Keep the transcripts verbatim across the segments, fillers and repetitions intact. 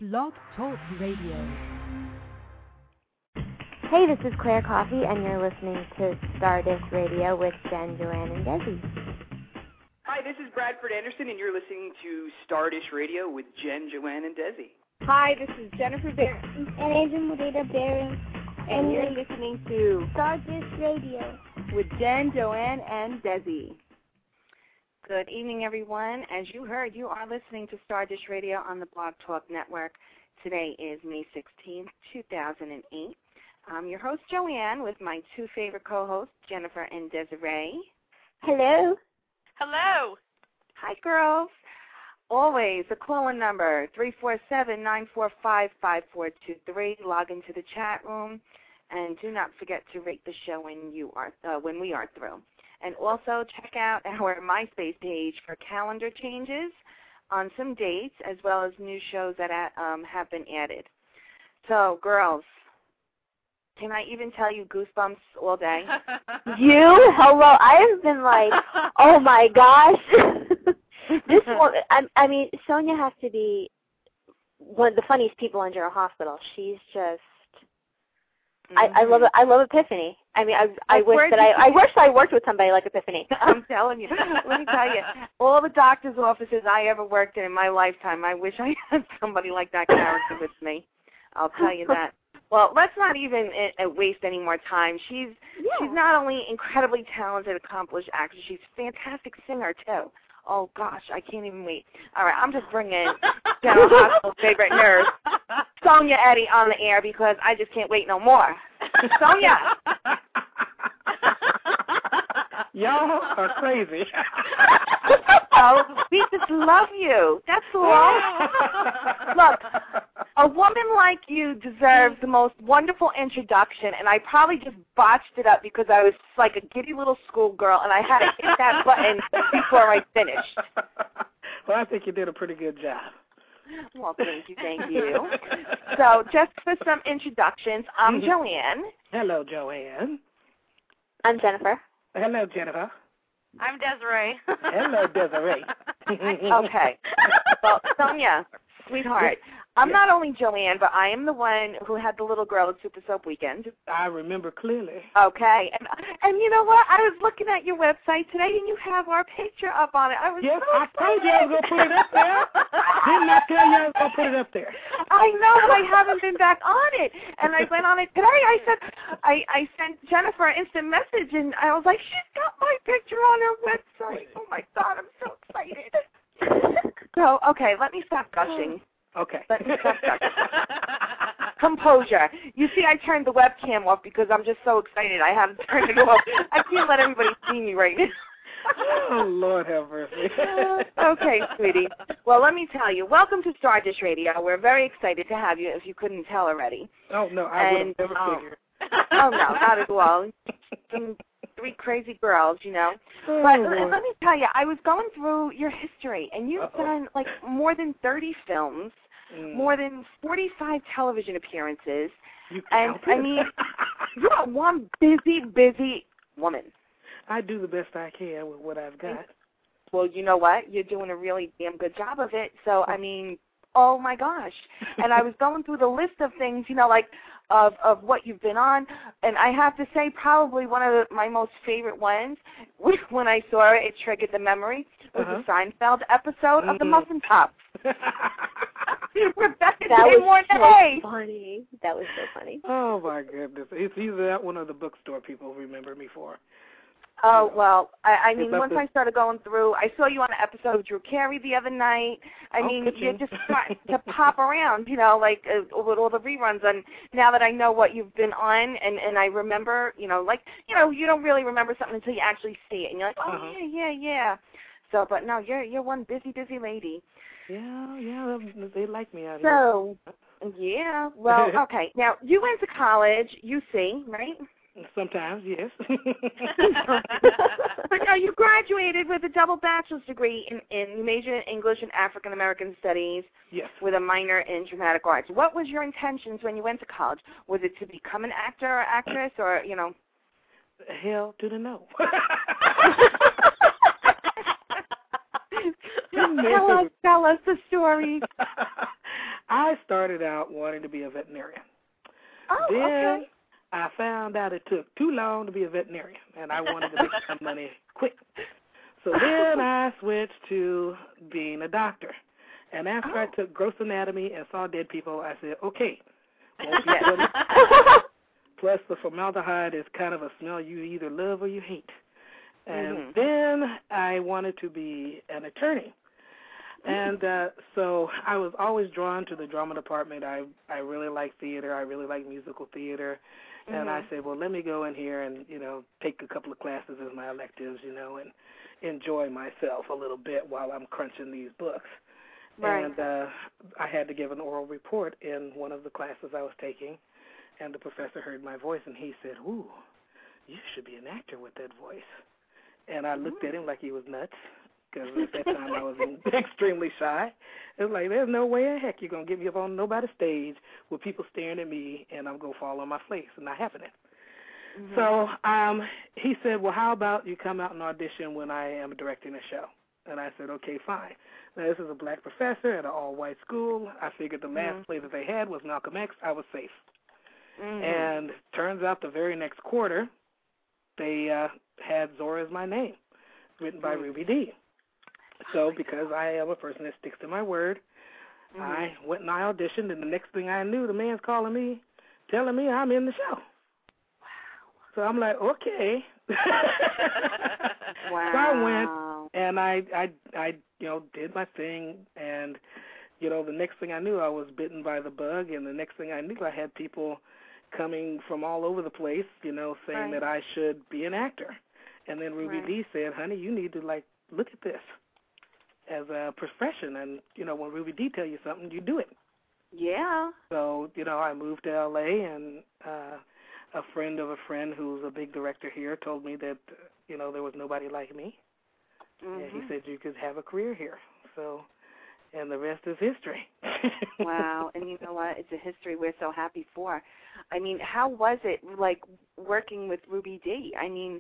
Blog Talk Radio. Hey, this is Claire Coffey, and you're listening to Stardust Radio with Jen, Joanne, and Desi. Hi, this is Bradford Anderson, and you're listening to Stardust Radio with Jen, Joanne, and Desi. Hi, this is Jennifer Barron. And Angel Morita Barron. And, and you're listening to Stardust Radio with Jen, Joanne, and Desi. Good evening, everyone. As you heard, you are listening to Stardust Radio on the Blog Talk Network. Today is May sixteenth, two thousand eight. I'm your host, Joanne, with my two favorite co-hosts, Jennifer and Desiree. Hello. Hello. Hi, girls. Always, the call-in number, three four seven, nine four five, five four two three. Log into the chat room, and do not forget to rate the show when, you are, uh, when we are through. And also check out our MySpace page for calendar changes on some dates, as well as new shows that um, have been added. So, girls, can I even tell you goosebumps all day? You? Hello. I have been like, oh, my gosh. This one, I, I mean, Sonia has to be one of the funniest people in General Hospital. She's just, mm-hmm. I, I love it. I love Epiphany. I mean, I, I wish that I, I wish I worked with somebody like Epiphany. I'm telling you. Let me tell you, all the doctor's offices I ever worked in in my lifetime, I wish I had somebody like that character with me. I'll tell you that. Well, let's not even uh, waste any more time. She's yeah. she's not only incredibly talented, accomplished actress, she's a fantastic singer, too. Oh, gosh, I can't even wait. All right, I'm just bringing General Hospital's favorite nurse, Sonia Eddy, on the air because I just can't wait no more. Sonia. Y'all are crazy. Oh, we just love you. That's all. Look, a woman like you deserves the most wonderful introduction, and I probably just botched it up because I was like a giddy little schoolgirl, and I had to hit that button before I finished. Well, I think you did a pretty good job. Well, thank you, thank you. So just for some introductions, I'm mm-hmm. Joanne. Hello, Joanne. I'm Jennifer. Hello, Jennifer. I'm Desiree. Hello, Desiree. Okay. Well, Sonia, sweetheart, I'm yes. not only Joanne, but I am the one who had the little girl at Super Soap Weekend. I remember clearly. Okay. And and you know what? I was looking at your website today, and you have our picture up on it. I was yes, so I told you I was going to put it up there. Didn't I tell you I was going to put it up there? I know, but I haven't been back on it. And I went on it today. I said, I, I sent Jennifer an instant message, and I was like, she's got my picture on her website. Oh, my God, I'm so excited. So, okay, let me stop gushing. Okay. Let me stop gushing. Composure. You see, I turned the webcam off because I'm just so excited. I haven't turned it off. I can't let everybody see me right now. Oh, Lord have mercy. Okay, sweetie. Well, let me tell you, welcome to Stardust Radio. We're very excited to have you, if you couldn't tell already. Oh, no, I and, would have never um, figured. Oh, no, not at all. Three crazy girls, you know. Oh, but Lord. let me tell you, I was going through your history, and you've Uh-oh. done, like, more than thirty films, mm. more than forty-five television appearances. You and, I mean, you're one busy, busy woman. I do the best I can with what I've got. Well, you know what? You're doing a really damn good job of it. So, I mean, oh, my gosh. And I was going through the list of things, you know, like of, of what you've been on. And I have to say probably one of the, my most favorite ones, when I saw it, it triggered the memory, was uh-huh. the Seinfeld episode mm-hmm. of the Muffin Tops. Rebecca that De was Mornay. so funny. That was so funny. Oh, my goodness. It's either that one of the bookstore people remember me for. Oh, well, I, I mean, once I started going through, I saw you on an episode of Drew Carey the other night. I oh, mean, kitchen. you just start to pop around, you know, like uh, with all the reruns. And now that I know what you've been on and, and I remember, you know, like, you know, you don't really remember something until you actually see it. And you're like, oh, uh-huh. yeah, yeah, yeah. So, but no, you're you're one busy, busy lady. Yeah, yeah, they like me out so, here. So, yeah, well, okay. Now, you went to college, U C, right? Sometimes, yes. But no, you graduated with a double bachelor's degree in, in you majored in English and African American studies. Yes. With a minor in dramatic arts. What was your intentions when you went to college? Was it to become an actor or actress, or you know? Hell to the no. tell us, tell us the story. I I started out wanting to be a veterinarian. Oh, then okay. I found out it took too long to be a veterinarian, and I wanted to make some money quick. So then I switched to being a doctor. And after Oh. I took gross anatomy and saw dead people, I said, okay, won't be funny. Plus the formaldehyde is kind of a smell you either love or you hate. And Mhm. then I wanted to be an attorney. And uh, so I was always drawn to the drama department. I, I really like theater. I really like musical theater. And I Mhm. said, well, let me go in here and, you know, take a couple of classes as my electives, you know, and enjoy myself a little bit while I'm crunching these books. Right. And uh, I had to give an oral report in one of the classes I was taking, and the professor heard my voice, and he said, ooh, you should be an actor with that voice. And I looked at him like he was nuts, because at that time I was extremely shy. It was like, there's no way in heck you're going to get me up on nobody's stage with people staring at me, and I'm going to fall on my face. It's not happening. Mhm. So um, he said, well, how about you come out and audition when I am directing a show? And I said, okay, fine. Now, this is a black professor at an all-white school. I figured the last Mhm. play that they had was Malcolm X. I was safe. Mhm. And turns out the very next quarter, they uh, had Zora Is My Name, written by Mhm. Ruby Dee. So because I am a person that sticks to my word, Mhm. I went and I auditioned, and the next thing I knew, the man's calling me, telling me I'm in the show. So I'm like, okay. Wow. So I went, and I, I, I, you know, did my thing, and, you know, the next thing I knew, I was bitten by the bug, and the next thing I knew, I had people coming from all over the place, you know, saying Right. that I should be an actor. And then Ruby Right. Dee said, honey, you need to, like, look at this as a profession, and, you know, when Ruby Dee tell you something, you do it. Yeah. So, you know, I moved to L A, and uh, a friend of a friend who's a big director here told me that, uh, you know, there was nobody like me. Mhm. And he said you could have a career here. So, and the rest is history. Wow. And you know what? It's a history we're so happy for. I mean, how was it, like, working with Ruby Dee? I mean,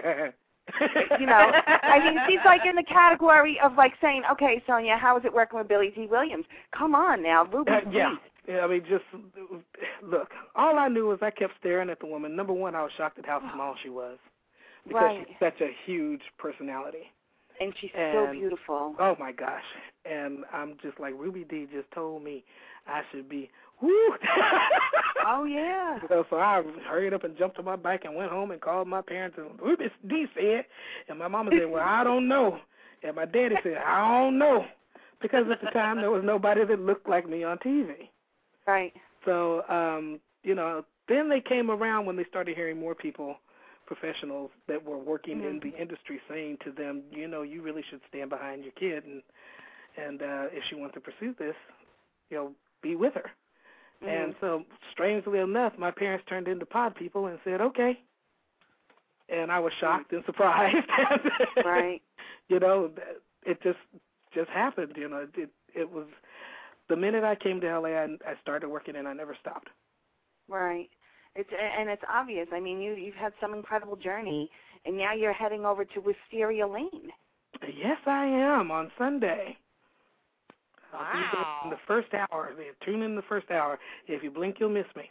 you know, I mean, she's like in the category of like saying, okay, Sonia, how is it working with Billy Dee Williams? Come on now, Ruby. Uh, yeah. please. Yeah, I mean, just, look, all I knew was I kept staring at the woman. Number one, I was shocked at how small she was, because Right. she's such a huge personality. And she's And, so beautiful. Oh, my gosh. And I'm just like, Ruby Dee just told me I should be, woo. Oh, yeah. So, so I hurried up and jumped on my bike and went home and called my parents, and Ruby Dee said, and my mama said, well, I don't know. And my daddy said, I don't know. Because at the time there was nobody that looked like me on T V. Right. So, um, you know, then they came around when they started hearing more people, professionals that were working Mm-hmm. in the industry, saying to them, you know, you really should stand behind your kid, and and uh, if she wants to pursue this, you know, be with her. Mm-hmm. And so, strangely enough, my parents turned into pod people and said, okay. And I was shocked and surprised. Right. You know, it just just happened. You know, it it was the minute I came to L A, I, I started working, and I never stopped. Right. It's and it's obvious. I mean, you you've had some incredible journey, and now you're heading over to Wisteria Lane. Yes, I am on Sunday. Wow. I'll be there in the first hour. Tune in the first hour. If you blink, you'll miss me.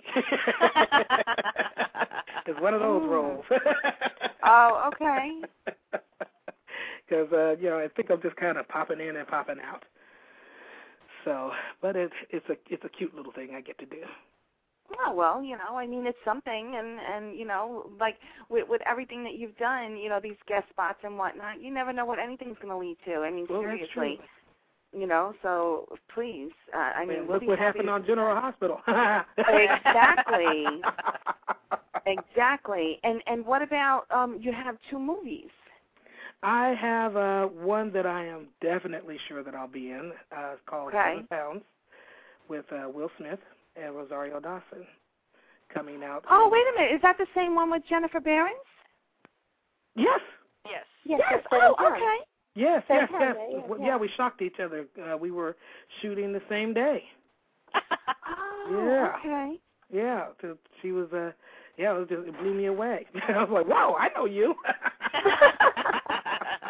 It's one of those Ooh. roles. Oh, okay. Because uh, you know, I think I'm just kind of popping in and popping out. So, but it's it's a it's a cute little thing I get to do. Oh, well, you know, I mean, it's something, and, and you know, like, with, with everything that you've done, you know, these guest spots and whatnot, you never know what anything's going to lead to. I mean, Well, that's seriously. true. You know, so please, uh, I mean, Man, we'll look be what happy happened to on General Hospital. Exactly. Exactly. And and what about, um, you have two movies? I have uh, one that I am definitely sure that I'll be in. Uh, it's called Okay. Seven Pounds with uh, Will Smith and Rosario Dawson coming out. Oh, wait a minute. Is that the same one with Jennifer Behrens? Yes. Yes. Yes, Yes. that's Oh, Seven okay. Yes, Same yes, time, yes. right? Yeah, Well, yeah. yeah, we shocked each other. Uh, we were shooting the same day. Oh, Yeah. okay. Yeah, so she was, uh, yeah, it, was just, it blew me away. I was like, whoa, I know you.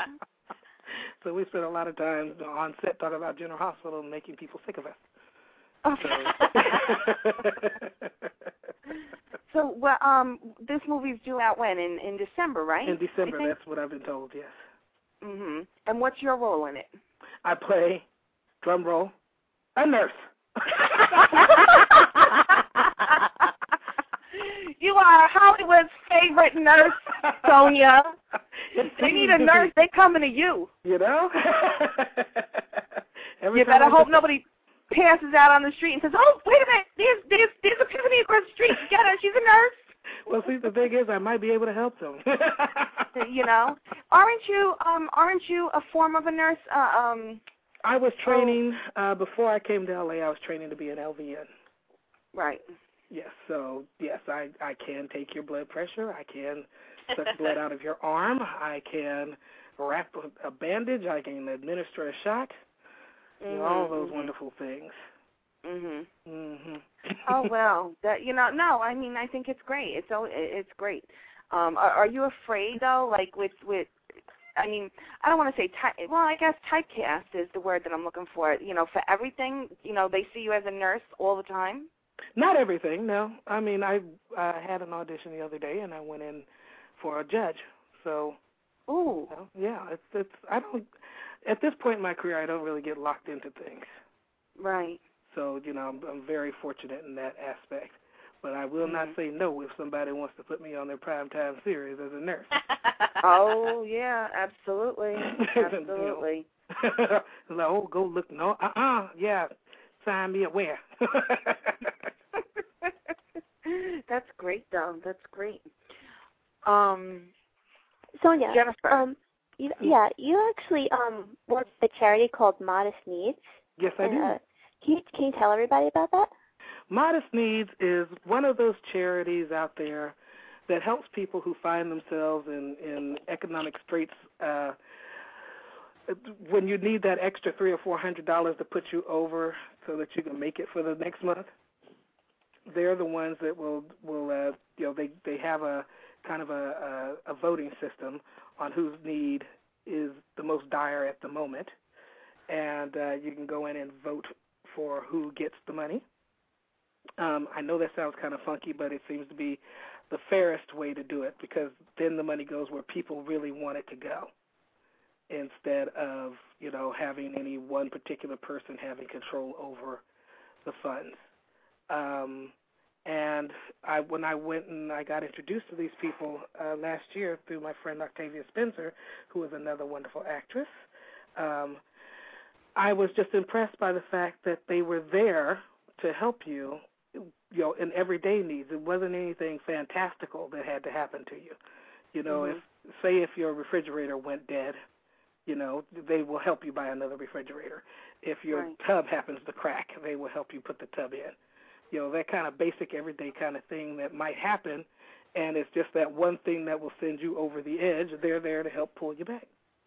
So we spent a lot of time on set talking about General Hospital and making people sick of us. So, well, um, this movie's due out when? In in December, right? In December, that's what I've been told, yes. Mhm. And what's your role in it? I play, drum roll, a nurse. You are Hollywood's favorite nurse, Sonia. They need a nurse. They coming to you. You know? You better hope nobody passes out on the street and says, "Oh, wait a minute, there's there's there's Epiphany across the street. Get her. She's a nurse." Well, see, the thing is, I might be able to help them. You know, aren't you um aren't you a form of a nurse? Uh, um, I was training uh, before I came to L A. I was training to be an L V N. Right. Yes. So yes, I I can take your blood pressure. I can suck blood out of your arm. I can wrap a bandage. I can administer a shot. Mm-hmm, you know, all those mm-hmm. wonderful things. Mhm. Mhm. Oh well, that you know, no, I mean, I think it's great. It's so it's great. Um, are, are you afraid though? Like with with, I mean, I don't want to say ty- well, I guess typecast is the word that I'm looking for. You know, for everything, you know, they see you as a nurse all the time. Not everything, no. I mean, I uh, had an audition the other day, and I went in for a judge. So, ooh, you know, yeah, it's it's. I don't. At this point in my career, I don't really get locked into things. Right. So, you know, I'm, I'm very fortunate in that aspect. But I will mm-hmm. not say no if somebody wants to put me on their primetime series as a nurse. Oh, yeah, absolutely. Absolutely. You know, like, oh, go look. No, uh-uh, yeah, sign me aware. That's great, though. That's great. Um, Sonia, Jennifer. Um, you, yeah, you actually um work at a charity called Modest Needs. Yes, I and, do. Uh, can you, can you tell everybody about that? Modest Needs is one of those charities out there that helps people who find themselves in, in economic straits uh, when you need that extra three or four hundred dollars to put you over so that you can make it for the next month. They're the ones that will will uh, you know they they have a kind of a, a, a voting system on whose need is the most dire at the moment, and uh, you can go in and vote for who gets the money. Um, I know that sounds kind of funky, but it seems to be the fairest way to do it because then the money goes where people really want it to go instead of, you know, having any one particular person having control over the funds. Um, and I, when I went and I got introduced to these people uh, last year through my friend Octavia Spencer, who is another wonderful actress, um, I was just impressed by the fact that they were there to help you, you know, in everyday needs. It wasn't anything fantastical that had to happen to you. You know, mm-hmm. if say if your refrigerator went dead, you know, they will help you buy another refrigerator. If your right. tub happens to crack, they will help you put the tub in. You know, that kind of basic everyday kind of thing that might happen, and it's just that one thing that will send you over the edge. They're there to help pull you back.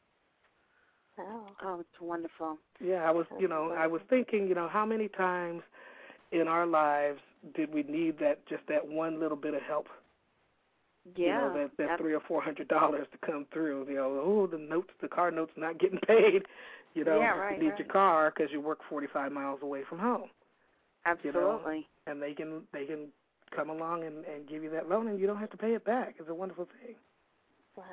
Oh, oh, it's wonderful. Yeah, I was, you know, I was thinking, you know, how many times in our lives did we need that, just that one little bit of help? Yeah. You know, that, that three or four hundred dollars to come through. You know, oh, the notes, the car note's not getting paid. You know, yeah, right, you need right. your car because you work forty-five miles away from home. Absolutely. You know? And they can they can come along and, and give you that loan, and you don't have to pay it back. It's a wonderful thing. Wow.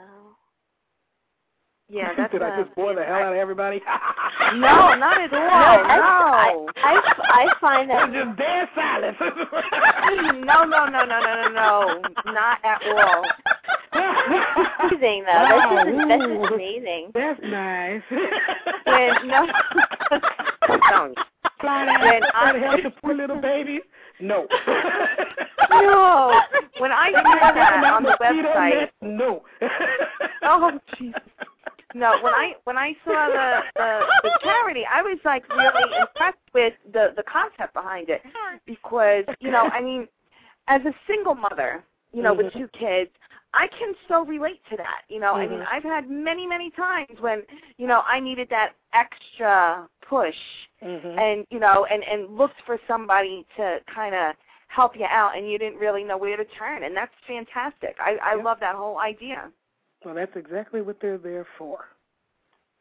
Yeah, that's Did I just bore the hell out of everybody? No, not at all. No. I, I, I find that. Just dead silence. no, no, no, no, no, no, no. Not at all. Amazing, though. Wow, this, is, this is amazing. That's nice. When, no. Don't. Trying to, try to help the poor little babies? No. No. When I hear that on the website. No. Oh, jeez. No, when I when I saw the, the the charity, I was like really impressed with the the concept behind it because you know I mean, as a single mother, you know, mm-hmm. with two kids, I can so relate to that. You know, mm-hmm. I mean, I've had many many times when you know I needed that extra push, mm-hmm. and you know, and and looked for somebody to kind of help you out, and you didn't really know where to turn, and that's fantastic. I I yep. love that whole idea. Well, that's exactly what they're there for.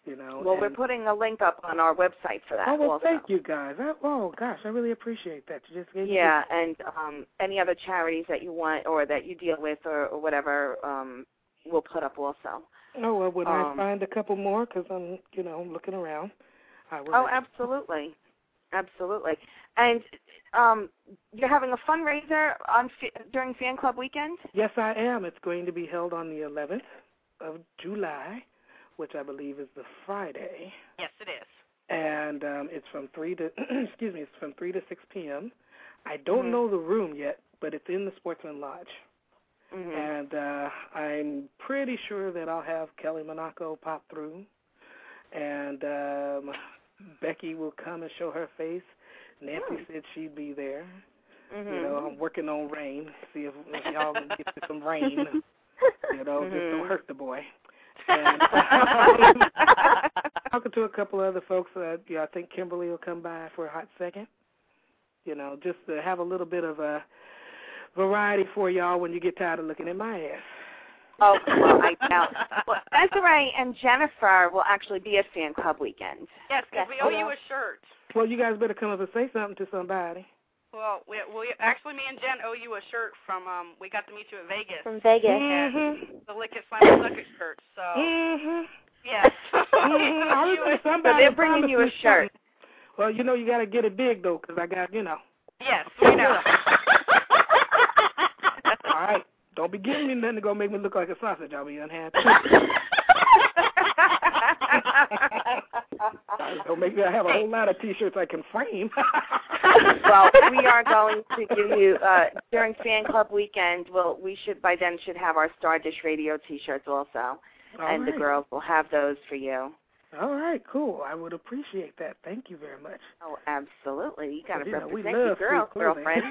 You know. Well, and, we're putting a link up on our website for that. Oh, well, also. thank you guys. I, oh gosh, I really appreciate that. You just gave Yeah, me and um, any other charities that you want or that you deal with or, or whatever, um, we'll put up also. Oh, well, when um, I find a couple more, because I'm, you know, I'm looking around, I will. Oh, absolutely. Absolutely. And um, you're having a fundraiser on during Fan Club weekend? Yes, I am. It's going to be held on the eleventh of July, which I believe is the Friday. Yes, it is. And um, it's from three to excuse me, it's from three to six p.m. I don't Mm-hmm. know the room yet, but it's in the Sportsman Lodge. Mm-hmm. And uh, I'm pretty sure that I'll have Kelly Monaco pop through, and um, Becky will come and show her face. Nancy Oh. said she'd be there. Mm-hmm. You know, I'm working on rain. See if, if y'all can get to some rain. You know, Mm-hmm. just don't hurt the boy. And um, talking to a couple other folks. Uh, yeah, I think Kimberly will come by for a hot second. You know, just to have a little bit of a variety for y'all when you get tired of looking at my ass. Oh, well, I know. Well, Desiree and Jennifer will actually be at Fan Club weekend. Yes, because we owe you a shirt. Well, you guys better come up and say something to somebody. Well, we, we actually, me and Jen owe you a shirt from, um, we got to meet you at Vegas. From Vegas. Mm-hmm. The Lick It Slam Suck It shirt, so, Mm-hmm. yes. Mm-hmm. I was gonna- So somebody they're bringing you a promised me shirt. something. Well, you know, you got to get it big, though, because I got, you know. Yes, we know. All right. Don't be giving me nothing to go make me look like a sausage. I'll be unhappy. Don't make me have a whole lot of T-shirts I can frame. Well, we are going to give you, uh, during Fan Club weekend, well, we should, by then, should have our Star Dish Radio T-shirts also. All and right. the girls will have those for you. All right, cool. I would appreciate that. Thank you very much. Oh, absolutely. You got to You know, we represent your love girls, free clothing. girlfriend.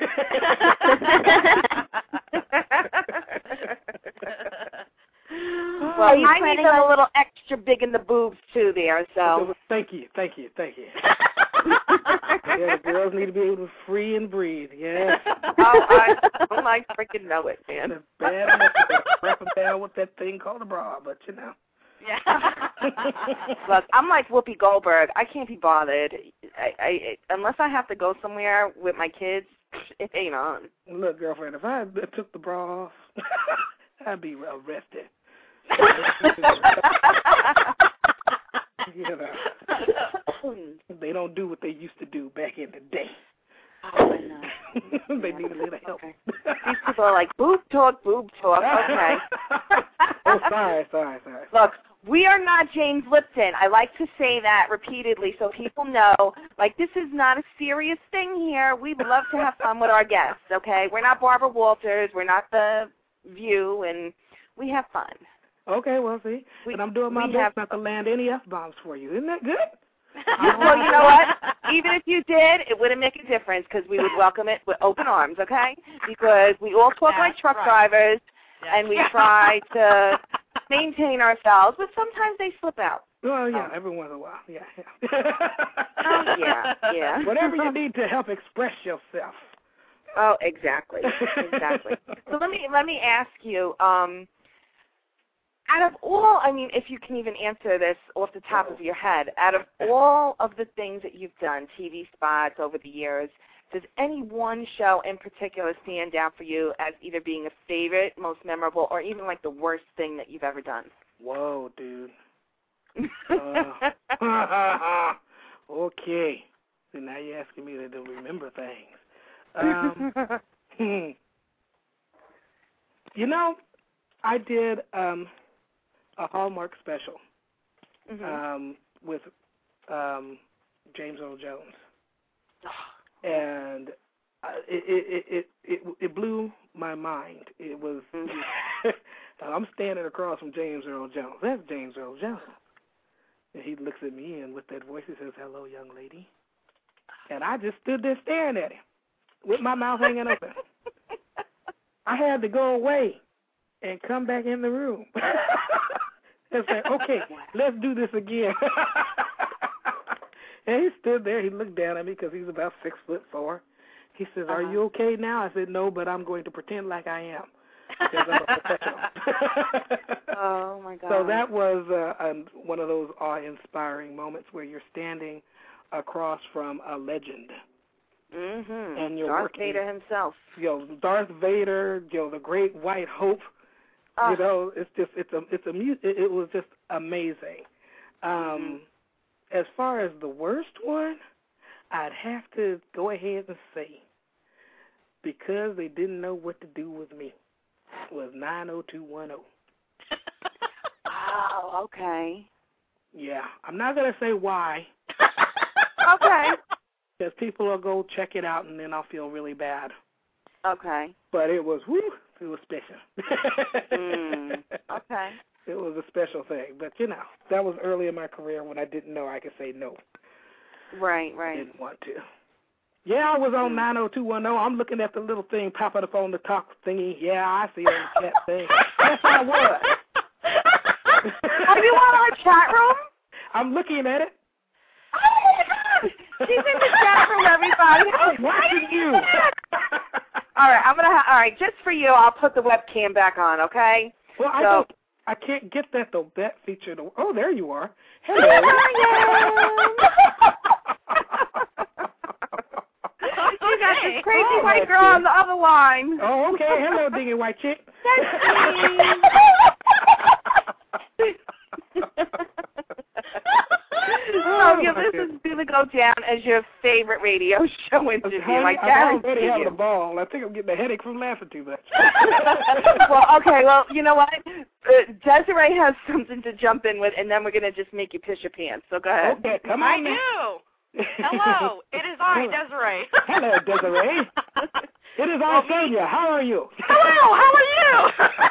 Well, Are you I need planning them a on- little extra big in the boobs, too, there, so. Thank you, thank you, thank you. Yeah, the girls need to be able to free and breathe, yeah. Oh, I, oh, I freaking know it, man. It's bad enough to wrap them down with that thing called a bra, but, you know. Yeah. Look, I'm like Whoopi Goldberg. I can't be bothered. I, I, unless I have to go somewhere with my kids, it ain't on. Look, girlfriend, if I took the bra off, I'd be arrested. You know, they don't do what they used to do back in the day. Oh, I know. They need a little help. Okay. These people are like, boob talk, boob talk. Okay. Oh, sorry, sorry, sorry. Look, we are not James Lipton. I like to say that repeatedly so people know, like, this is not a serious thing here. We would love to have fun with our guests, okay? We're not Barbara Walters. We're not The View, and we have fun. Okay, well, see, We, and I'm doing my we best have, not to land any F-bombs for you. Isn't that good? well, you know what? Even if you did, it wouldn't make a difference because we would welcome it with open arms, okay? Because we all talk That's like truck right. drivers, Yes. and we try to maintain ourselves, but sometimes they slip out. Well, yeah, Oh. every once in a while, yeah. yeah. Oh, yeah, yeah. Whatever you need to help express yourself. Oh, exactly, exactly. So let me let me ask you, um, out of all, I mean, if you can even answer this off the top of your head, out of all of the things that you've done, T V spots over the years, does any one show in particular stand out for you as either being a favorite, most memorable, or even like the worst thing that you've ever done? Whoa, dude. Uh, okay. So now you're asking me to remember things. Um, hmm. You know, I did um, a Hallmark special Mm-hmm. um, with um, James Earl Jones, and uh, it, it it it it blew my mind. It was I'm standing across from James Earl Jones. That's James Earl Jones, and he looks at me and with that voice he says, "Hello, young lady," and I just stood there staring at him with my mouth hanging open. I had to go away and come back in the room. And say, okay, let's do this again. And he stood there. He looked down at me because he's about six foot four. He says, "Are Uh-huh. you okay now?" I said, "No, but I'm going to pretend like I am." because I'm a professional. Oh, my God. So that was uh, um, one of those awe-inspiring moments where you're standing across from a legend. Mm-hmm. And you're Darth working, Vader himself. You know, Darth Vader, you know, the Great White Hope. Oh. You know, it's just, it's a, it's a, mu- it, it was just amazing. Um, mm-hmm. As far as the worst one, I'd have to go ahead and say, because they didn't know what to do with me, was nine oh two one oh. Wow, okay. Yeah, I'm not going to say why. Okay. Because people will go check it out, and then I'll feel really bad. Okay. But it was, whoo, it was special. mm, okay. It was a special thing. But, you know, that was early in my career when I didn't know I could say no. Right, right. I didn't want to. Yeah, I was on mm. nine oh two one oh. I'm looking at the little thing popping up on the talk thingy. Yeah, I see it on the chat thing. Yes, I was. Are you on our chat room? I'm looking at it. Oh, my God. She's in the chat room, everybody. I'm watching you. All right, I'm gonna. Ha- all right, just for you, I'll put the webcam back on. Okay. Well, I so, don't. I can't get that though. That feature. To, oh, there you are. Hello. Here I am. You got this crazy Oh, white girl on the other line. Oh, okay. Hello, dingy white chick. So, yeah, this is going to go down as your favorite radio show interview. Honey, I I'm already guarantee having you. a ball. I think I'm getting a headache from laughing too much. Well, okay, well, you know what? Uh, Desiree has something to jump in with, and then we're going to just make you piss your pants. So go ahead. Okay, come I on now. do. Hello, it is I, Desiree. Hello, Desiree. It is Well, I, Sonia. How are you? Hello, how are you?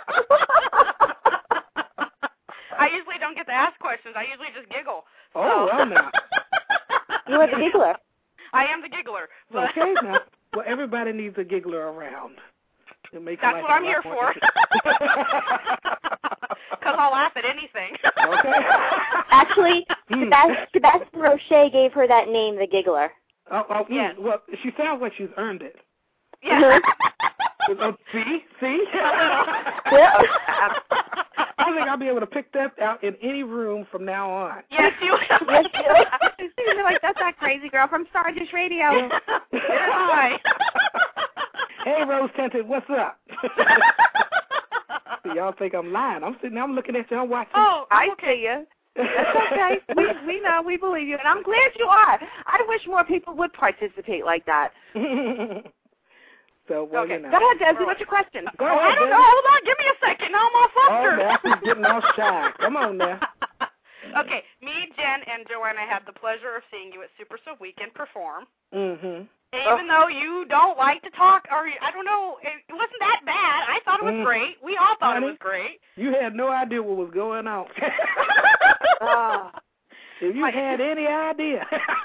I usually don't get to ask questions. I usually just giggle. Oh, so. well now. You are the giggler. I am the giggler. But Okay, now. Well, everybody needs a giggler around. It makes that's life what a I'm lot here more for. Because I'll laugh at anything. Okay. Actually, Hmm. Sebast- Sebastian Roche gave her that name, the giggler. Oh, oh mm, Yes. well, she sounds like she's earned it. Yeah. Oh, see? See? Yeah. I think I'll be able to pick that out in any room from now on. Yes, you Yes, you You're like, that's that crazy girl from Stardust Radio. Hi. Hey, Rose Tinted, what's up? See, y'all think I'm lying. I'm sitting there, I'm looking at you, I'm watching. Oh, I okay. see you. That's okay. We, we know. We believe you. And I'm glad you are. I wish more people would participate like that. So, well, Okay. you know. Go ahead, Desi. What's your question? Go Oh, ahead, I don't Desi. know. Hold on. Give me a second. Now I'm all Oh, flustered. now she's getting all shy. Come on now. Okay. Me, Jen, and Joanna had the pleasure of seeing you at Super Soap Weekend perform. Mm-hmm. And even though you don't like to talk, or I don't know, it wasn't that bad. I thought it was Mm. great. We all thought Honey? it was great. You had no idea what was going on. Oh. If you had any idea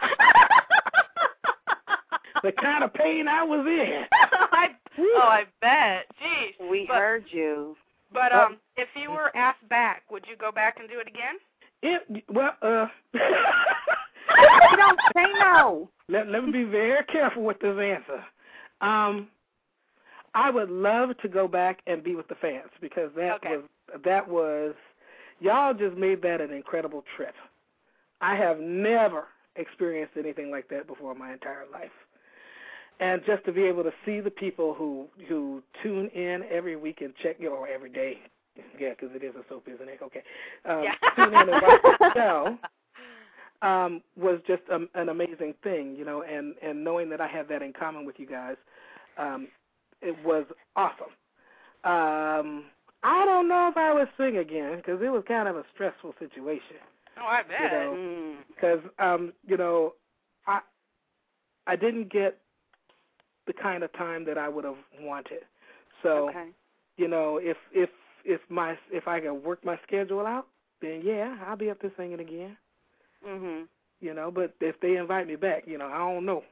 the kind of pain I was in. I, oh, I bet. Jeez. We but, heard you. But um, if you were asked back, would you go back and do it again? It, well, uh, You don't say no. let, let me be very careful with this answer. Um, I would love to go back and be with the fans because that Okay. was that was y'all just made that an incredible trip. I have never experienced anything like that before in my entire life. And just to be able to see the people who who tune in every week and check, you know, or every day, yeah, because it is a soap, isn't it? Okay, um, Yeah. tune in and watch the show um, was just um, an amazing thing, you know. And, and knowing that I had that in common with you guys, um, it was awesome. Um, I don't know if I would sing again because it was kind of a stressful situation. Oh, I bet. You know, Mm. because um, you know, I I didn't get the kind of time that I would have wanted. So, Okay. you know, if if if my if I can work my schedule out, then yeah, I'll be up there singing again. Mhm. You know, but if they invite me back, you know, I don't know.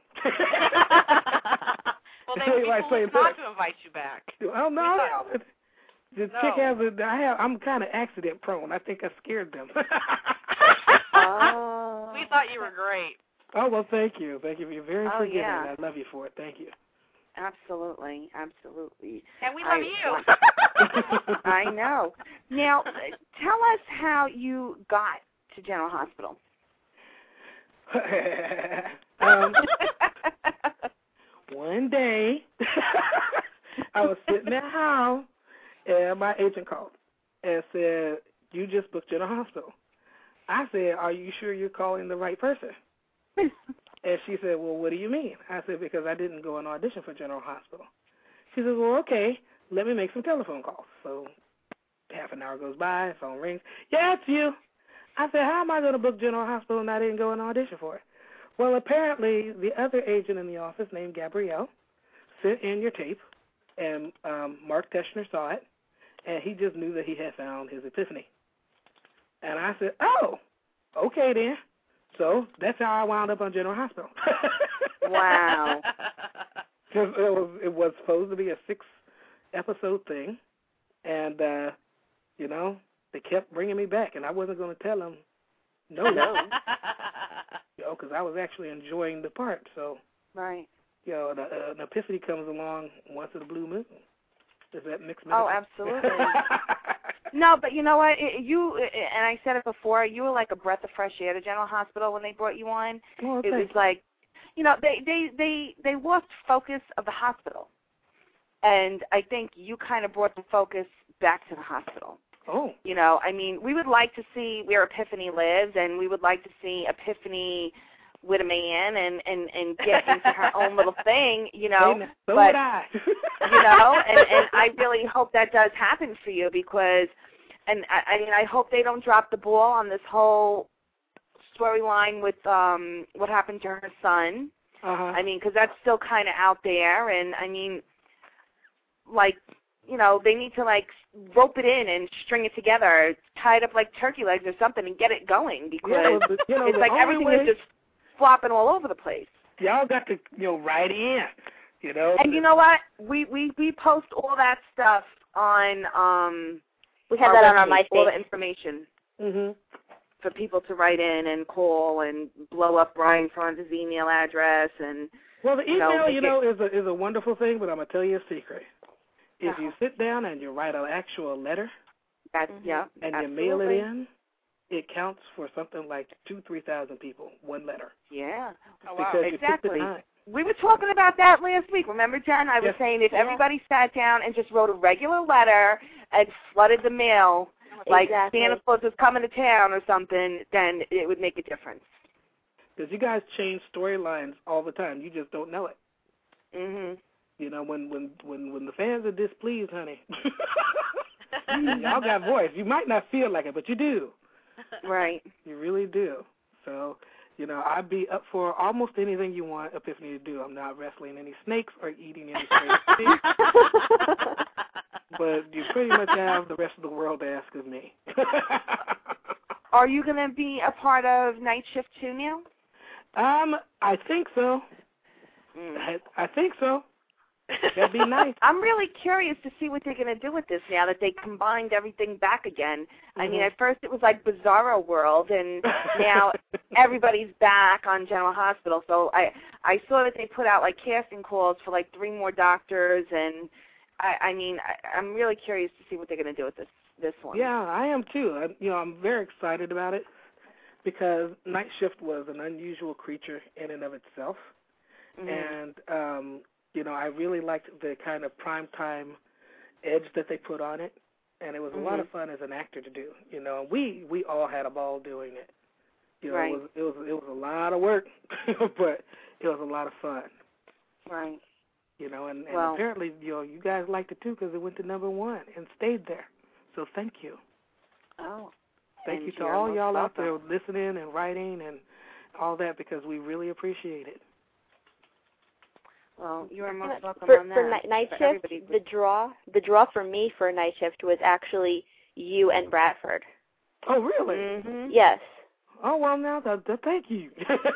Well, they would be Like foolish saying not that. to invite you back. Oh no, no. The No. chick has a. I have. I'm kind of accident prone. I think I scared them. Oh. We thought you were great. Oh well, thank you, thank you. You're very Oh, forgiving. yeah. I love you for it. Thank you. Absolutely, absolutely. And we love I, you. I know. Now, tell us how you got to General Hospital. um, one day, I was sitting at home, and my agent called and said, "You just booked General Hospital." I said, "Are you sure you're calling the right person?" And she said, "Well, what do you mean?" I said, "Because I didn't go and audition for General Hospital." She said, "Well, okay, let me make some telephone calls." So half an hour goes by, phone rings. "Yeah, it's you." I said, "How am I going to book General Hospital and I didn't go and audition for it?" Well, apparently the other agent in the office named Gabrielle sent in your tape, and um, Mark Teschner saw it, and he just knew that he had found his epiphany. And I said, "Oh, okay then." So that's how I wound up on General Hospital. Wow. Because it was, it was supposed to be a six-episode thing, and, uh, you know, they kept bringing me back, and I wasn't going to tell them no, no. You know, because I was actually enjoying the part. So, right. You know, the, uh, an epiphany comes along once in a blue moon. Is that mixed metaphor? Oh, absolutely. No, but you know what? It, you and I said it before. You were like a breath of fresh air to General Hospital when they brought you on. Oh, okay. It was like, you know, they they they they lost focus of the hospital, and I think you kind of brought the focus back to the hospital. Oh. You know, I mean, we would like to see where Epiphany lives, and we would like to see Epiphany with a man and, and, and get into her own little thing, you know. Amen. So but, would I. you know, and, and I really hope that does happen for you because, and I, I mean, I hope they don't drop the ball on this whole storyline with um, what happened to her son. Uh-huh. I mean, because that's still kind of out there, and I mean, like, you know, they need to, like, rope it in and string it together, tie it up like turkey legs or something and get it going because yeah, but, you know, it's like everything way, is just flopping all over the place. Y'all got to, you know, write in, you know. And you know what? We we, we post all that stuff on um we have that on our MySpace. All the information mm-hmm. for people to write in and call and blow up Brian Franz's email address and well, the email, you know, you know is a is a wonderful thing, but I'm gonna tell you a secret. If no. you sit down and you write an actual letter, that's mm-hmm. yeah, and absolutely. you mail it in, it counts for something like two, three thousand people, one letter. Yeah. Oh, wow. Because Exactly. You took the time. We were talking about that last week. Remember, Jen? I was yes. saying if yeah. everybody sat down and just wrote a regular letter and flooded the mail, like exactly. Santa Claus was coming to town or something, then it would make a difference. Because you guys change storylines all the time. You just don't know it. Mhm. You know, when when when when the fans are displeased, honey, y'all got voice. You might not feel like it, but you do. Right. You really do. So, you know, I'd be up for almost anything you want Epiphany to do. I'm not wrestling any snakes or eating any snakes. But you pretty much have the rest of the world to ask of me. Are you going to be a part of Night Shift too now? Um, I think so. Mm. I, I think so. That'd be nice. I'm really curious to see what they're going to do with this now that they combined everything back again. Mm-hmm. I mean, at first it was like Bizarro World, and now everybody's back on General Hospital. So I I saw that they put out like casting calls for like three more doctors, and I, I mean, I, I'm really curious to see what they're going to do with this this one. Yeah, I am too. I, you know, I'm very excited about it because Night Shift was an unusual creature in and of itself, Mm-hmm. and um, you know, I really liked the kind of primetime edge that they put on it, and it was a mm-hmm. lot of fun as an actor to do. You know, we we all had a ball doing it. You know, right. it was it was it was a lot of work, but it was a lot of fun. Right. You know, and, and well, apparently, you know, you guys liked it too because it went to number one and stayed there. So thank you. Oh. Thank and you to you're all most y'all welcome. out there listening and writing and all that because we really appreciate it. Well, you are most welcome for, on that. For night, night for shift, the draw, the draw for me for Night Shift was actually you and Bradford. Oh, really? Mm-hmm. Yes. Oh, well, now, the, the, thank you.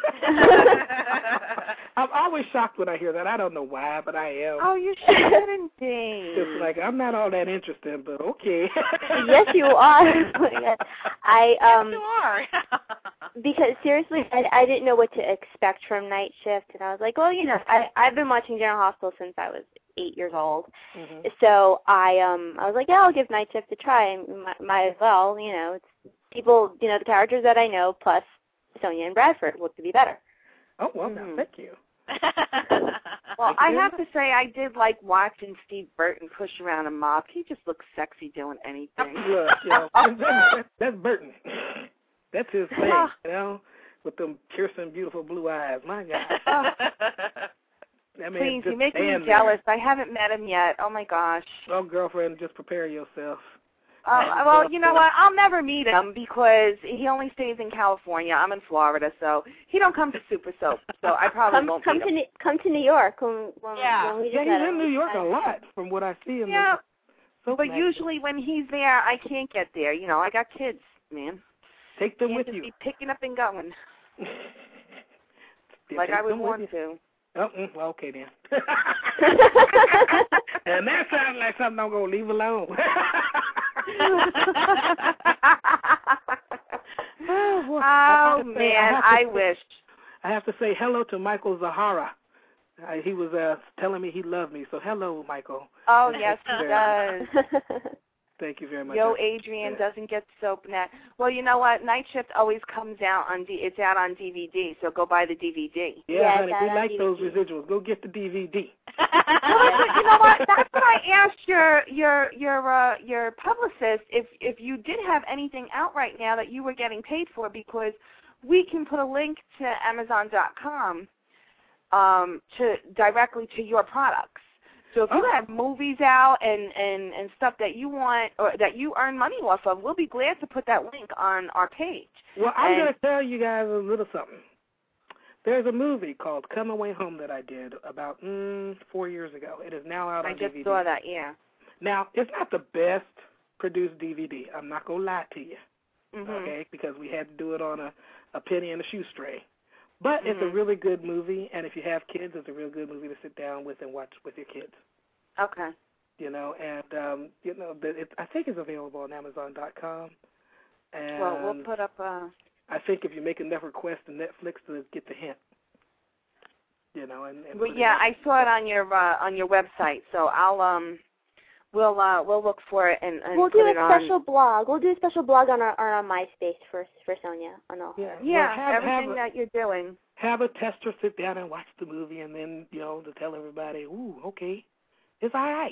I'm always shocked when I hear that. I don't know why, but I am. Oh, you shouldn't be. It's like, I'm not all that interested, but okay. Yes, you are. I um. Yes, you are. because seriously, I, I didn't know what to expect from Night Shift, and I was like, well, you know, I I've been watching General Hospital since I was eight years old, Mm-hmm. so I um I was like, yeah, I'll give Night Shift a try, and might, might as well, you know, it's people, you know, the characters that I know plus Sonia and Bradford, what could be better? Oh well, Mhm. now, thank you. Well, I have to say I did like watching Steve Burton push around a mop. He just looks sexy doing anything. Look, you know, that's, that's Burton. That's his thing, you know, with them piercing, beautiful blue eyes. My God. That man Please, just you're making me stand there. jealous. I haven't met him yet. Oh, my gosh. Oh, girlfriend, just prepare yourself. Uh, well, you know what? I'll never meet him because he only stays in California. I'm in Florida, so he don't come to Super Soap. So I probably Come won't come meet to him. New, come to New York when when, Yeah. when we Yeah, just he's met in him. New York a lot, from what I see in Yeah, the soap but magazine. usually when he's there, I can't get there. You know, I got kids, man. Take them Can't with just you. be picking up and going Yeah, like take I would them with want you. to. Oh, mm, well, okay then. And that sounds like something I'm going to leave alone. Oh, boy. I Oh, have to say- man, I, have to I say- wish. I have to say hello to Michael Zahara. Uh, he was uh, telling me he loved me, so hello, Michael. Oh, yes, he Yeah. does. Thank you very much. Yo, I- Adrian yeah. doesn't get soap net. Well, you know what? Night Shift always comes out on D. It's out on D V D, so go buy the D V D. Yeah, Yeah, honey, that we on like D V D. those residuals. Go get the D V D. Well, listen, you know what? That's what I asked your your your uh, your publicist if if you did have anything out right now that you were getting paid for, because we can put a link to Amazon dot com um, to directly to your products. So if you Oh. have movies out and, and, and stuff that you want or that you earn money off of, we'll be glad to put that link on our page. Well, I'm And- going to tell you guys a little something. There's a movie called Come Away Home that I did about mm, four years ago. It is now out I on just D V D. saw that, yeah. Now, it's not the best produced D V D. I'm not going to lie to you, Mm-hmm. okay, because we had to do it on a, a penny and a shoestring. But it's a Mhm. really good movie, and if you have kids, it's a real good movie to sit down with and watch with your kids. Okay. You know, and um, you know, the, it, I think it's available on Amazon dot com. And Well, we'll put up a... I think if you make enough requests to Netflix to get the hint, you know, and, and Well, put it yeah, out. I saw it on your uh, on your website, so I'll um, we'll uh, we'll look for it and, and We'll put do a it on. special blog. We'll do a special blog on our on our MySpace for for Sonia on all. Yeah, Yeah, well, have, everything have a, that you're doing. have a tester sit down and watch the movie, and then you know to tell everybody, ooh, okay, it's all right.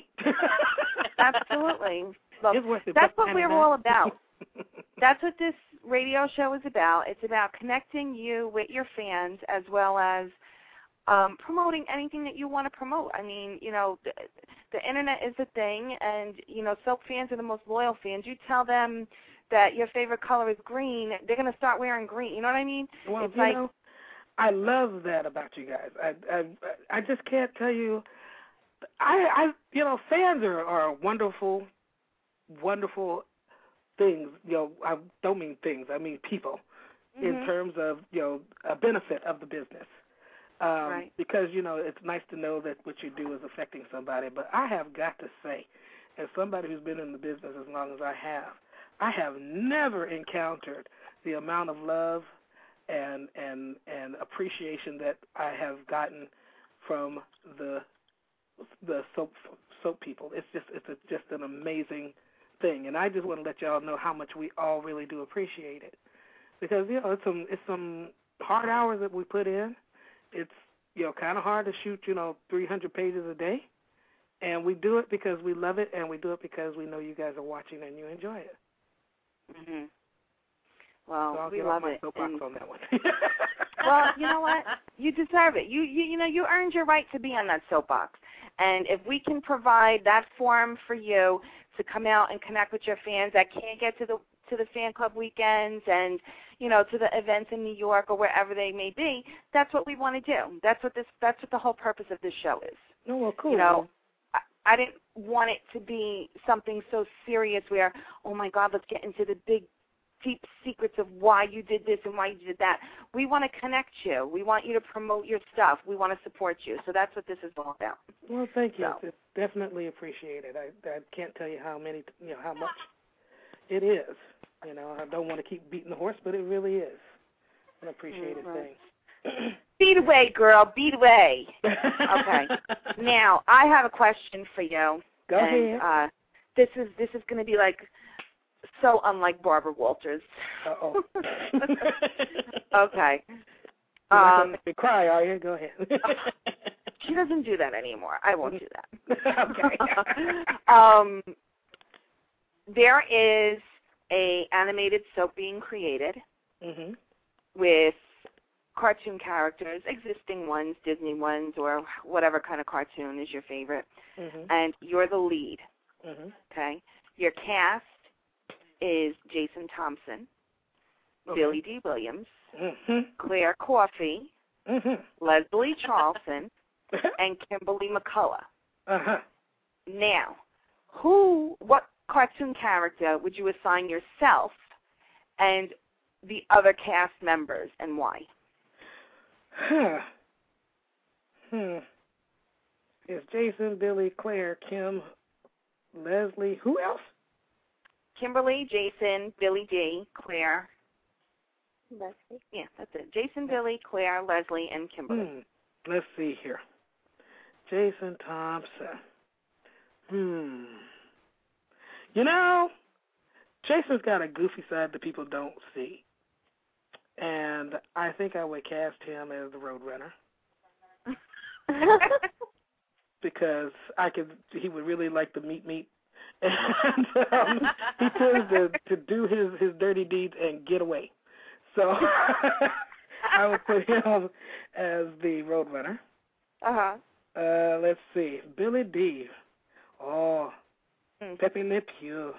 Absolutely. Well, It's worth it. that's Buck what we're ninety-nine. all about. That's what this radio show is about. It's about connecting you with your fans as well as um, promoting anything that you want to promote. I mean, you know, the, the internet is a thing, and, you know, soap fans are the most loyal fans. You tell them that your favorite color is green, they're going to start wearing green. You know what I mean? Well, It's you like- know, I love that about you guys. I I I just can't tell you. I I you know fans are are wonderful, wonderful things. You know, I don't mean things. I mean people. In Mhm. terms of you know a benefit of the business. Um, Right. Because you know it's nice to know that what you do is affecting somebody. But I have got to say, as somebody who's been in the business as long as I have, I have never encountered the amount of love and and and appreciation that I have gotten from the the soap soap people. It's just it's a, just an amazing thing, and I just want to let y'all know how much we all really do appreciate it, because you know it's some it's some hard hours that we put in. It's you know kind of hard to shoot you know three hundred pages a day, and we do it because we love it, and we do it because we know you guys are watching and you enjoy it. Mhm. Well, So I'll we get love off my it. soapbox And- on that one. Well, you know what? You deserve it. You, you you know, you earned your right to be on that soapbox. And if we can provide that forum for you to come out and connect with your fans that can't get to the to the fan club weekends and, you know, to the events in New York or wherever they may be, that's what we want to do. That's what this that's what the whole purpose of this show is. No, well, cool. You know, I, I didn't want it to be something so serious where, oh my God, let's get into the big deep secrets of why you did this and why you did that. We want to connect you. We want you to promote your stuff. We want to support you. So that's what this is all about. Well, thank you. So. It's definitely appreciated. I I can't tell you how many, you know, how much it is. You know, I don't want to keep beating the horse, but it really is. unappreciated Mm, right. thing. Beat away, girl. Beat away. Okay. Now, I have a question for you. Go and, ahead. Uh, this is this is going to be like so unlike Barbara Walters. Uh-oh. Okay. You're not Um, gonna make me cry, are you? Go ahead. She doesn't do that anymore. I won't do that. Okay. um, there is a animated soap being created Mhm. with cartoon characters, existing ones, Disney ones, or whatever kind of cartoon is your favorite, Mhm. and you're the lead. Mhm. Okay. Your cast is Jason Thompson, Okay. Billy D. Williams, Mhm. Claire Coffey, Mhm. Leslie Charlson, and Kimberly McCullough. Uh-huh. Now, who, what cartoon character would you assign yourself and the other cast members, and why? Huh. Hmm. It's Jason, Billy, Claire, Kim, Leslie. Who else? Kimberly, Jason, Billy D, Claire. Leslie. Yeah, that's it. Jason, Billy, Claire, Leslie, and Kimberly. Hmm. Let's see here. Jason Thompson. Hmm. You know, Jason's got a goofy side that people don't see. And I think I would cast him as the Roadrunner. Because I could, he would really like the meat meat. And um, he tends to, to do his, his dirty deeds and get away. So I would put him as the Roadrunner. Uh-huh. Uh, let's see. Billy D. Oh, Mm. Pepe Le Pew.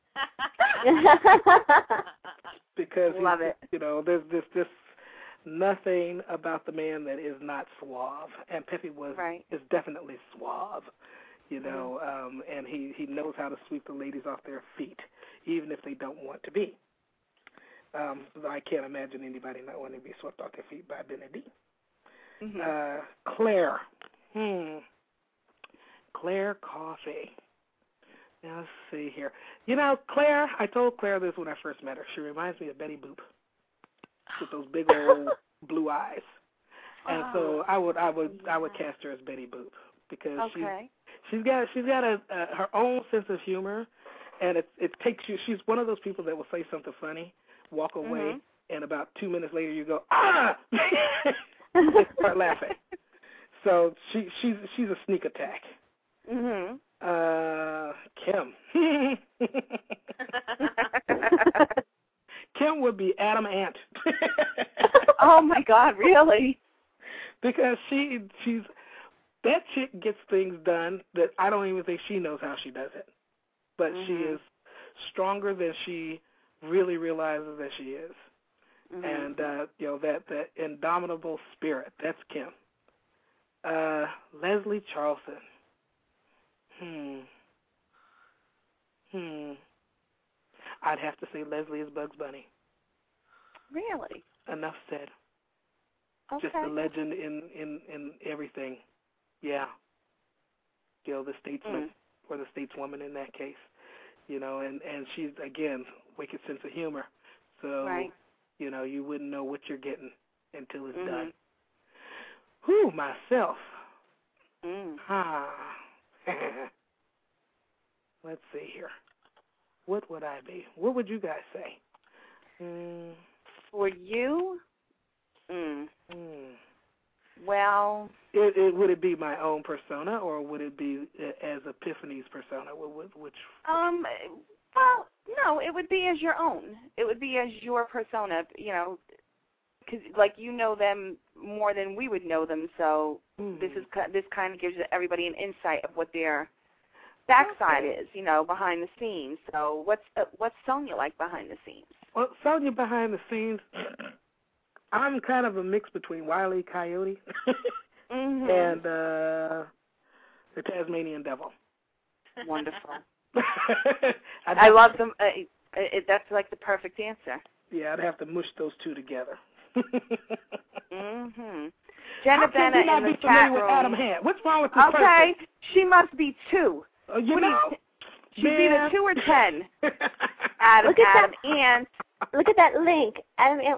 Because Love he's, it. you know, there's this this nothing about the man that is not suave, and Pepe was Right. is definitely suave, you know, mm-hmm. um, and he he knows how to sweep the ladies off their feet, even if they don't want to be. Um, I can't imagine anybody not wanting to be swept off their feet by Billy D. Mm-hmm. Uh, Claire, hmm, Claire Coffey. Now, let's see here. You know, Claire, I told Claire this when I first met her. She reminds me of Betty Boop with those big old blue eyes. And oh. so I would I would I would cast her as Betty Boop because okay. she's she's got she's got a, a her own sense of humor, and it it takes you. She's one of those people that will say something funny, walk away, mm-hmm. and about two minutes later you go ah, and start laughing. So she she's she's a sneak attack. Mhm. Uh, Kim. Kim would be Adam Ant. Oh my God, really? Because she she's that chick gets things done that I don't even think she knows how she does it. But mm-hmm. she is stronger than she really realizes that she is. Mm-hmm. And uh, you know, that, that indomitable spirit, that's Kim. Uh, Leslie Charlson. Hmm. Hmm. I'd have to say Leslie is Bugs Bunny. Really? Enough said. Okay. Just the legend in, in, in everything. Yeah. You know, the statesman mm. or the stateswoman in that case. You know, and, and she's, again, wicked sense of humor. So, right. you know, you wouldn't know what you're getting until it's mm-hmm. done. Whew, myself. Mm. Ah. Let's see here. What would I be? What would you guys say? Mm. For you? Mm. Mm. Well, it, it, would it be my own persona, or would it be as Epiphany's persona? Which? which um. Well, no. It would be as your own. It would be as your persona. You know, because like you know them more than we would know them. So mm. this is this kind of gives everybody an insight of what their backside okay. is. You know, behind the scenes. So what's uh, what's Sonia like behind the scenes? Well, Sonia behind the scenes. I'm kind of a mix between Wile E. Coyote mm-hmm. and uh, the Tasmanian Devil. Wonderful. I love them. Uh, it, that's like the perfect answer. Yeah, I'd have to mush those two together. mm-hmm. Jenna How can Benna you not in the be familiar chat with room. Adam Hand? What's wrong with this Okay, person? she must be two. Uh, you what know, you, she's man. either two or ten. Adam, Look at Adam that. Ant. Look at that link. Adam Ant was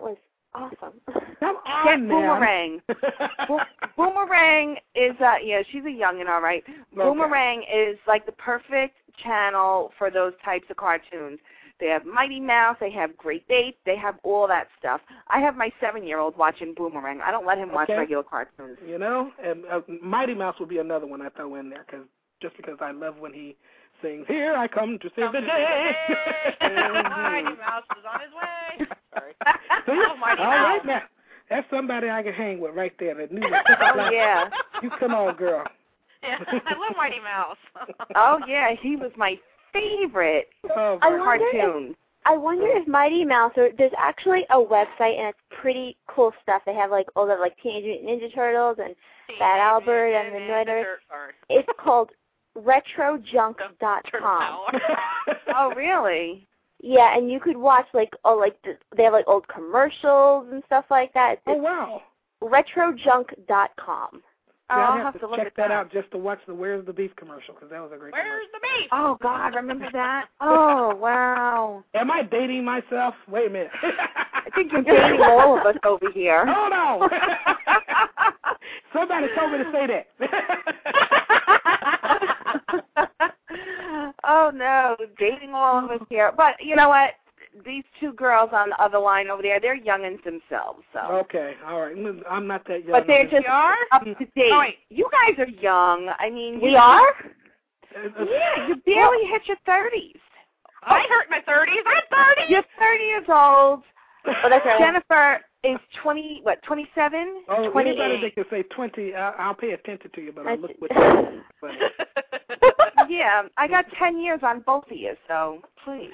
Awesome. Come on, Get man. Boomerang. Bo- Boomerang is, uh, yeah, she's a youngin', all right. Okay. Boomerang is like the perfect channel for those types of cartoons. They have Mighty Mouse, they have Great Ape, they have all that stuff. I have my seven-year-old watching Boomerang. I don't let him watch Okay. regular cartoons. You know, and uh, Mighty Mouse would be another one I throw in there, cause just because I love when he sings, "Here I come to save Come the to day." Mighty Mouse is on his way. Sorry. See? Oh, Mighty All Mouse. right now, that's somebody I can hang with right there. That knew that. Oh, yeah. You come on, girl. Yeah, I love Mighty Mouse. Oh, yeah, he was my favorite Oh, I boy. wonder if- cartoon. I wonder if Mighty Mouse, or there's actually a website, and it's pretty cool stuff. They have like all the like Teenage Mutant Ninja Turtles and Fat Albert and the Noiders. Sorry. It's called retro junk dot com. Oh, really? Yeah, and you could watch like oh like the, they have like old commercials and stuff like that. It's Oh wow. retro junk dot com. Oh, Yeah, I'll I'd have have to to look check at that that. out just to watch the "Where's the Beef" commercial, because that was a great Where's the beef? Oh, God, remember that? Oh, wow. commercial. Am I dating myself? Wait a minute. I think you're dating all of us over here. Hold on. Somebody told me to say that. Oh, no, dating all of us here. But you know what? These two girls on the other line over there, they're youngins themselves. So. Okay, all right. I'm not that young. But they're just You are? up to date. Oh, wait. You guys are young. I mean, We you- are? Yeah, you barely hit your thirties. I hurt my thirties. I'm thirty. You're thirty years old. Oh, that's right. Jennifer is twenty. What? Twenty-seven. Oh, twenty-eight. anybody that can say twenty, I, I'll pay attention to you, but I look with That's- you. But, Yeah, I got ten years on both of you. So please,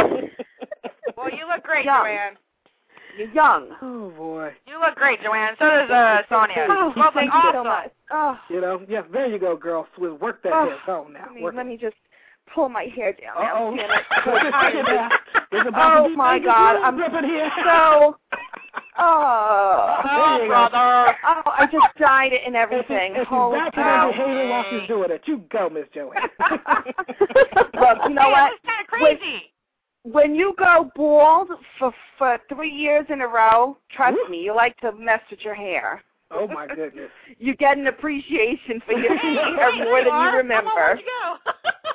Well, you look great, Young. Joanne. you're young. oh boy. You look great, Joanne. So does uh, Sonia. Oh, Both look thank you awesome. so much. Oh, You know, yes, there you go, girl. Swiss, work that Oh, head. Oh, now. let me, Work let me just pull my hair down. now. Uh-oh. Damn it. There's about to Oh be my baby God, blues I'm up in here. so. Oh. There Oh, you go. brother. Oh, I just dyed it and If everything. she's Holy back to cow. her behavior while she's doing it. You go, Miss Joanne. Look, you know Hey, what? this is kind of crazy. When you go bald for for three years in a row, trust Woo. me, you like to mess with your hair. Oh, my goodness. You get an appreciation for your Hey, hair hey, more there than are. you remember. Come on, where'd you go?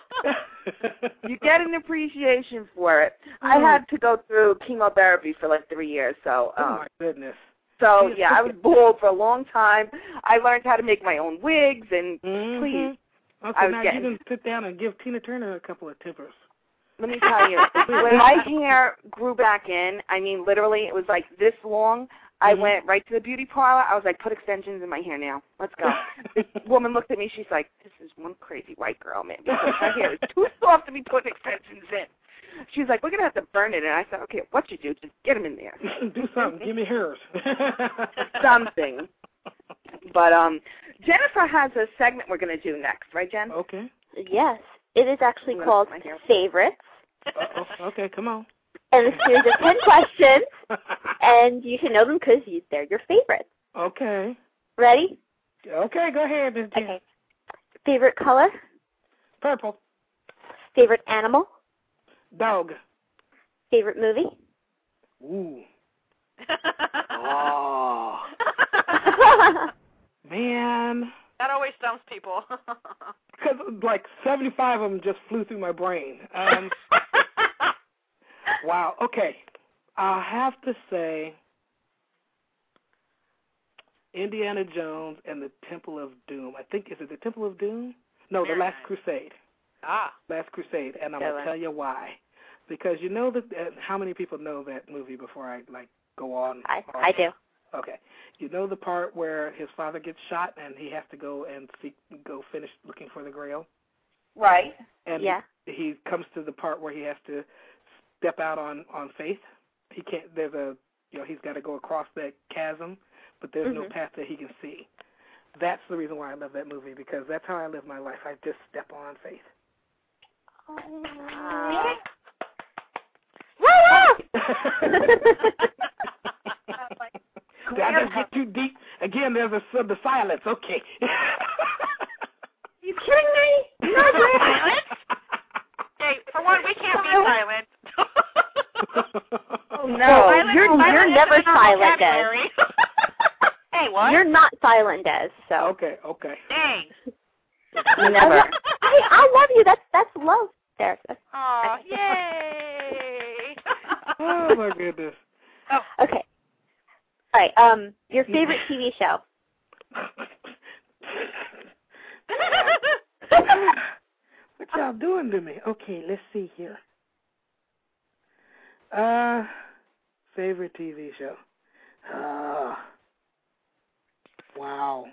You get an appreciation for it. I had to go through chemotherapy for like three years, so Oh, um, my goodness. so yeah, I was bald for a long time. I learned how to make my own wigs, and Mm-hmm. please, Okay, I was now getting- you can sit down and give Tina Turner a couple of tippers. let me tell you, when my hair grew back in, I mean, literally, it was like this long. I Mhm. went right to the beauty parlor. I was like, put extensions in my hair now. Let's go. This woman looked at me. She's like, this is one crazy white girl, man, because my hair is too soft to be putting extensions in. She's like, we're going to have to burn it. And I said, okay, what you do, just get them in there. Do something. Give me hers. Something. But um, Jennifer has a segment we're going to do next, right, Jen? Okay. Yes, it is actually I'm gonna called put my hair- Favorites, Uh-oh. Okay, come on. and it's a series of ten questions, and you should know them because they're your favorites. Okay. Ready? Okay, go ahead, Miss Jen. Okay. Favorite color? Purple. Favorite animal? Dog. Favorite movie? Ooh. Oh. Man. That always stumps people. Because, like, seventy-five of them just flew through my brain. Um, wow. Okay. I'll have to say Indiana Jones and the Temple of Doom. I think, is it the Temple of Doom? No, the Last Crusade. Ah. Last Crusade. And I'm going to tell you why. Because you know that, uh, how many people know that movie before I, like, go on? I, on? I do. Okay. You know the part where his father gets shot and he has to go and seek, go finish looking for the Grail? Right. And Yeah. he, he comes to the part where he has to step out on, on faith. He can't, there's a, you know, he's got to go across that chasm, but there's Mm-hmm. no path that he can see. That's the reason why I love that movie, because that's how I live my life. I just step on faith. Uh, Did I just get too deep? Again, there's a, the silence. Okay. you kidding me? Not silent. Hey, for one, we can't be silent. Oh, no. Silent You're Oh, you're never silent, Des. Hey, what? You're not silent, Des. So. Okay, okay. Dang. Never. I, I love you. That's that's love, there. Aw, yay. Oh my goodness. Oh. Okay. All right. Um, your favorite T V show? What y'all doing to me? Okay, let's see here. Uh, favorite T V show. Uh, wow.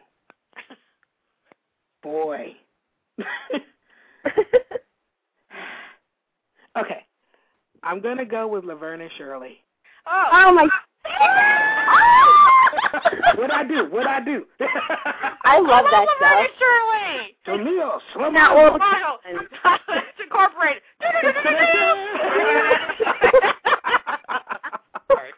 Boy. Okay. I'm going to go with Laverne and Shirley. Oh, Oh my. What'd I do? What'd I do? I love that Laverne show. and Shirley. So Leo, slow Now, down. Final. It's incorporated. Sorry.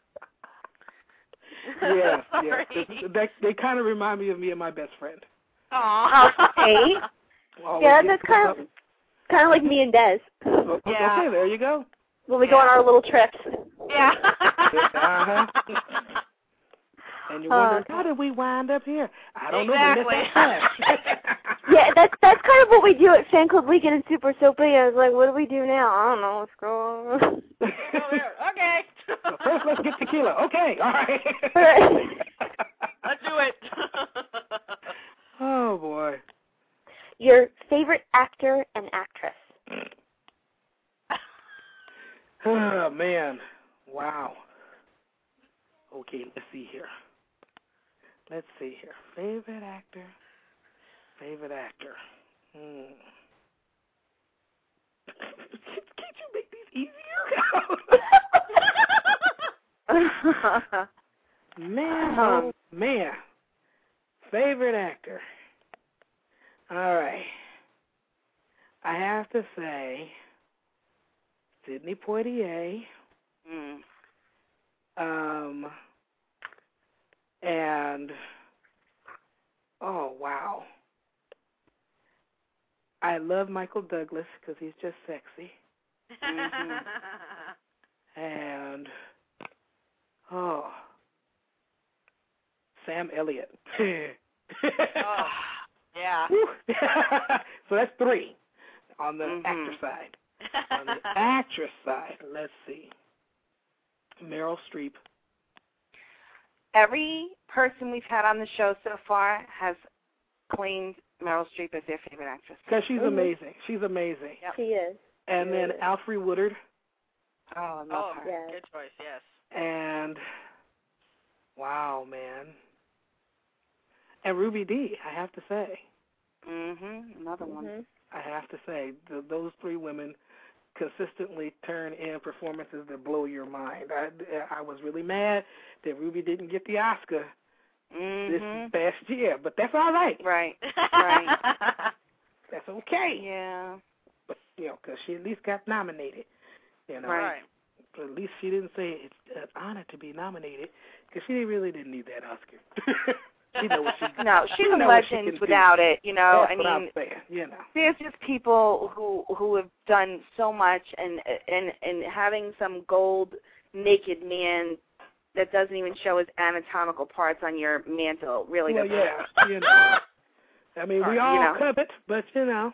Yeah, yeah. Sorry. They, they kind of remind me of me and my best friend. Aw. Okay. Always Yeah, get that's kind of kind of like me and Des Oh, Yeah. Okay, there you go. when we go on our little trips. Yeah. Uh-huh. And you're Uh, wondering, how did we wind up here? I don't Exactly. know, but that's Yeah, that's that's kind of what we do at Fan Club Weekend and Super Soapy. I was like, what do we do now? I don't know. Let's go. Okay. So first, let's get tequila. Okay, all right. All right. Let's do it. Oh, boy. Your favorite actor and actress? Oh, man. Wow. Okay, let's see here. Let's see here. Favorite actor. Favorite actor. Hmm. Can't you make these easier? Man, oh, man. Favorite actor. All right. I have to say Sidney Poitier. Mm. Um, and, oh, wow. I love Michael Douglas because he's just sexy. Mm-hmm. And, oh, Sam Elliott. Oh, yeah. So that's three on the Mhm. actor side. On the actress side, let's see. Meryl Streep. Every person we've had on the show so far has claimed Meryl Streep as their favorite actress. Because she's Mhm. amazing. She's amazing. Yep. She is. And She then is. Alfre Woodard. Oh, I love Oh, her. Yeah. good choice, yes. And, wow, man. And Ruby Dee, I have to say. Mhm. Another one. Mhm. I have to say, th- those three women consistently turn in performances that blow your mind. I, I was really mad that Ruby didn't get the Oscar Mhm. this past year, but that's all right. Right. Right. That's okay. Yeah. But, you know, because she at least got nominated. You know, Right. But at least she didn't say it's an honor to be nominated, because she really didn't need that Oscar. She know what she No, she's she a know what she legend can without do. it. You know, That's I what I'm mean, saying, you know. there's just people who who have done so much, and and and having some gold naked man that doesn't even show his anatomical parts on your mantle really Well, doesn't. yeah, you know. I mean, we You all know. covet, but you know.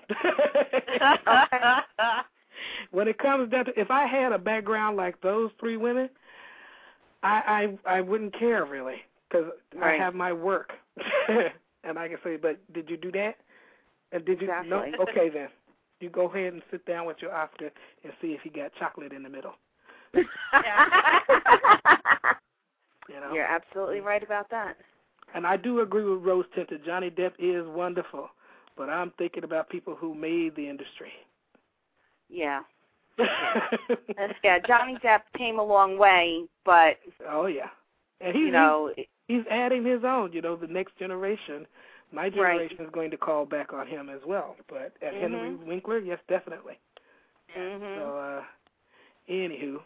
When it comes down to, if I had a background like those three women, I I, I wouldn't care really, because Right. I have my work, and I can say, but did you do that? And did you? No. Exactly. Okay, then you go ahead and sit down with your Oscar and see if he got chocolate in the middle. You know. You're absolutely right about that. And I do agree with Rose Tinter. Johnny Depp is wonderful, but I'm thinking about people who made the industry. Yeah. Yeah, Johnny Depp came a long way, but Oh yeah, and he's you know, he's adding his own. You know, the next generation, my generation is going to call back on him as well. But at Mhm. Henry Winkler, yes, definitely. mhm. So, uh, anywho,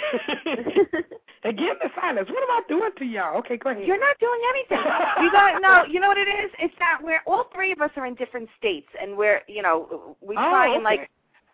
again the silence. What am I doing to y'all? Okay, go ahead. You're not doing anything. You got no. You know what it is? It's that we're all three of us are in different states, and we're you know we Oh, try and okay. like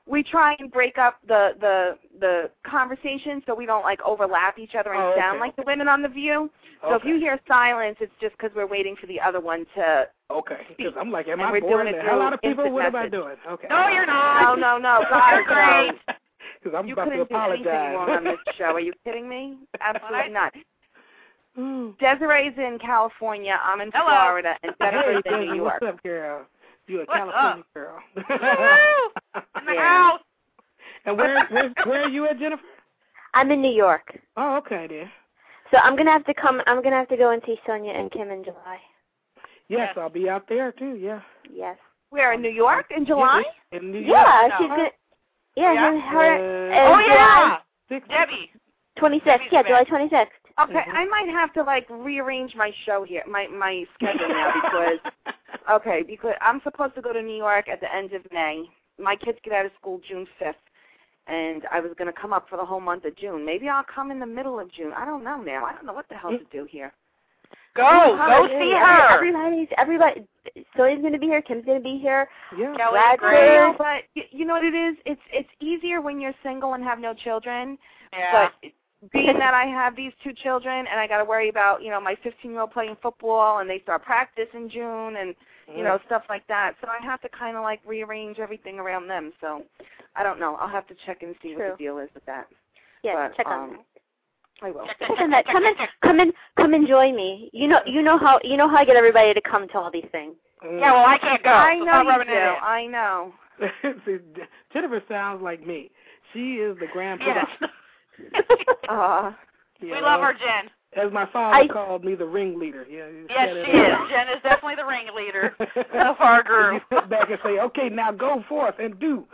we try and break up the the the conversation so we don't like overlap each other and Oh, okay. sound like the women on The View. So Okay. if you hear silence, it's just because we're waiting for the other one to. Okay, because I'm like, am And I we're boring doing the it hell through out of people? instant What am I message. doing? Okay. No, you're not. No, no, no, guys, You're great. no. Because I'm You about to couldn't do anything apologize. wrong on this show. Are you kidding me? Absolutely not. Mm. Desiree's in California. I'm in Hello. Florida, and Hey, Desiree's in Desi, New York. what's up, girl? You a What's California girl. Woo! In the Yeah. house. And where, where where are you at, Jennifer? I'm in New York. Oh, okay, then. So I'm gonna have to come. I'm gonna have to go and see Sonia and Kim in July. Yes, Yes. I'll be out there too. Yeah. Yes. Where, in New York in July? Yeah, in New York. Yeah, No. she's gonna. Yeah, Yeah? her. her Uh, uh, Oh, yeah. Six- Debbie. twenty-sixth. Debbie's Yeah, back. July twenty-sixth. Okay, Mhm. I might have to like rearrange my show here, my my schedule now because okay, because I'm supposed to go to New York at the end of May. My kids get out of school June fifth, and I was going to come up for the whole month of June. Maybe I'll come in the middle of June. I don't know now. I don't know what the hell to do here. Go. Go see her. Everybody's everybody. Sonia's gonna be here. Kim's gonna be here. Yeah. Kelly, Glad great. to- But y- you know what it is? It's it's easier when you're single and have no children. Yeah. But being that I have these two children and I got to worry about, you know, my fifteen-year-old playing football and they start practice in June and, you know, stuff like that. So I have to kind of like rearrange everything around them. So I don't know. I'll have to check and see True. what the deal is with that. Yeah, But, check on um, that. I will. Check, Check check, on that. check, Come in, check, check. come in, come and join me. You know, you know how you know how I get everybody to come to all these things. Mm. Yeah, well, I can't go. I so know stop you rubbing do. it in. I know. See, Jennifer sounds like me. She is the grand Yes. producer. Uh, You We know? love her, Jen. As my father I- called me, the ringleader. Yeah, you Yes, said it she is. all. Jen is definitely the ringleader of our group. You sit back and say, okay, now go forth and do.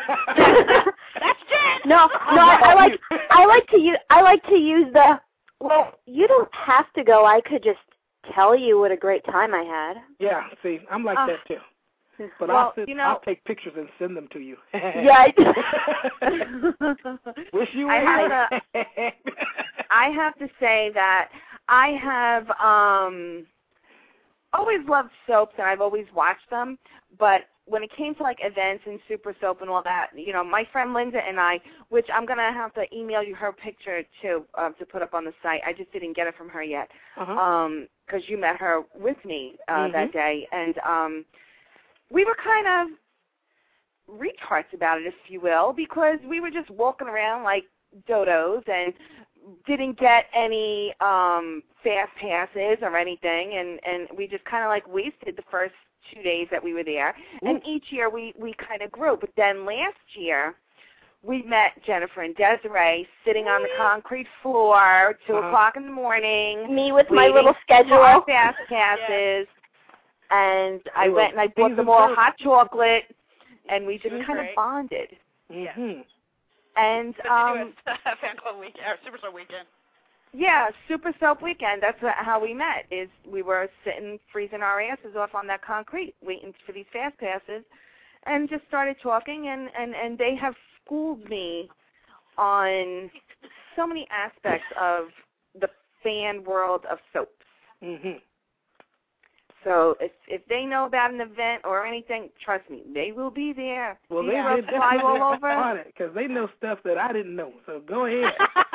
That's Jen. No, no, I, I like I like to use I like to use the. Well, you don't have to go. I could just tell you what a great time I had. Yeah, see, I'm like Uh, that too. But well, I'll, sit, you know- I'll take pictures and send them to you. Yeah. Wish you I would. have I have to say that I have um always loved soaps and I've always watched them, but when it came to like events and Super Soap and all that, you know, my friend Linda and I, which I'm gonna have to email you her picture too uh, to put up on the site. I just didn't get it from her yet, uh-huh. um, because you met her with me uh, Mhm. that day, and um, we were kind of retards about it, if you will, because we were just walking around like dodos and didn't get any um, fast passes or anything, and, and we just kind of like wasted the first two days that we were there. Ooh. And each year we, we kind of grew. But then last year we met Jennifer and Desiree sitting on the concrete floor, two Uh-huh. o'clock in the morning. Me with my waiting little for our schedule. fast passes. And I They were went and I bought season them all first. hot chocolate, and we just was kind great. of bonded. Mhm. And Good um, to do a fan club weekend, or Super Soap weekend. yeah, Super Soap Weekend. That's what, how we met. Is we were sitting, freezing our asses off on that concrete, waiting for these fast passes, and just started talking. And, and, and they have schooled me on so many aspects of the fan world of soaps. Mhm. So if if they know about an event or anything, trust me, they will be there. Well, they, Zero they fly definitely all over. on it because they know stuff that I didn't know. So go ahead.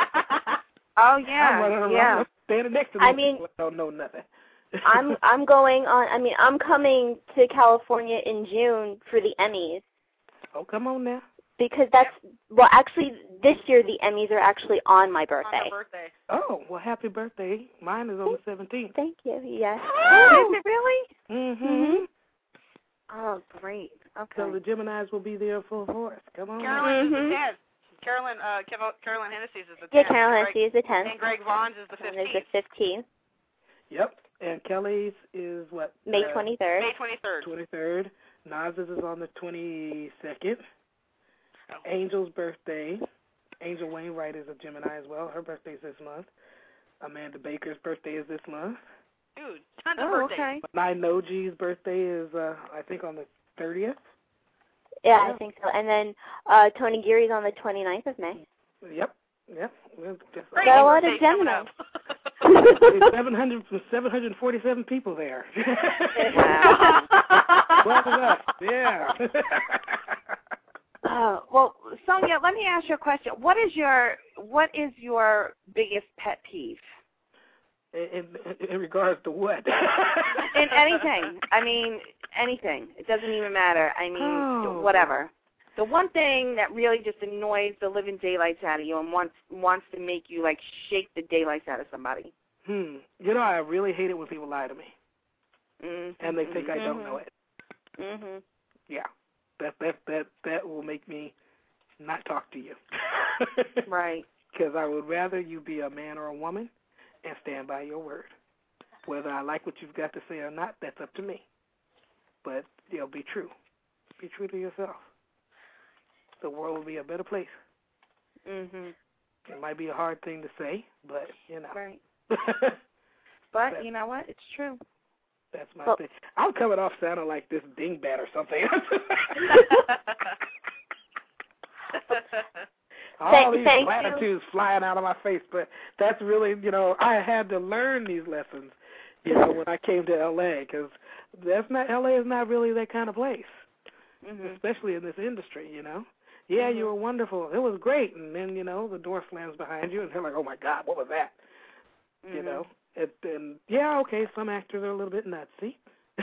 Oh I'm running yeah, around yeah. standing next to I these mean, people that don't know nothing. I'm I'm going on. I mean, I'm coming to California in June for the Emmys Oh, come on now. because that's well, actually, this year the Emmys are actually on my On birthday. her birthday. Oh, well, happy birthday. Mine is on the seventeenth. Thank you. Yes. Oh, is it really? Mm-hmm. Mhm. Oh, great. So Okay. the Geminis will be there full force. Come on. Carolyn is Mhm. the tenth. Carolyn, uh, Carol- Carolyn Hennessy's is the Yeah, tenth. Carolyn Greg, Hesse is the tenth. and Greg Vaughn's is the And there's fifteenth. the fifteenth, Yep. And Kelly's is what? May uh, twenty-third. May twenty-third. twenty-third. Naz's is on the twenty-second. Oh. Angel's birthday. Angel Wainwright is a Gemini as well. Her birthday's this month. Amanda Baker's birthday is this month. Dude, tons of Oh, birthdays. okay. Nainoji's birthday is, uh, I think, on the thirtieth. Yeah, Yeah. I think so. And then uh, Tony Geary's on the twenty-ninth of May. Yep. Yep. Well, just- Great Got a lot of birthdays coming Gemini. up. There's seven hundred, seven hundred forty-seven people there. Wow. Twelve of us. Yeah. Uh, well, Sonia, let me ask you a question. What is your what is your biggest pet peeve? In, in, in regards to what? In anything. I mean, anything. It doesn't even matter. I mean, Oh. whatever. The one thing that really just annoys the living daylights out of you and wants wants to make you, like, shake the daylights out of somebody. Hmm. You know, I really hate it when people lie to me. Mm-hmm. And they think I don't know it. Mm-hmm. Yeah. That, that, that, that will make me not talk to you. Right. Because I would rather you be a man or a woman and stand by your word. Whether I like what you've got to say or not, that's up to me. But, you know, be true. Be true to yourself. The world will be a better place. Mhm. It might be a hard thing to say, but, you know. Right. But, you know what? It's true. That's my Well, thing. I'm coming off sounding like this dingbat or something. All Thank- these thank platitudes you. flying out of my face, but that's really, you know, I had to learn these lessons, you know, when I came to L A, because that's not, L A is not really that kind of place, Mhm. especially in this industry, you know. Yeah, Mhm. you were wonderful. It was great, and then, you know, the door slams behind you, and they're like, oh, my God, what was that? You Mhm. know, it, and yeah, okay, some actors are a little bit nutsy.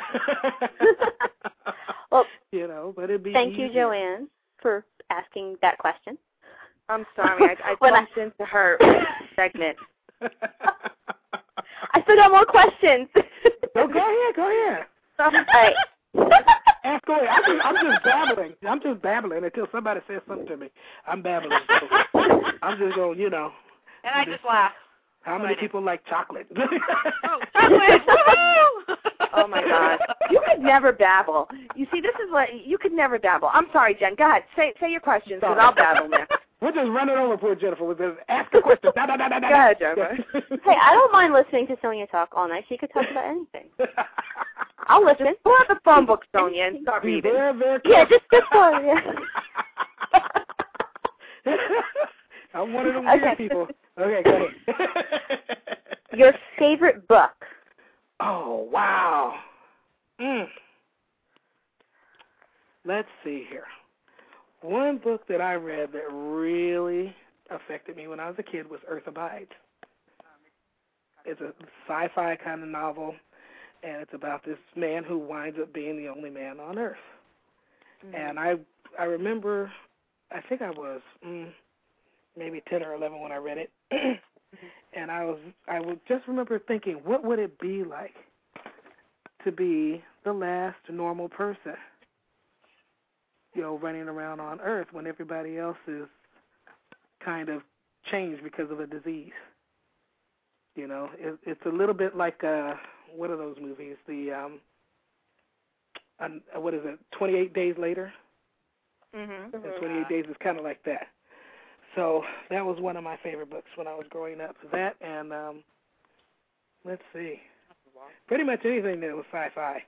Well, you know, but it'd be thank you, easier. Joanne, for asking that question. I'm sorry. I, I When I- bumped into her segment. I still got more questions. No, go ahead, go ahead. All right. Ask away. I'm just, I'm just babbling. I'm just babbling until somebody says something to me. I'm babbling. So I'm just going, you know. And I just laugh. How many people like chocolate? Oh, chocolate! Woo! Oh, my God. You could never babble. You see, this is what, you could never babble. I'm sorry, Jen. Go ahead. Say say your questions, because I'll babble next. We're just running over poor Jennifer with this. Ask a question. Da, da, da, da, da. Go ahead, Jennifer. Hey, I don't mind listening to Sonia talk all night. She could talk about anything. I'll listen. Pull out the phone book, Sonia, and start Be reading. very, very Yeah, careful. just this one. Yeah. I'm one of them weird Okay. people. Okay, go ahead. Your favorite book? Oh, wow. Mm. Let's see here. One book that I read that really affected me when I was a kid was Earth Abides. It's a sci-fi kind of novel, and it's about this man who winds up being the only man on Earth. Mm-hmm. And I I remember, I think I was mm, maybe ten or eleven when I read it, and I was I would just remember thinking, what would it be like to be the last normal person, you know, running around on Earth when everybody else is kind of changed because of a disease. You know, it, it's a little bit like, uh, what are those movies? The, um, um, what is it, twenty-eight days later? Mm-hmm. And twenty-eight days is kind of like that. So that was one of my favorite books when I was growing up. That and, um, let's see, pretty much anything that was sci-fi.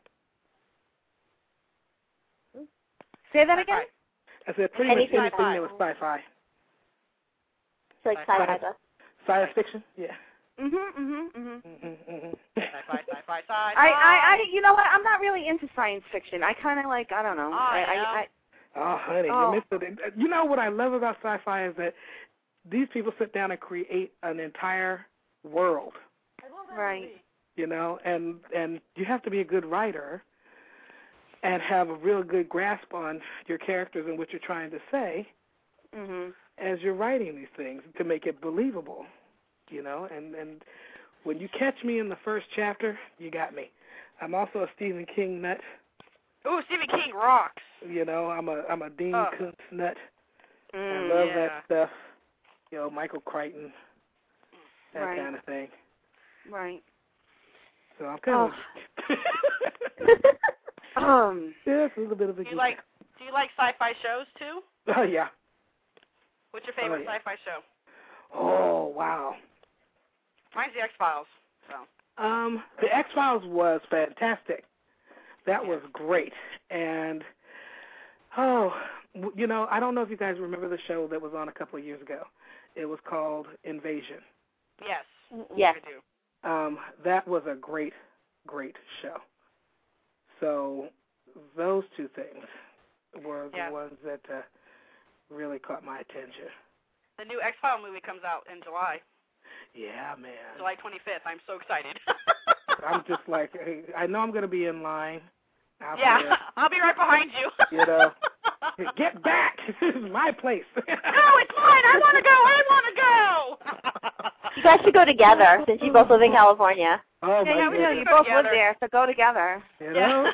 Say that again? I said pretty Anything much anything sci-fi. that was sci-fi. It's like sci-fi book. Science fiction, yeah. Mhm, mhm, mhm. Mm-hmm, mm-hmm. Sci-fi, sci-fi, sci-fi. I, I, I, you know what? I'm not really into science fiction. I kind of like, I don't know. Oh, I, yeah. I, I, Oh, honey, Oh. you missed it. You know what I love about sci-fi is that these people sit down and create an entire world, right. you know, and and you have to be a good writer and have a real good grasp on your characters and what you're trying to say Mhm. as you're writing these things to make it believable, you know. And, and when you catch me in the first chapter, you got me. I'm also a Stephen King nut. Ooh, Stephen King rocks. You know, I'm a I'm a Dean Oh. Koontz nut. I Mm, love yeah. that stuff. You know, Michael Crichton, that Right. kind of thing. right. So I'm kind Oh. of Um. yeah, it's a little bit of a Do you geek. like Do you like sci-fi shows too? Oh yeah. What's your favorite Oh, yeah. sci-fi show? Oh wow. Mine's The X-Files. So. Um, the X-Files was fantastic. That Yeah. was great. And oh, w- you know, I don't know if you guys remember the show that was on a couple of years ago. It was called Invasion. Yes. Yes. I do. Um, that was a great, great show. So those two things were the Yeah. ones that uh, really caught my attention. The new X-File movie comes out in July. Yeah, man. July twenty-fifth. I'm so excited. I'm just like, hey, I know I'm going to be in line. Out yeah, there, I'll be right behind you. You know, get back. This is my place. No, it's mine. I want to go. I want to go. You guys should go together since you both live in California. Oh, yeah, my yeah, we know. goodness. You both Together. live there, so go together. You know?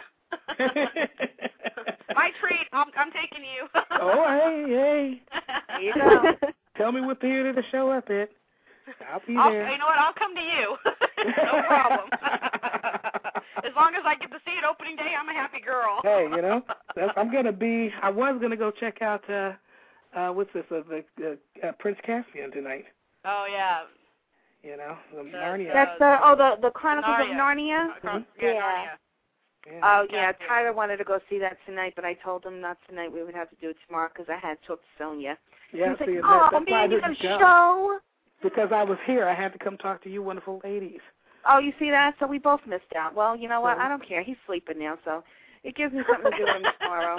My treat. I'm, I'm taking you. Oh, hey, hey. There you go. Tell me what theater to show up at. I'll be I'll, there. you know what? I'll come to you. No problem. As long as I get to see it opening day, I'm a happy girl. Hey, you know, that's, I'm going to be, I was going to go check out, uh, uh, what's this, uh, the uh, uh, Prince Caspian tonight. Oh, yeah. You know, the The- Narnia. That's the oh the the Chronicles Narnia. of Narnia. Uh, Mhm. Yeah. Yeah. Narnia. Yeah. Oh yeah, Yeah. Tyler wanted to go see that tonight, but I told him not tonight. We would have to do it tomorrow because I had talked to Sonia. yeah, He's see, like, that, oh that's why I man, you got didn't a go. show. Because I was here, I had to come talk to you wonderful ladies. Oh, you see that? So we both missed out. Well, you know what? Mhm. I don't care. He's sleeping now, so it gives me something to do with him tomorrow.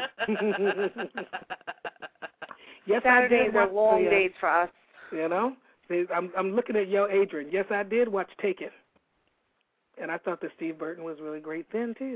Yes, I Saturdays did are watch long the, uh, days for us. You know, See, I'm I'm looking at yo, Adrian. Yes, I did watch Taken, and I thought that Steve Burton was really great then too.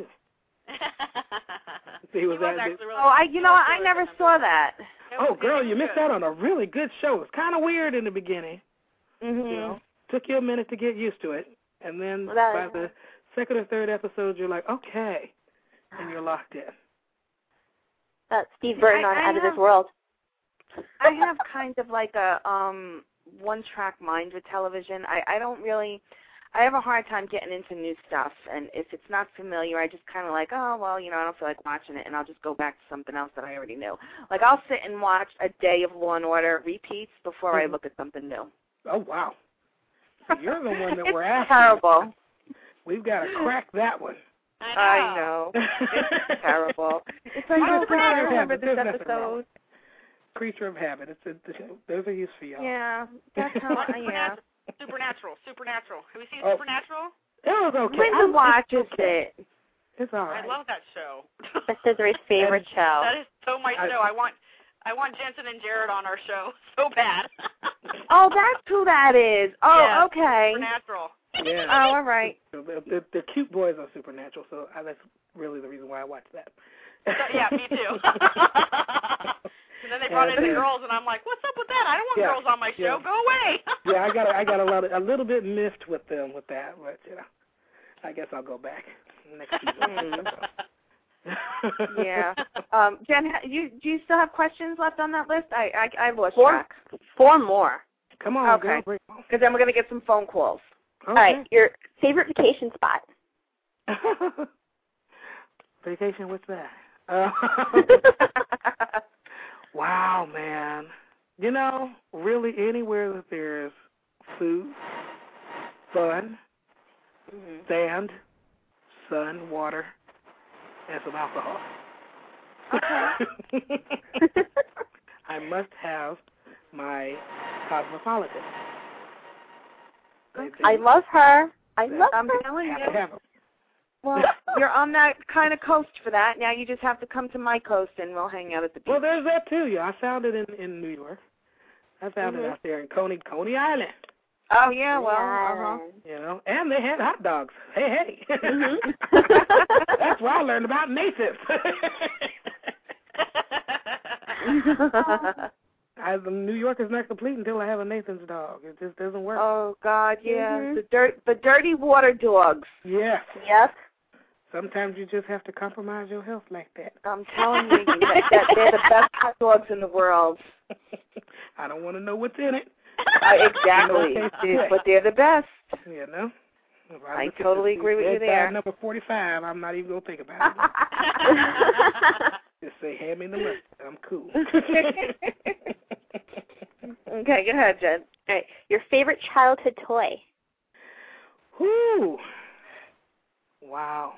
See, He was was that? actually really Oh, I he you know was what? I really never good. saw that. It Oh, was- girl, it you was missed good. out on a really good show. It's kind of weird in the beginning. Mhm. You know, took you a minute to get used to it, and then Well, that- by the second or third episode, you're like, okay, and you're locked in. That's Steve Burton I- on I Out of have- This World. I have kind of like a um one track mind with television. I, I don't really I have a hard time getting into new stuff, and if it's not familiar, I just kind of like, oh, well, you know, I don't feel like watching it, and I'll just go back to something else that I already knew. Like, I'll sit and watch a day of Law and Order repeats before Mhm. I look at something new. Oh, wow. So you're the one that It's we're after. terrible. We've got to crack that one. I know. It's terrible. It's like, Well, oh, it's God, I creature of remember habit. this There's nothing wrong episode. with it. Creature of habit. It's a, there's a use for y'all. Yeah, that's how, yeah. Supernatural. Supernatural. Have you seen Oh. Supernatural? It was okay. Linda I'm- watches it's okay. it. It's all right. I love that show. That's Desiree's favorite show. That is so my I- show. I want I want Jensen and Jared on our show so bad. Oh, that's who that is. Oh, Yeah. okay. Supernatural. Yeah. Oh, all right. So the, the, the cute boys are supernatural, so I, that's really the reason why I watch that. So, yeah, me too. And then they brought in the girls, and I'm like, "What's up with that? I don't want Yeah, girls on my show. yeah. Go away." Yeah, I got a, I got a lot of, a little bit miffed with them with that, but you know, I guess I'll go back next season. Yeah. Um, Jen, ha- you do you still have questions left on that list? I I, I lost Four, track. four more. Come on, Okay. girl. Bring it on. Because then we're gonna get some phone calls. All right, your favorite vacation spot. Okay. Vacation, what's that? Uh, wow, man. You know, really anywhere that there's food, fun, Mm-hmm. sand, sun, water, and some alcohol. Okay. I must have my Cosmopolitan. They- I they love her. I love I'm her. telling have you. to have 'em. Well, you're on that kind of coast for that. Now you just have to come to my coast, and we'll hang out at the beach. Well, there's that too. Yeah, I found it in in New York. I found Mhm. it out there in Coney Coney Island. Oh yeah, well, uh-huh. You know, and they had hot dogs. Hey, hey. Mhm. That's where I learned about Nathan's. I, New York is not complete until I have a Nathan's dog. It just doesn't work. Oh God, yeah, Mhm. the dirt, the dirty water dogs. Yes. Yep. Sometimes you just have to compromise your health like that. I'm telling you, that, that they're the best hot dogs in the world. I don't want to know what's in it. Uh, exactly, No taste but they're the best. You know. If I look at totally the- agree with you Dead there. Bad Number forty-five. I'm not even gonna think about it. Just say, hand me the mustard. I'm cool. Okay, go ahead, Jen. All right, your favorite childhood toy. Whoo! Wow.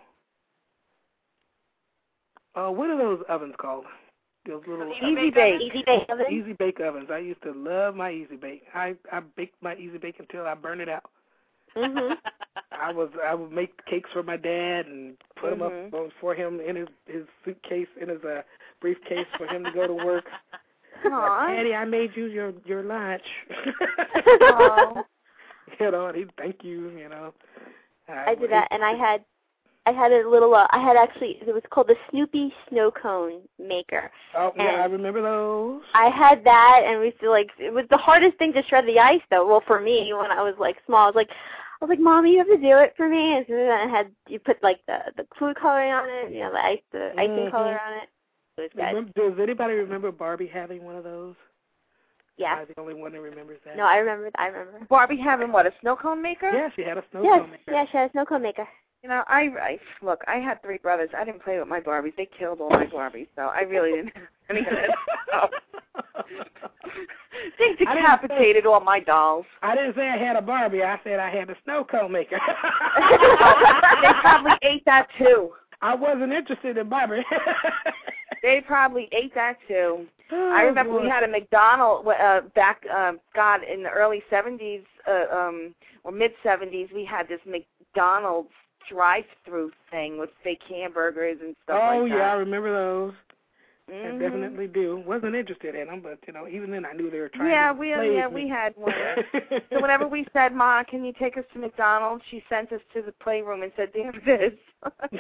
Uh, what are those ovens called? Those little Easy bake. Easy bake oven. Easy Bake ovens. I used to love my Easy Bake. I I baked my Easy Bake until I burned it out. Mhm. I was I would make cakes for my dad and put them Mhm. up on- for him in his his suitcase in his uh, briefcase for him to go to work. Aw. Daddy, I made you your your lunch. Oh. You know, and he thank you. You know. I did that, and I had, I had a little. Uh, I had actually. It was called the Snoopy Snow Cone Maker. Oh yeah, and I remember those. I had that, and we feel like it was the hardest thing to shred the ice, though. Well, for me, when I was like small, I was like, I was like, Mommy, you have to do it for me. And so then I had you put like the the food coloring on it, you know, the ice, the icing Mm-hmm. color on it. It was good. Remember, does anybody remember Barbie having one of those? Yeah. Am I the only one that remembers that? No, I remember. I remember. Barbie having what, a snow cone maker? Yeah, she had a snow Yes. cone maker. Yeah, she had a snow cone maker. You know, I, I look. I had three brothers. I didn't play with my Barbies. They killed all my Barbies, so I really didn't have any of that stuff. They decapitated all my dolls. I didn't say I had a Barbie. I said I had a snow cone maker. They probably ate that too. I wasn't interested in Barbie. They probably ate that too. Oh, I remember boy. we had a McDonald's uh, back, uh, God, in the early seventies uh, um, or mid seventies. We had this McDonald's drive-through thing with fake hamburgers and stuff oh, like that. yeah, I remember those. Mm-hmm. I definitely do. Wasn't interested in them, but, you know, even then I knew they were trying Yeah, to we play yeah me. we had one. So whenever we said, "Ma, can you take us to McDonald's?" she sent us to the playroom and said, "There it is."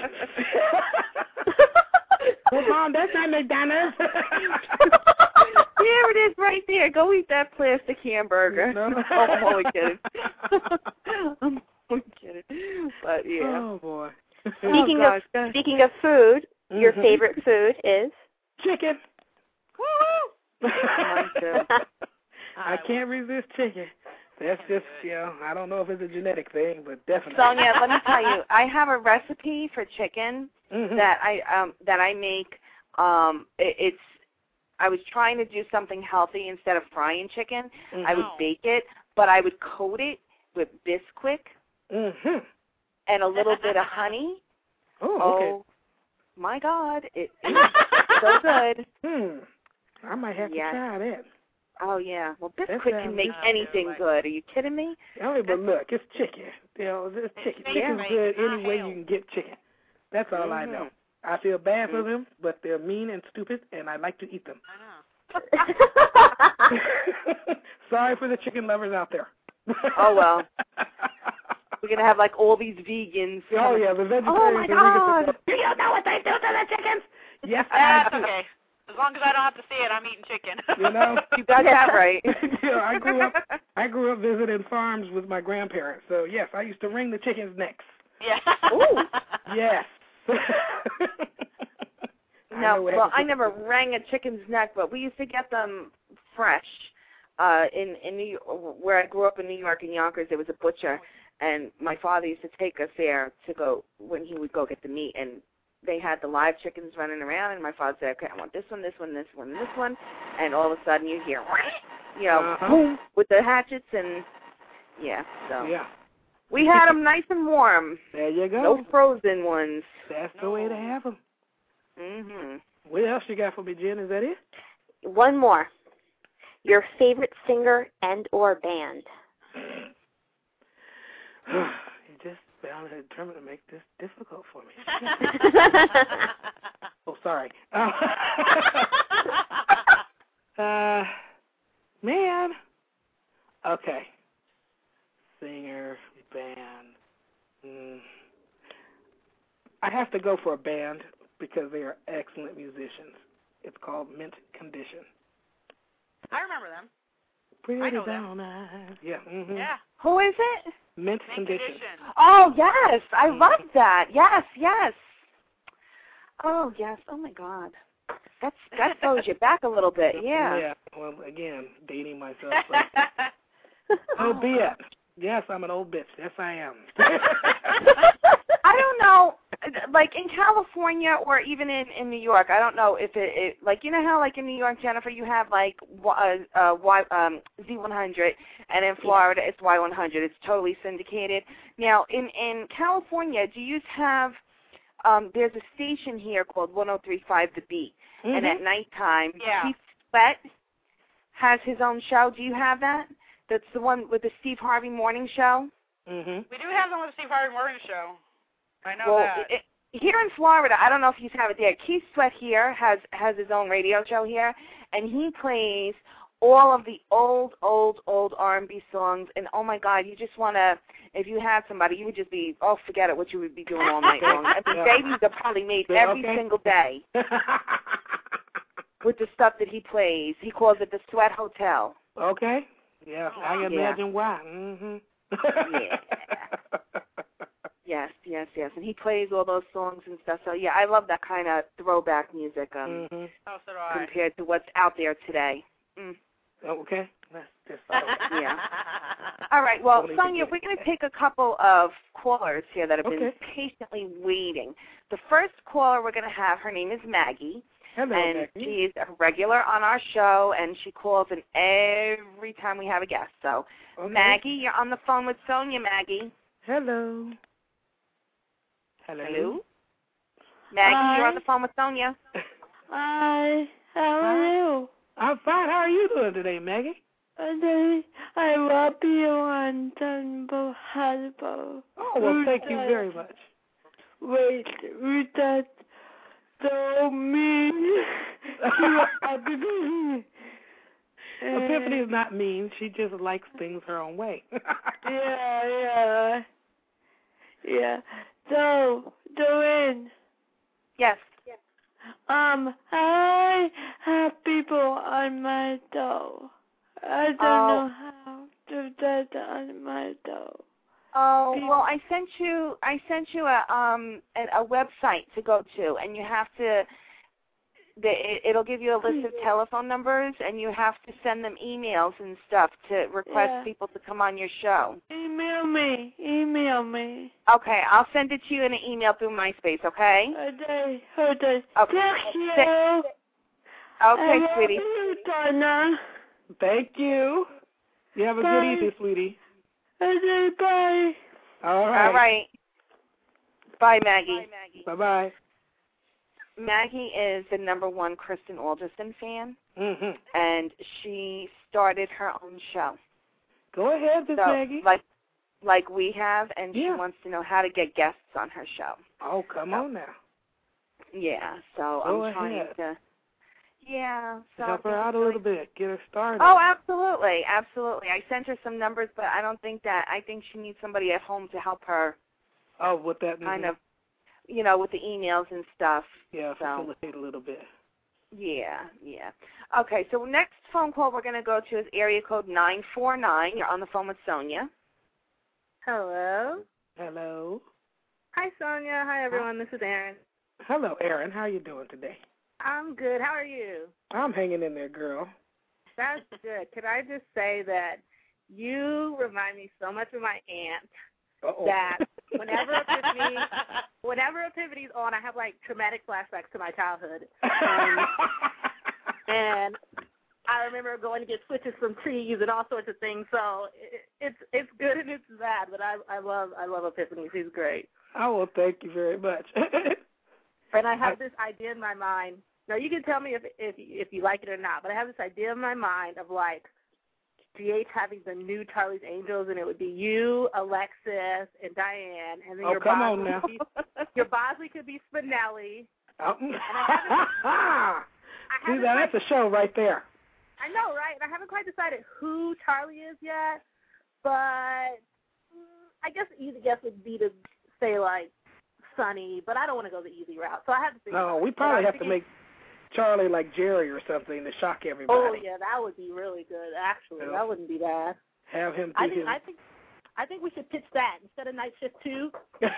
Well, Mom, that's not McDonald's. There it is, right there. Go eat that plastic hamburger. No. Oh, I'm only kidding. I'm only kidding. But yeah. Oh, boy. Speaking oh, of gosh. speaking of food, your Mhm. favorite food is? Chicken. Mine too. I can't resist chicken. That's just, you know, I don't know if it's a genetic thing, but definitely. Sonia, let me tell you, I have a recipe for chicken Mhm. that I um that I make. Um, it, it's I was trying to do something healthy instead of frying chicken. Mhm. I would bake it, but I would coat it with Bisquick Mhm. and a little bit of honey. Oh, okay. Oh my God, it is so good. Hmm. I might have Yes. to try that. Oh yeah, well That Bisquick can sounds make good. anything good. Are you kidding me? I mean, but look, it's chicken. You know, it's chicken. Chicken's good any way you can get chicken. That's all I know. I feel bad for them, but they're mean and stupid, and I like to eat them. Sorry for the chicken lovers out there. Oh well. We're gonna have like all these vegans. Oh yeah, the vegetarians. Oh my are gonna God! get- Do you know what they do to the chickens? Yes, I That's do. okay. As long as I don't have to see it, I'm eating chicken. You know, You got that right. you know, I grew up. I grew up visiting farms with my grandparents, so yes, I used to wring the chickens' necks. Yeah. Ooh. Yes. No, well, I never wrang a chicken's neck, but we used to get them fresh. Uh, in in New York, where I grew up in New York, in Yonkers, there was a butcher, and my father used to take us there to go when he would go get the meat, and they had the live chickens running around, and my father said, "Okay, I want this one, this one, this one, this one," and all of a sudden you hear, you know, Uh-huh. boom, with the hatchets, and yeah, so Yeah. we had them nice and warm, There you go. no frozen ones. That's the way to have them. Mhm. What else you got for me, Jen? Is that it? One more. Your favorite singer and or band? You just found it determined to make this difficult for me. Oh, sorry. Uh, uh, man. Okay. Singer, band. Mm. I have to go for a band because they are excellent musicians. It's called Mint Condition. I remember them. Pretty I know them. brown eyes. Yeah. Mm-hmm. Yeah. Who is it? Mint Mint Condition. condition. Oh, yes. I love that. Yes, yes. Oh, yes. Oh, my God. That's That throws you back a little bit. Yeah. Yeah. Well, again, dating myself. But albeit, yes, I'm an old bitch. Yes, I am. I don't know, like in California or even in, in New York, I don't know if it, it, like, you know how, like, in New York, Jennifer, you have, like, uh, uh, y, um, Z one hundred, and in Florida, it's Y one hundred. It's totally syndicated. Now, in, in California, do you have, um, there's a station here called one oh three point five The Beat, Mm-hmm. and at nighttime, Yeah. Keith Sweat has his own show. Do you have that? That's the one with the Steve Harvey morning show? Mm-hmm. We do have them with the Steve Harvey Morning Show. I know Well, that. it, here in Florida, I don't know if you have it there. Keith Sweat here has has his own radio show here, and he plays all of the old, old, old R and B songs. And oh my God, you just want to, if you had somebody, you would just be, oh, forget it, what you would be doing all night long. I mean, babies are probably made every okay. single day with the stuff that he plays. He calls it the Sweat Hotel. Okay. Yeah, I imagine yeah. why. Mm-hmm. Yeah. Yes, yes, yes. And he plays all those songs and stuff. So, yeah, I love that kind of throwback music um, mm-hmm. Oh, so do I. compared to what's out there today. Mm. Okay. That's just Yeah. All right. Well, Totally Sonia, we're going to take a couple of callers here that have been Okay. patiently waiting. The first caller we're going to have, her name is Maggie. Hello, and Maggie. she's a regular on our show, and she calls in every time we have a guest. So, Okay. Maggie, you're on the phone with Sonia, Maggie. Hello. Hello. Hello? Maggie, Hi. you're on the phone with Sonia. Hi, how are you? I'm fine. How are you doing today, Maggie? I I love you on Dunbo Hasbro. Oh, well, thank you very much. Wait, read that so mean. Epiphany. Epiphany is not mean. She just likes things her own way. Yeah, yeah. Yeah. So, Joanne. Yes. Um, I have people on my door. I don't Oh. know how to do that on my door. Oh, well, I sent you I sent you a um a, a website to go to, and you have to the, it, it'll give you a list of telephone numbers, and you have to send them emails and stuff to request Yeah. people to come on your show. Email me. Email me. Okay, I'll send it to you in an email through MySpace, okay? Okay. Okay. Okay. Thank you. Okay, I love sweetie. you, Donna. Thank you. You have a Bye. good evening, sweetie. Okay, bye. All right. All right. Bye, Maggie. Bye-bye. Maggie is the number one Kristen Alderson fan, Mm-hmm. and she started her own show. Go ahead, Miss So, Maggie. like, like we have, and Yeah. she wants to know how to get guests on her show. Oh, come on now. Yeah, so Go I'm trying ahead. to. Yeah, so Help her out a little bit. Get her started. Oh, absolutely, absolutely. I sent her some numbers, but I don't think that. I think she needs somebody at home to help her, Oh, with that kind mhm. of, you know, with the emails and stuff. Yeah, so. facilitate a little bit. Yeah, yeah. Okay, so next phone call we're going to go to is area code nine four nine. You're on the phone with Sonia. Hello. Hello. Hi, Sonia. Hi, everyone. This is Erin. Hello, Erin. How you doing today? I'm good. How are you? I'm hanging in there, girl. That's good. Could I just say that you remind me so much of my aunt Uh-oh. that whenever Epiphany, whenever Epiphany's on, I have, like, traumatic flashbacks to my childhood. And, and I remember going to get switches from trees and all sorts of things. So it, it's it's good and it's bad, but I I love I love Epiphany. She's great. Oh, well, thank you very much. And I have this idea in my mind. Now, you can tell me if if if you like it or not, but I have this idea in my mind of, like, G H having the new Charlie's Angels, and it would be you, Alexis, and Diane, and then Oh, your come Bosley on now. could be, your Bosley could be Spinelli. Oh. I See, haven't now quite, that's a show right there. I know, right? And I haven't quite decided who Charlie is yet, but mm, I guess the easy guess would be to say, like, Sunny, but I don't want to go the easy route, so I have to think. No, about we it. probably But I'm have to thinking- make Charlie like Jerry or something to shock everybody. Oh yeah, that would be really good. Actually, Yeah. that wouldn't be bad. Have him do I think his... I think I think we should pitch that instead of Night Shift Two.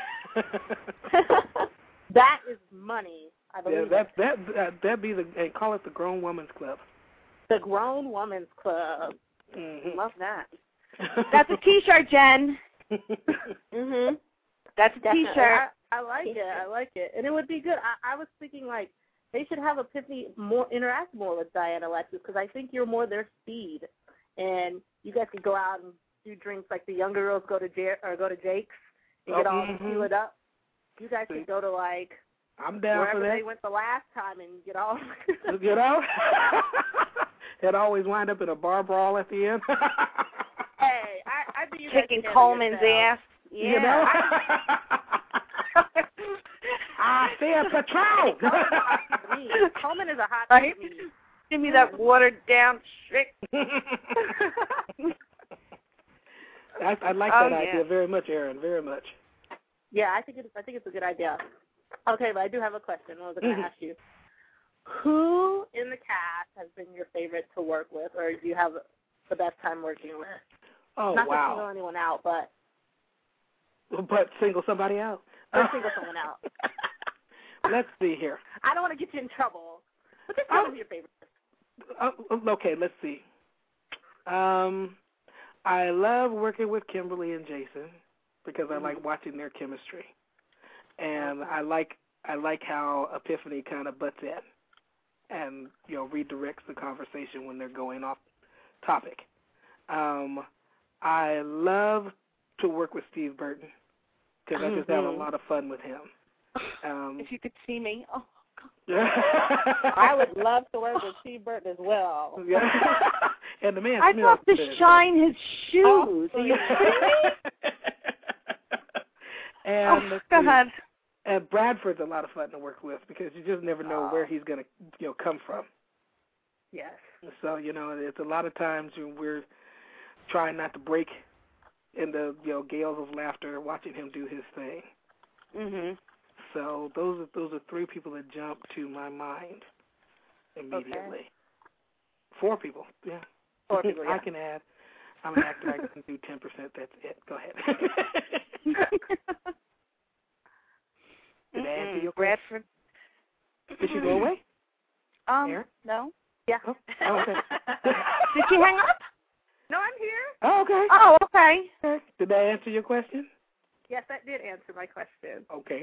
That is money, I yeah, believe. that that that that'd be the and call it the Grown Woman's Club. The Grown Woman's Club. Mm-hmm. Love that. That's a T-shirt, Jen. Mhm. That's a Definitely. T-shirt. I, I like it. I like it, and it would be good. I, I was thinking like they should have Epiphany more interact more with Diane Alexis because I think you're more their speed, and you guys could go out and do drinks like the younger girls go to Jer- or go to Jake's and get Oh, all mhm. feel it up. You guys could go to like I'm down wherever for that. they went the last time and get all. You know, it always wind up in a bar brawl at the end. Hey, I, I think you guys Kicking can handle Coleman's yourself. ass. Yeah. You know, I I said Patron. Coleman is a hot Right? meat. Give me that watered down shit. I, I like Oh, that yeah. idea very much, Aaron. Very much. Yeah, I think it's I think it's a good idea. Okay, but I do have a question. I was going to Mhm. ask you, who in the cast has been your favorite to work with, or do you have the best time working with? Oh, Not to wow. single anyone out, but But single somebody out. or single someone out. Let's see here. I don't want to get you in trouble, but just tell Oh. me your favorite. Uh, okay, let's see. Um, I love working with Kimberly and Jason because I like watching their chemistry, and I like I like how Epiphany kind of butts in and you know redirects the conversation when they're going off topic. Um, I love to work with Steve Burton because I just have a Mhm. lot of fun with him. Um, If you could see me. Oh. I would love to work with Steve Burton as well. Yeah. And the man I'd smells love to good. shine his shoes. Oh, Are you kidding me? And Oh, let's go see. ahead. And Bradford's a lot of fun to work with because you just never know where he's going to, you know, come from. Yes. So, you know, it's a lot of times when we're trying not to break into, you know, gales of laughter watching him do his thing. Mhm. So those are those are three people that jump to my mind immediately. Okay. Four people, yeah. Four people, yeah. I can add. I'm an actor. I can do ten percent. That's it. Go ahead. Did I answer your question? Bradford. Did she go away? Um, Aaron? no. Yeah. Oh, oh, okay. Did she hang up? No, I'm here. Oh, okay. Oh, okay. Okay. Did that answer your question? Yes, that did answer my question. Okay.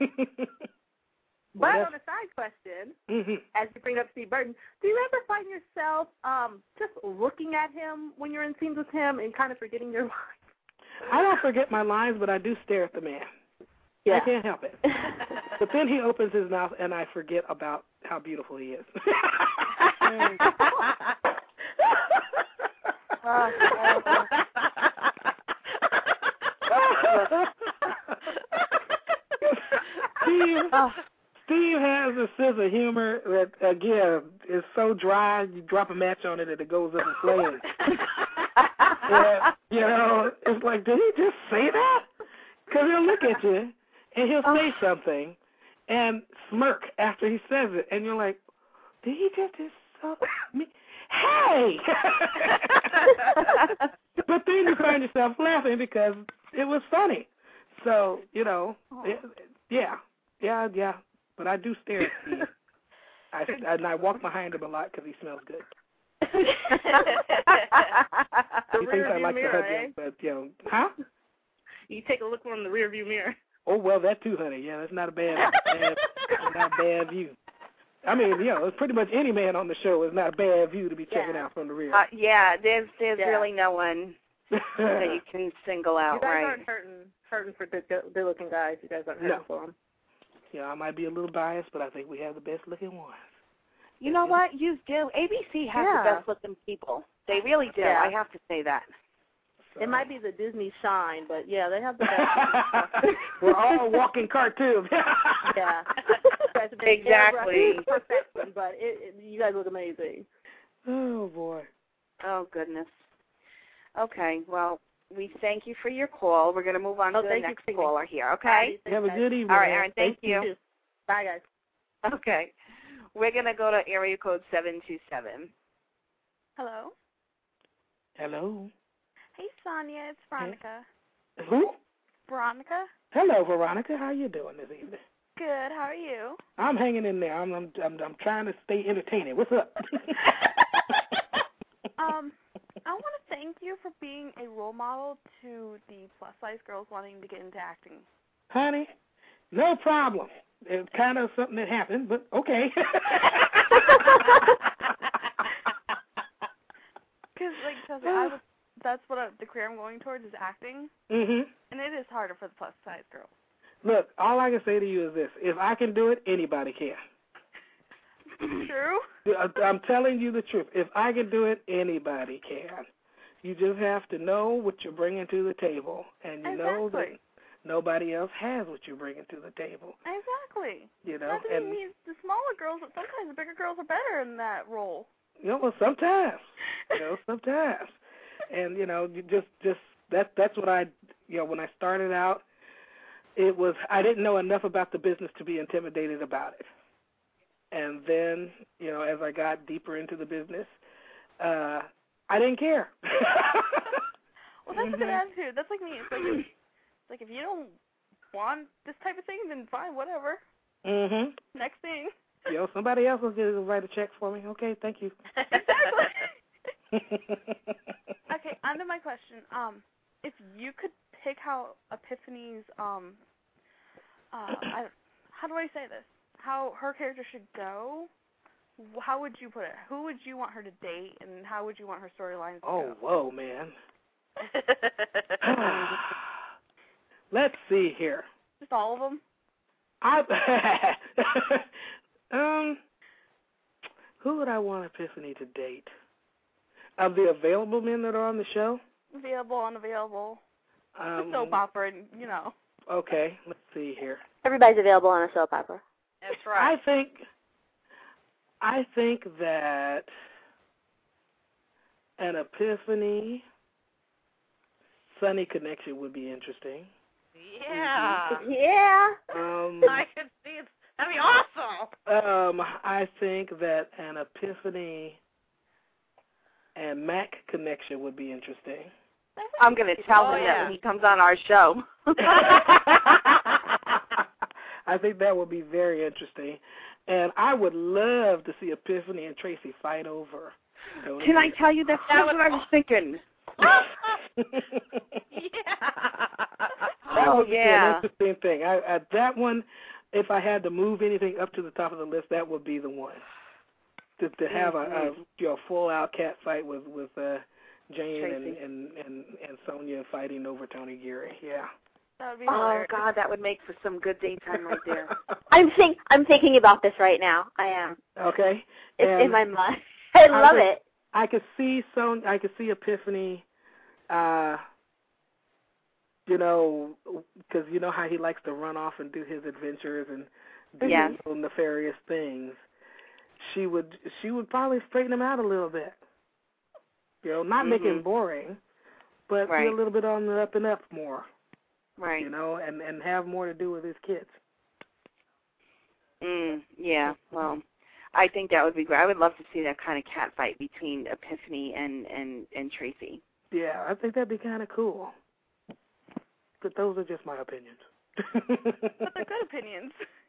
But Well, on a side question, mm-hmm. as you bring up Steve Burton, do you ever find yourself um, just looking at him when you're in scenes with him and kind of forgetting your lines? I don't forget my lines, but I do stare at the man. Yeah. I can't help it. But then he opens his mouth, and I forget about how beautiful he is. Steve, Steve has a sense of humor that, again, is so dry, you drop a match on it and it goes up in flames. And, you know, it's like, did he just say that? Because he'll look at you, and he'll say something and smirk after he says it, and you're like, did he just insult me? Hey! But then you find yourself laughing because it was funny. So, you know, it, yeah, yeah, yeah. But I do stare at Steve. I, and I walk behind him a lot because he smells good. The He thinks rear I view like mirror, to hug eh? him, but, you know, huh? You take a look in the rear view mirror. Oh, well, that too, honey. Yeah, that's not a bad, bad not a bad view. I mean, you know, pretty much any man on the show is not a bad view to be checking Yeah. out from the rear. Uh, yeah, there's there's Yeah. really no one that you can single You out, guys right? aren't hurting, hurting for good, good looking guys. You guys aren't hurting No. for them. Yeah, I might be a little biased, but I think we have the best looking ones. You know what? You do. A B C has Yeah. the best looking people. They really do. Yeah. I have to say that. So. It might be the Disney shine, but yeah, they have the best. We're all walking cartoons. Yeah. You guys have been Exactly. airbrushed to perfection, but it, it, you guys look amazing. Oh, boy. Oh, goodness. Okay, well, we thank you for your call. We're going to move on Oh, to the thank you, next thank you. caller here, okay? You have a good evening. All right, man. Aaron, thank you. You too. Bye, guys. Okay. We're going to go to area code seven two seven. Hello. Hello. Hey, Sonia. It's Veronica. Who? Veronica. Hello, Veronica. How you doing this evening? Good. How are you? I'm hanging in there. I'm I'm I'm, I'm trying to stay entertaining. What's up? Um, I want to thank you for being a role model to the plus-size girls wanting to get into acting. Honey, no problem. It's kind of something that happened, but okay. Because, like, trust me, I was, that's what I, the career I'm going towards is acting, Mhm. and it is harder for the plus-size girls. Look, all I can say to you is this: if I can do it, anybody can. True. I- I'm telling you the truth. If I can do it, anybody can. You just have to know what you're bringing to the table, and you know that Exactly. nobody else has what you're bringing to the table. Exactly. You know, That doesn't and mean the smaller girls, but sometimes the bigger girls are better in that role. you know, well, sometimes, you know, sometimes, and you know, you just just that that's what I, you know, when I started out, it was I didn't know enough about the business to be intimidated about it, and then you know, as I got deeper into the business, uh, I didn't care. Well, that's mm-hmm. a good attitude. That's like me. It's like, if, it's like if you don't want this type of thing, then fine, whatever. Mhm. Next thing. You know, somebody else will get to write a check for me. Okay, thank you. Exactly. Okay, on to my question. Um, if you could pick how Epiphany's um, uh, I, how do I say this? How her character should go? How would you put it? Who would you want her to date, and how would you want her storylines to oh, go? whoa, man. Let's see here. Just all of them? I um, who would I want Epiphany to date? Of the available men that are on the show? Available, unavailable. Um, soap opera, and, you know. Okay, let's see here. Everybody's available on a soap opera. That's right. I think, I think that an Epiphany Sunny connection would be interesting. Yeah. Yeah. Um, I could see it. That'd be awesome. Um, I think that an Epiphany and Mac connection would be interesting. I'm going to tell Oh, him yeah. that when he comes on our show. I think that would be very interesting. And I would love to see Epiphany and Tracy fight over. Can I tell you that? That's what I was thinking. Yeah. That Oh, would be yeah. an interesting thing. I, I, that one, if I had to move anything up to the top of the list, that would be the one. To, to have mm-hmm. a, a you know, full-out cat fight with, with uh, Jane and, Tracy. and, and, and Sonia fighting over Tony Geary. Yeah. That would be Oh, hilarious. God, that would make for some good daytime right there. I'm think I'm thinking about this right now. I am. Okay. It's And in my mind. I love could, it. I could see Son. I could see Epiphany. Uh, you know, because you know how he likes to run off and do his adventures and do Yes. his little nefarious things. She would. She would probably straighten him out a little bit. You know, not mm-hmm. make him boring, but right. be a little bit on the up and up more. Right. You know, and and have more to do with his kids. Mm, yeah, well, I think that would be great. I would love to see that kind of cat fight between Epiphany and, and, and Tracy. Yeah, I think that'd be kind of cool. But those are just my opinions. But they're good opinions.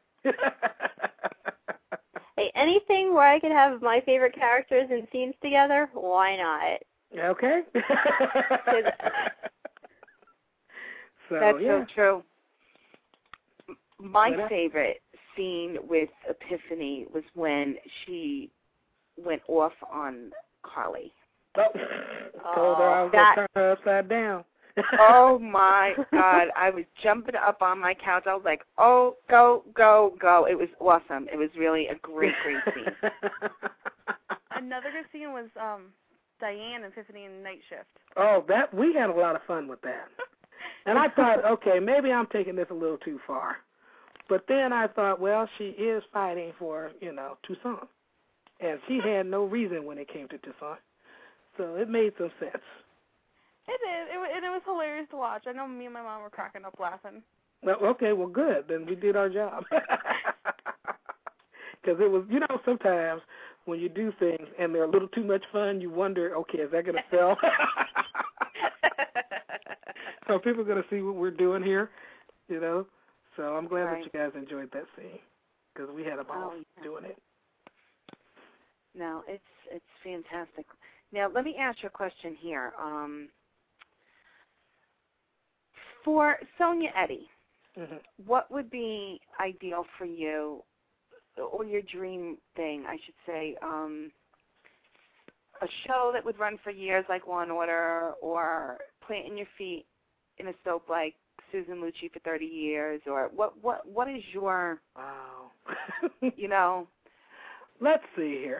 Hey, anything where I could have my favorite characters and scenes together, why not? Okay. So, That's yeah. so true. My What? favorite scene with Epiphany was when she went off on Carly. Oh, told her I was that- going to turn her upside down. Oh, my God. I was jumping up on my couch. I was like, oh, go, go, go. It was awesome. It was really a great, great scene. Another good scene was um, Diane and Epiphany in Night Shift. Oh, that we had a lot of fun with that. And I thought, okay, maybe I'm taking this a little too far. But then I thought, well, she is fighting for, you know, Toussaint. And she had no reason when it came to Toussaint. So it made some sense. It did, it, wa- and it was hilarious to watch. I know me and my mom were cracking up laughing. Well, okay, well, good. Then we did our job. Because it was, you know, sometimes when you do things and they're a little too much fun, you wonder, okay, is that going to sell? So people are going to see what we're doing here, you know. So I'm glad Right. that you guys enjoyed that scene because we had a ball Oh, yeah. doing it. No, it's it's fantastic. Now, let me ask you a question here. Um, for Sonia Eddy, Mm-hmm. what would be ideal for you, or your dream thing, I should say, um, a show that would run for years like Law and Order, or planting your feet in a soap like Susan Lucci for thirty years, or what, what, what is your, Wow. you know? Let's see here.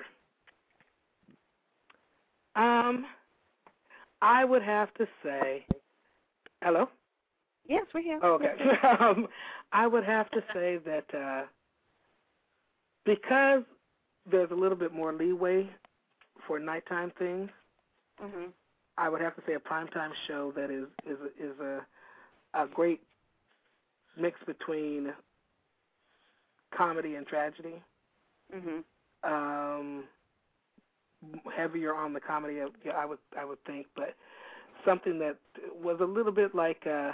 Um, I would have to say, hello? Yes, we're here. Oh, okay. um, I would have to say that uh, because there's a little bit more leeway for nighttime things, Mhm. I would have to say a primetime show that is is is a a great mix between comedy and tragedy. Mhm. Um, heavier on the comedy, yeah, I would I would think, but something that was a little bit like uh,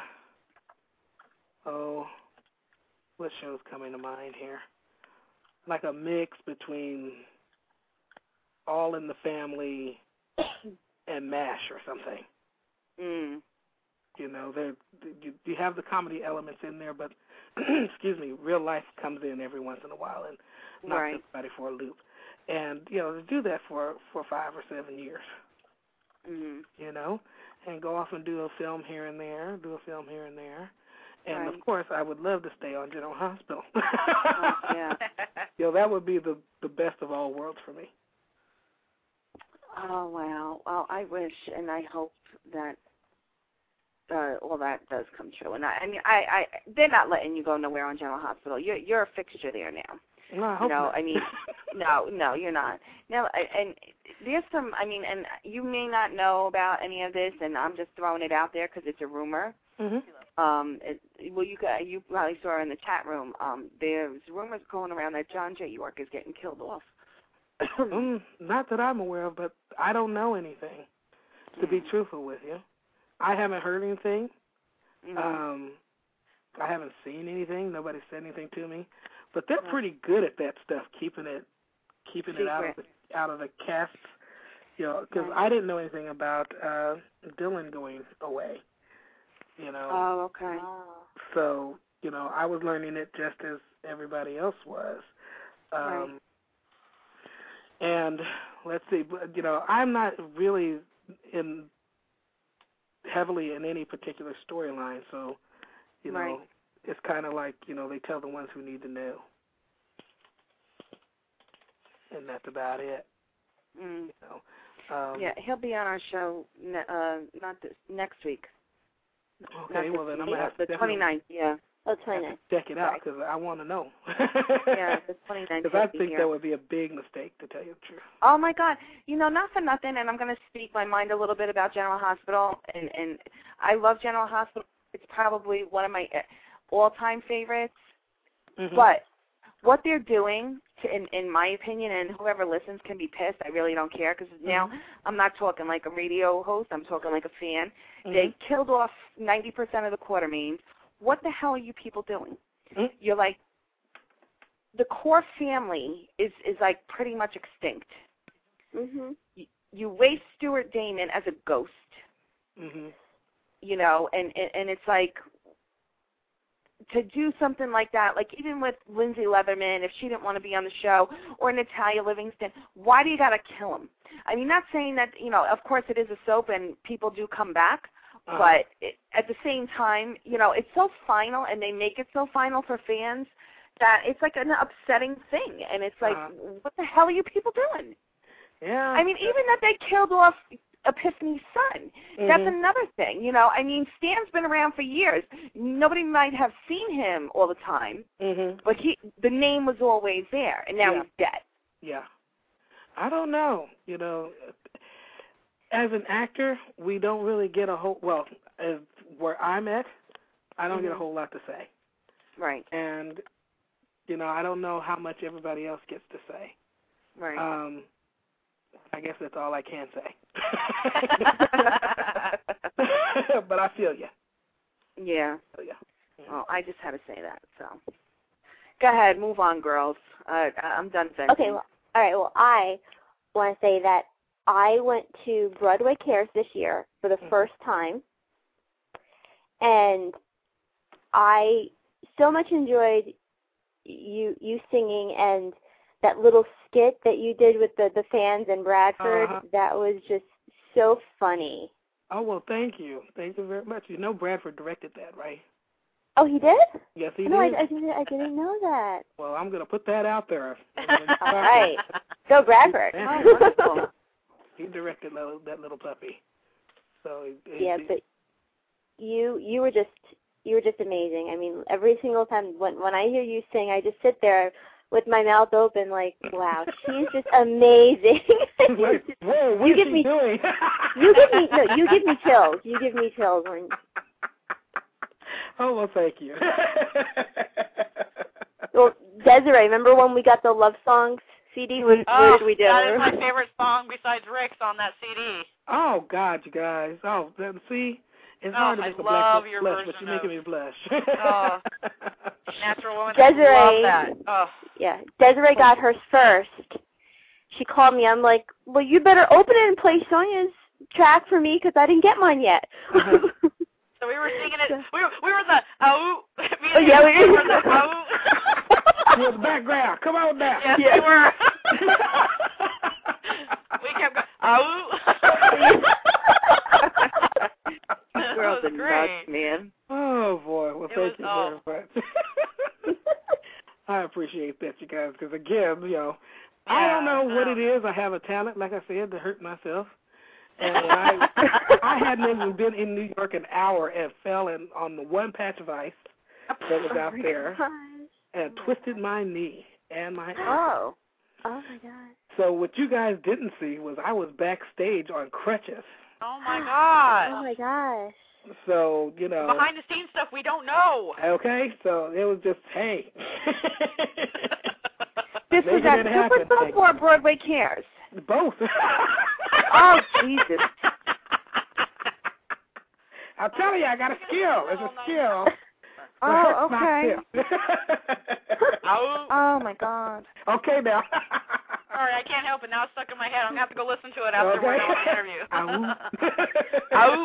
oh, what show's coming to mind here? Like a mix between All in the Family and MASH or something. Mm. You know, there you, you have the comedy elements in there, but excuse me, real life comes in every once in a while and knocks Right. everybody for a loop. And you know, to do that for for five or seven years, Mhm. you know, and go off and do a film here and there, do a film here and there, and Right. of course, I would love to stay on General Hospital. Oh, yeah. You know, that would be the the best of all worlds for me. Oh wow. Well, I wish and I hope that uh, all that does come true. And I, I mean, I, I, they're not letting you go nowhere on General Hospital. You're, you're a fixture there now. No, I You hope know, not. I mean, no, no, you're not. Now, I- and there's some. I mean, and you may not know about any of this, and I'm just throwing it out there because it's a rumor. Mhm. Um, it, well, you got, you probably saw in the chat room. Um, there's rumors going around that John J. York is getting killed off. mm, not that I'm aware of, but I don't know anything. To be truthful with you, I haven't heard anything. Mm-hmm. Um, I haven't seen anything. Nobody said anything to me, but they're pretty good at that stuff, keeping it, keeping it out of the, out of the cast. You know, because Right. I didn't know anything about uh, Dylan going away. You know. Oh, okay. So you know, I was learning it just as everybody else was. Um, Right. And let's see, but, you know, I'm not really in heavily in any particular storyline, so you know, Right. it's kind of like, you know, they tell the ones who need to know, and that's about it. Mm. You know. Um, Yeah, he'll be on our show ne- uh, not this, next week. Okay, Not well this then I'm week, gonna have to the definitely twenty-ninth. Yeah. Oh, have twenty-nine. to check it out Right. because I want to know. Yeah, the twenty-ninth. Because I he'll be think here. that would be a big mistake, to tell you the truth. Oh my God! You know, not for nothing, and I'm going to speak my mind a little bit about General Hospital, and and I love General Hospital. It's probably one of my all-time favorites. Mm-hmm. But what they're doing, to, in in my opinion, and whoever listens can be pissed. I really don't care because now Mhm. I'm not talking like a radio host. I'm talking like a fan. Mhm. They killed off ninety percent of the Quartermaines. What the hell are you people doing? Mhm. You're like, the core family is is like pretty much extinct. Mhm. You, you waste Stuart Damon as a ghost, Mhm. you know, and, and and it's like to do something like that, like even with Lindsay Leatherman, if she didn't want to be on the show, or Natalia Livingston, why do you got to kill them? I mean, not saying that, you know, of course it is a soap and people do come back, Uh-huh. but it, at the same time, you know, it's so final and they make it so final for fans that it's like an upsetting thing. And it's like, Uh-huh. what the hell are you people doing? Yeah. I mean, even that they killed off Epiphany's son, that's Mhm. another thing, you know. I mean, Stan's been around for years. Nobody might have seen him all the time, Mhm. but he, the name was always there, and now Yeah. he's dead. Yeah. I don't know. You know, as an actor, we don't really get a whole, well, as where I'm at, I don't get a Mhm. whole lot to say. Right, And, you know, I don't know how much everybody else gets to say. right. Um, I guess that's all I can say. But I feel you. Yeah. Feel ya. Well, I just had to say that, so. Go ahead, move on, girls. Uh, I'm done venting. Okay, well, all right. Well, I want to say that I went to Broadway Cares this year for the Mhm. first time, and I so much enjoyed you you singing and that little skit that you did with the the fans in Bradford. Uh-huh. That was just so funny. Oh, well, thank you. Thank you very much. You know Bradford directed that, right? Oh, he did? Yes, he no, did. I, I didn't. I didn't know that. Well, I'm going to put that out there. All right, go Bradford. Oh, wonderful. He directed little, that little puppy. So it, Yeah, it, but you you were just you were just amazing. I mean, every single time when when I hear you sing, I just sit there with my mouth open, like, wow, she's just amazing. Wait, whoa, what you is give she me, doing? you give me, no, you give me chills. You give me chills when. Oh well, thank you. Well, Desiree, remember when we got the love songs C D? What, Oh, what did we do? that is my favorite song besides Rick's on that C D. Oh God, you guys. Oh, then see, it's Oh, hard to I make a love black your blush, version but you're making of- me blush. Oh. Natural woman. Desiree. I love that. Oh. Yeah, Desiree got hers first. She called me. I'm like, well, you better open it and play Sonia's track for me because I didn't get mine yet. Uh-huh. So we were singing it. We were, we were the oh. Oh, yeah, we were were the oh. You're the background. Come on now. Yes, Yeah. we were. We kept going oh. You girls That are was great. nuts, man. Oh boy. Well, It thank was- you oh. very much. I appreciate that, you guys, because again, you know, I Yeah, don't know what oh. it is. I have a talent, like I said, to hurt myself. And when I, I hadn't even been in New York an hour and fell in on the one patch of ice that was out there and twisted my knee and my ankle. Oh. Oh my God. So what you guys didn't see was I was backstage on crutches. Oh my God. Oh my gosh. So, you know. Behind the scenes stuff we don't know. Okay, so it was just, hey. This was Making at it happen. Super Soap or Broadway Cares? Both. Oh, Jesus. I'll tell you, I got a skill. It's a skill. Oh, But okay. it's not Oh. Oh, my God. skill. Okay, now. Sorry, I can't help it. Now it's stuck in my head. I'm going to have to go listen to it after Okay. we're done with the interview. Ow. Oh.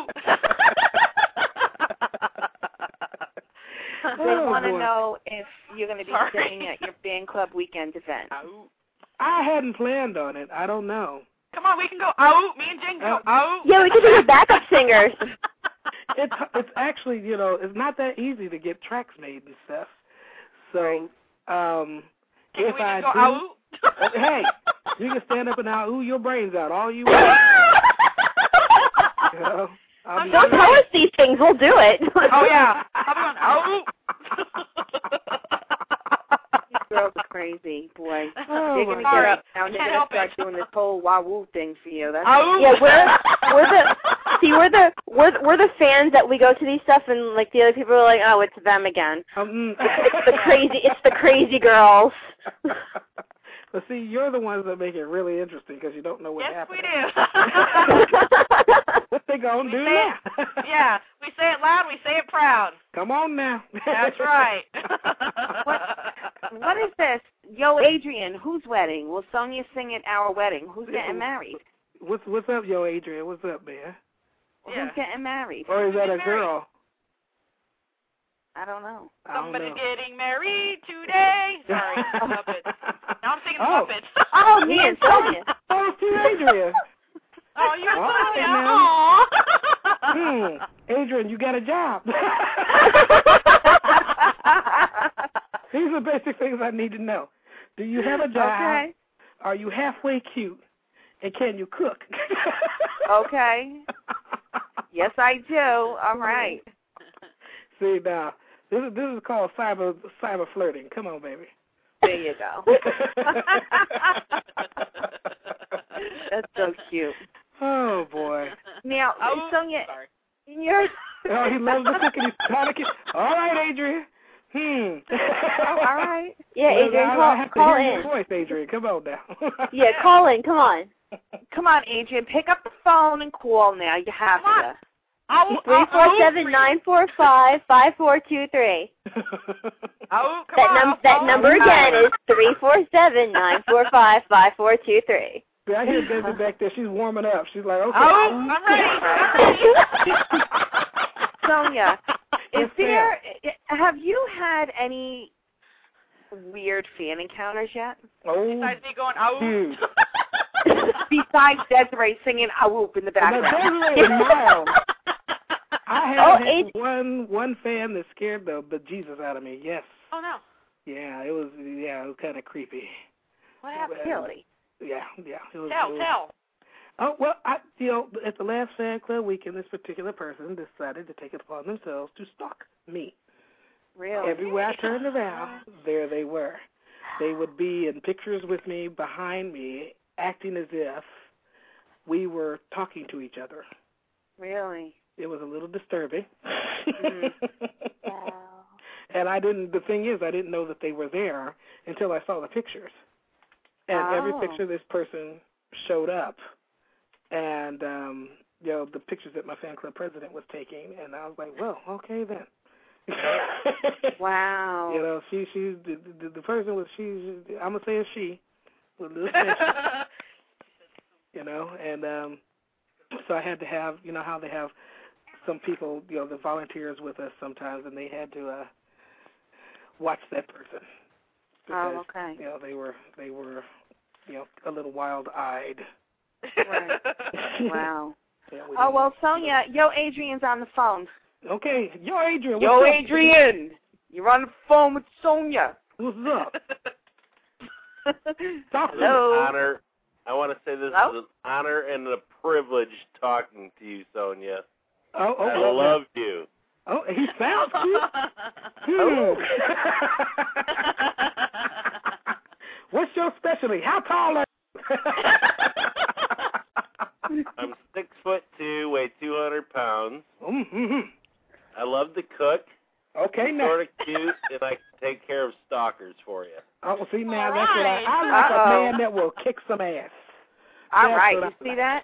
They Oh, want to boy. know if you're going to be Sorry. singing at your fan club weekend event. Oh. I hadn't planned on it. I don't know. Come on, we can go oh. Me and Jen can go oh. Yeah, we could be the backup singers. It's it's actually, you know, it's not that easy to get tracks made and stuff. So, um, Can if we I just go do, oh? uh, hey, you can stand up and out, ooh, your brains out all you want. You know, I'll be Don't tell us these things. We'll do it. Oh, yeah. I'll be going oh. These girls are crazy, boy. Oh, They're going to my get God. up now and they're Can't going help to start it. doing this whole wah-woo thing for you. That's Oh. Yeah, we're we're the see we're the we're the- we're the fans that we go to these stuff and like the other people are like, oh, it's them again. Um, It's the crazy it's the crazy girls. But see, you're the ones that make it really interesting because you don't know what Yes, happened. we do. What they gonna We do say now? it, yeah, we say it loud, we say it proud. Come on now. That's right. What, what is this? Yo, Adrian, whose wedding? Will Sonia sing at our wedding? Who's getting married? What's what's up, yo, Adrian? What's up, man? Yeah. Who's getting married? Or is that a Getting married. girl? I don't know. I don't Somebody's know. getting married today. Sorry, Muppets. Now I'm singing Oh. Muppets. Oh, me and Sonia. Oh, it's you, Adrian. Oh, you're All right, Sonia. now. Aw. Hmm. Adrian, you got a job. These are basic things I need to know. Do you have a job? Okay. Are you halfway cute? And can you cook? Okay. Yes, I do. All right. See, now, this is, this is called cyber cyber flirting. Come on, baby. There you go. That's so cute. Oh, boy. Now, Oh, Sonia, sorry. you're Oh, he loves the cooking. He's panicking. All right, Adrian. Hmm. oh, all right. Yeah, Well, Adrian, I, call I have to call hear in. your voice, Adrian. Come on now. Yeah, call in. Come on. Come on, Adrian. Pick up the phone and call now. You have Come on. to. Oh, Three four seven nine four five five four two three. Oh, come That on. num I'll that follow number you. again is three four seven nine four five five four two three. See, I hear Debbie back there. She's warming up. She's like, okay. Oh, I'm ready. I'm ready. Sonia, is Yes, there? Have you had any weird fan encounters yet? Oh, Besides me going, oh. hmm. Besides Desiree singing "Ah whoop" in the Now, background. Desiree is mild. I have Oh, had Ad- one one fan that scared the bejesus out of me. Yes. Oh, no. Yeah, it was. Yeah, it was kind of creepy. What happened? Really? Yeah, yeah. It was, Tell, it was, tell. Oh well, I you know, at the last fan club weekend, this particular person decided to take it upon themselves to stalk me. Really? Everywhere I turned around, there they were. They would be in pictures with me, behind me, acting as if we were talking to each other. Really? It was a little disturbing. Mm-hmm. Wow. And I didn't, the thing is, I didn't know that they were there until I saw the pictures. And Oh. every picture this person showed up. And, um, you know, the pictures that my fan club president was taking. And I was like, well, okay then. Wow. You know, she, she, the, the, the person was, she, I'm going to say it's she, with a little special. You know, and um, so I had to have, you know, how they have some people, you know, the volunteers with us sometimes, and they had to uh, watch that person. Because, oh, okay. You know, they were, they were, you know, a little wild-eyed. Right. Wow. Yeah, we Oh, well, Sonia, yo, Adrian's on the phone. Okay. Yo, Adrian. Yo, what's up? Adrian. You're on the phone with Sonia. What's up? Talk to me. Hello. Honor. I want to say this Hello? is an honor and a privilege talking to you, Sonia. Oh, oh, I well, love you. Oh, he sounds cute. Oh. What's your specialty? How tall are you? I'm six foot two, weigh two hundred pounds. Mm-hmm. I love to cook. Okay, now. Sort of cute, and I can take care of stalkers for you. Oh, well, see, now All that's what I, right. I like Uh-oh. a man that will kick some ass. All That's right. what You I see that?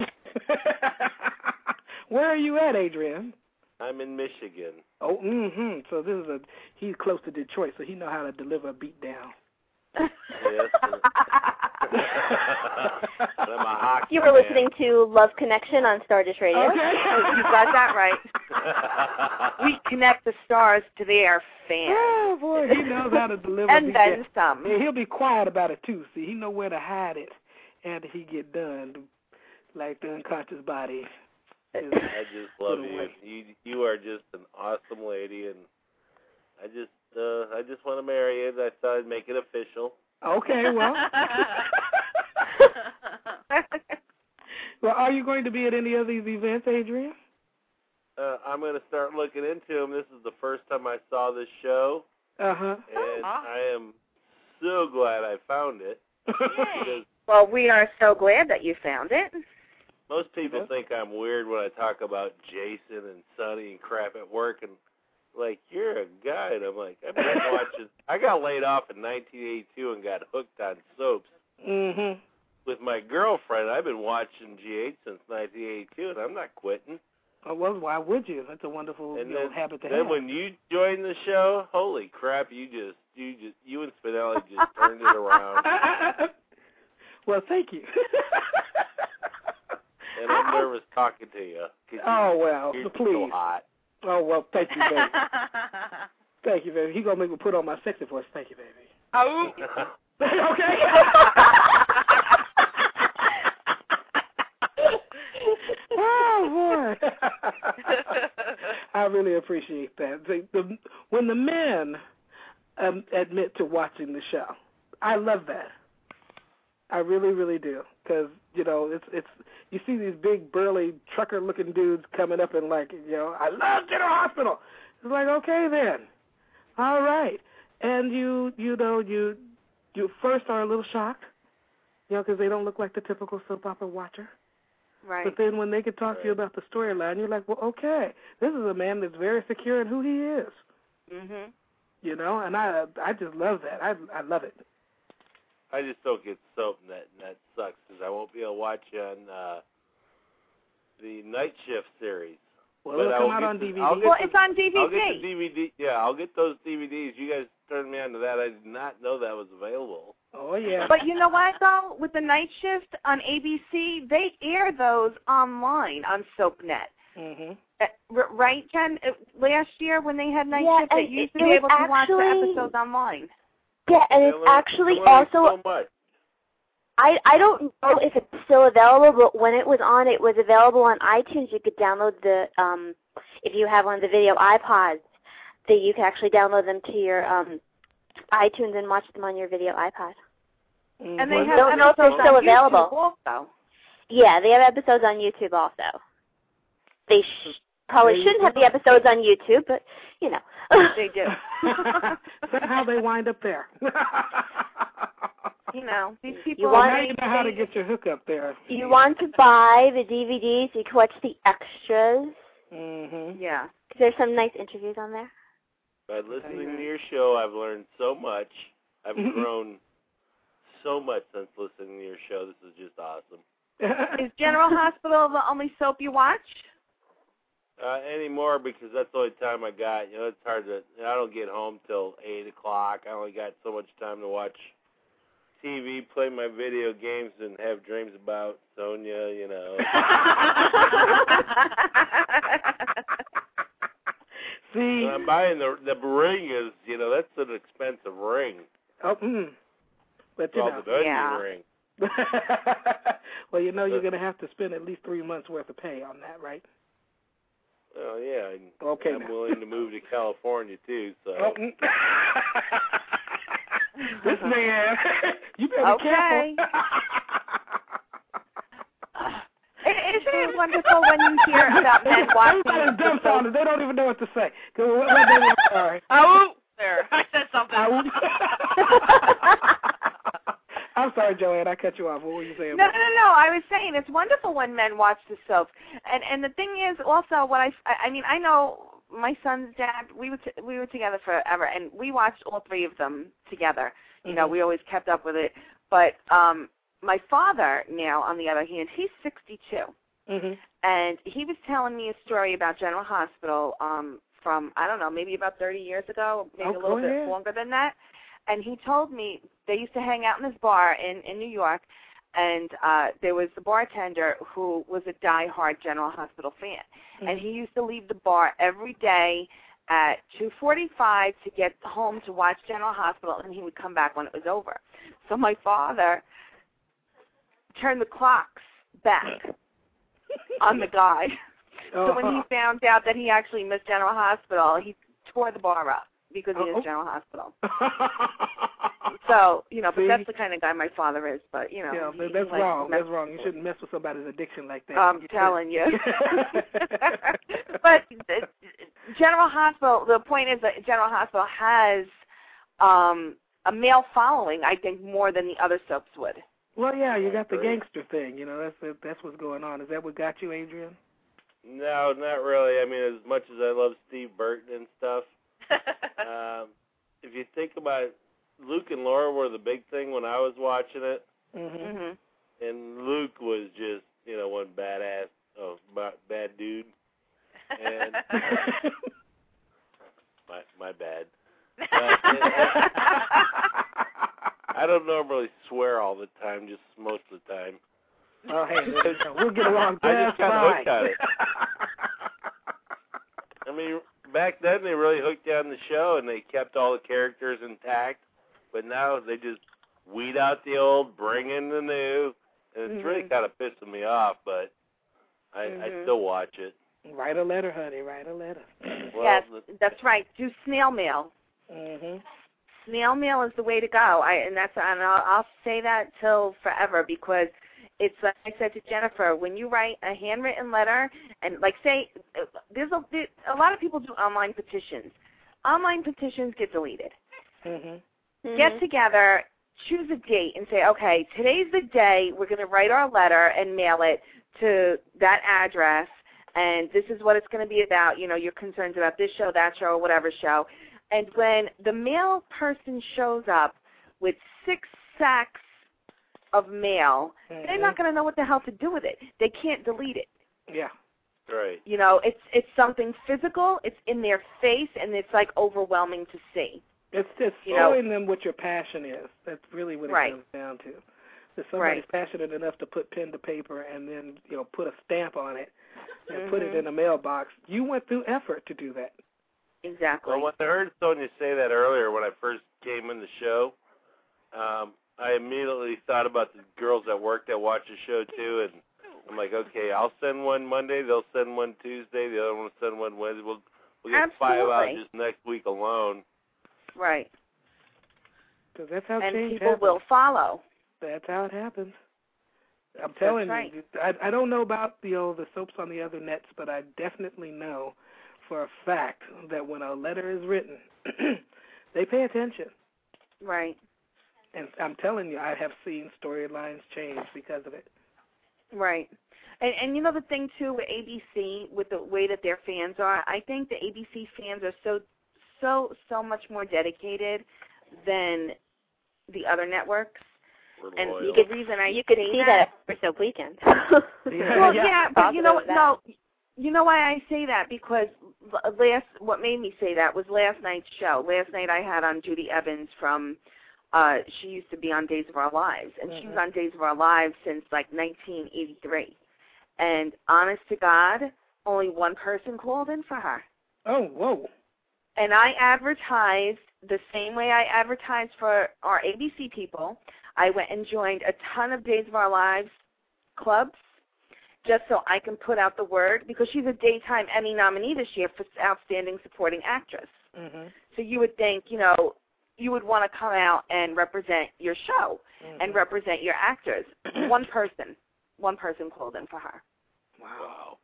Where are you at, Adrian? I'm in Michigan. Oh, mm-hmm. So this is a, he's close to Detroit, so he know how to deliver a beat down. Yes. and I'm a hockey You were fan. listening to Love Connection on Stardust Radio. Okay. You got that right. We connect the stars to their fans. Oh, boy, he knows how to deliver a And beat then down. some. And he'll be quiet about it, too. See, he know where to hide it after he get done, like the unconscious body. I just love you. You you are just an awesome lady, and I just uh, I just want to marry you. I thought I'd make it official. Okay, well. Well, are you going to be at any of these events, Adrian? Uh, I'm going to start looking into them. This is the first time I saw this show, Uh-huh. and I am so glad I found it. Because Well, we are so glad that you found it. most people think I'm weird when I talk about Jason and Sonny and crap at work, and like, you're a guy, and I'm like, I've been watching. I got laid off in nineteen eighty-two and got hooked on soaps. Mm-hmm. With my girlfriend, I've been watching G H since nineteen eighty-two, and I'm not quitting. Oh, well, why would you? That's a wonderful And you know, then, habit to then have. when you joined the show, holy crap, you just, you just, you and Spinelli just turned it around. Well, thank you. And I'm nervous talking to you. 'Cause Oh, well, you're please. so hot. Oh, well, thank you, baby. Thank you, baby. He going to make me put on my sexy voice. Thank you, baby. Oh. Okay. Oh, boy. I really appreciate that. The, the, when the men um, admit to watching the show, I love that. I really, really do. Because, you know, it's, it's, you see these big, burly, trucker-looking dudes coming up and like, you know, I love General Hospital. It's like, okay, then. All right. And you, you know, you, you first are a little shocked, you know, because they don't look like the typical soap opera watcher. Right. But then when they can talk to you about the storyline, you're like, well, okay, this is a man that's very secure in who he is. Mhm. You know, and I I just love that. I I love it. I just don't get soap, and that, and that sucks, because I won't be able to watch you on uh, the Night Shift series. Well, But it'll I come will out get on the- D V D. I'll get Well, the- it's on D V D. I'll get the D V D. Yeah, I'll get those D V Ds. You guys turned me on to that. I did not know that was available. Oh, yeah. But you know what, though? With the night shift on A B C, they air those online on SoapNet. Mm-hmm. Uh, r- right, Jen? Uh, last year when they had night Yeah, shift, they and used it- to it be was able to watch the actually- episodes online. Yeah, and I it's learned- actually I learned also, so much. I, I don't know if it's still available, but when it was on, it was available on iTunes. You could download the, um, if you have one of the video iPods, that you can actually download them to your um, iTunes and watch them on your video iPod. Mm-hmm. And they Well, have I don't know if they're episodes still on available. YouTube also. Yeah, they have episodes on YouTube also. They sh- probably shouldn't have the episodes on YouTube, but, you know. They do. Somehow they wind up there. You know, these people. You want, now you know how to get your hookup there. You want to buy the D V Ds, you can watch the extras. Mm-hmm. Yeah. There's some nice interviews on there. By listening to your show, I've learned so much. I've grown so much since listening to your show. This is just awesome. Is General Hospital the only soap you watch? Uh, anymore because that's the only time I got. You know, it's hard to. I don't get home till eight o'clock. I only got so much time to watch T V, play my video games, and have dreams about Sonia. You know. See, when I'm buying the the ring is, you know, that's an expensive ring. Oh, mm. But It's you called know. the dungeon Yeah. ring. Well, you know, you're going to have to spend at least three months worth of pay on that, right? Oh yeah. And Okay. I'm now. willing to move to California too. So. Oh, mm. This man, you better Okay. be careful. Isn't it wonderful when you hear about men watching? Everybody's dumbfounded. They don't even know what to say. Go, what, what they, sorry. Oh, there. I said something. I'm sorry, Joanne. I cut you off. What were you saying? No, no, no. I was saying it's wonderful when men watch the soaps, and and the thing is also what I I mean I know my son's dad. We were t- we were together forever, and we watched all three of them together. You Mm-hmm. know, we always kept up with it. But um, my father now, on the other hand, he's sixty-two, Mm-hmm. and he was telling me a story about General Hospital um, from I don't know, maybe about thirty years ago, maybe Oh, a little go bit ahead. longer than that. And he told me they used to hang out in this bar in, in New York, and uh, there was the bartender who was a diehard General Hospital fan. Mm-hmm. And he used to leave the bar every day at two forty-five to get home to watch General Hospital, and he would come back when it was over. So my father turned the clocks back on the guy. So when he found out that he actually missed General Hospital, he tore the bar up because he Uh-oh. missed General Hospital. So, you know, but See? that's the kind of guy my father is. But, you know. Yeah, he- but he that's likes wrong. to mess That's wrong. You shouldn't mess with somebody's addiction like that. I'm You telling you. shouldn't. But uh, General Hospital, the point is that General Hospital has um, a male following, I think, more than the other soaps would. Well, yeah, you got the Great. gangster thing. You know, that's that's what's going on. Is that what got you, Adrian? No, not really. I mean, as much as I love Steve Burton and stuff, um, if you think about it, Luke and Laura were the big thing when I was watching it, Mm-hmm. Mm-hmm. and Luke was just, you know, one badass, oh, ba- bad dude. And my my bad. But, I don't normally swear all the time, just most of the time. Oh, hey, we'll get along I just just got fine. hooked on it. I mean, back then they really hooked you on the show and they kept all the characters intact, but now they just weed out the old, bring in the new, and it's Mm-hmm. really kind of pissing me off, but I, Mhm. I still watch it. Write a letter, honey. Write a letter. Well, Yes, the- that's right. Do snail mail. Mm-hmm. Snail mail is the way to go. I and that's and I'll, I'll say that till forever because it's like I said to Jennifer. When you write a handwritten letter and like say there's a there, a lot of people do online petitions. Online petitions get deleted. Mm-hmm. Get together, choose a date, and say, okay, today's the day we're going to write our letter and mail it to that address, and this is what it's going to be about. You know, your concerns about this show, that show, or whatever show. And when the mail person shows up with six sacks of mail, Mm-hmm. they're not going to know what the hell to do with it. They can't delete it. Yeah. right. You know, it's it's something physical. It's in their face, and it's like overwhelming to see. It's it's You know- showing them what your passion is. That's really what it Right. comes down to. If somebody's Right. passionate enough to put pen to paper and then, you know, put a stamp on it and Mhm. put it in a mailbox, you went through effort to do that. Exactly. Well, when I heard Sonia say that earlier when I first came in the show, um, I immediately thought about the girls that work that watch the show too, and I'm like, okay, I'll send one Monday, they'll send one Tuesday, the other one will send one Wednesday. We'll, we'll get five out Absolutely. just next week alone. Right. Because that's how And change people happens. will follow. That's how it happens. I'm telling That's you, I, I don't know about you know the soaps on the other nets, but I definitely know for a fact that when a letter is written, they pay attention. Right. And I'm telling you, I have seen storylines change because of it. Right. And, and you know the thing, too, with A B C, with the way that their fans are, I think the A B C fans are so, so, so much more dedicated than the other networks. We're And loyal. you could, reason I you could say see that, that for Soap Weekend. Yeah. well, yeah, but you know what? That. No, you know why I say that? Because last, what made me say that was last night's show. Last night I had on Judy Evans from, uh, she used to be on Days of Our Lives, and mm-hmm. she was on Days of Our Lives since like nineteen eighty-three. And honest to God, only one person called in for her. Oh, whoa. And I advertised the same way I advertised for our A B C people. I went and joined a ton of Days of Our Lives clubs just so I can put out the word, because she's a Daytime Emmy nominee this year for Outstanding Supporting Actress. Mm-hmm. So you would think, you know, you would want to come out and represent your show mm-hmm. and represent your actors. One person, one person called in for her. Wow.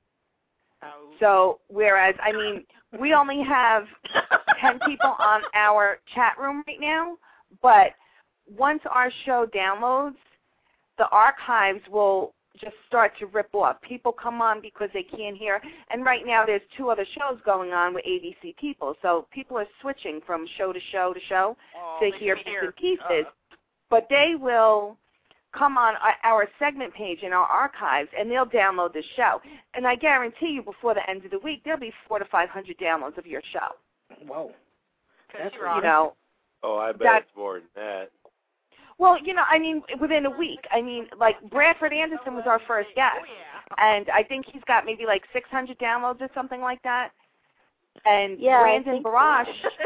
So whereas, I mean, we only have ten people on our chat room right now, but once our show downloads, the archives will just start to rip off. People come on because they can't hear. And right now there's two other shows going on with A B C people. So people are switching from show to show to show oh, to hear bits hear. and pieces. Uh. But they will come on our segment page in our archives, and they'll download the show. And I guarantee you before the end of the week, there'll be four to five hundred downloads of your show. Whoa. That's you know. Oh, I bet that, it's more than that. Well, you know, I mean, within a week. I mean, like, Bradford Anderson was our first guest. Oh, yeah. And I think he's got maybe like six hundred downloads or something like that. And yeah, Brandon Barash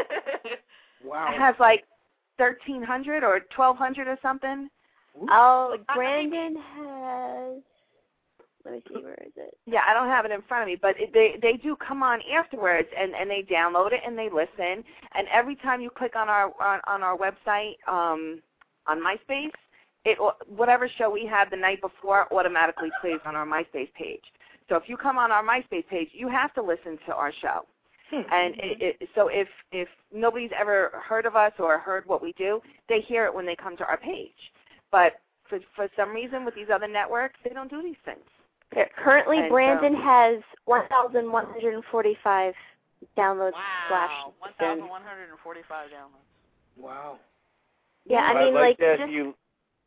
wow. has like thirteen hundred or twelve hundred or something. Oh, like Brandon has, let me see, where is it? Yeah, I don't have it in front of me, but it, they they do come on afterwards, and, and they download it, and they listen. And every time you click on our on, on our website, um, on MySpace, it whatever show we had the night before automatically plays on our MySpace page. So if you come on our MySpace page, you have to listen to our show. And it, it, so if if nobody's ever heard of us or heard what we do, they hear it when they come to our page. But for for some reason with these other networks, they don't do these things. Currently, and Brandon so, has one thousand one hundred forty-five downloads. Wow, one thousand one hundred forty-five downloads. Wow. Yeah, I I'd mean, like, like, to ask just you.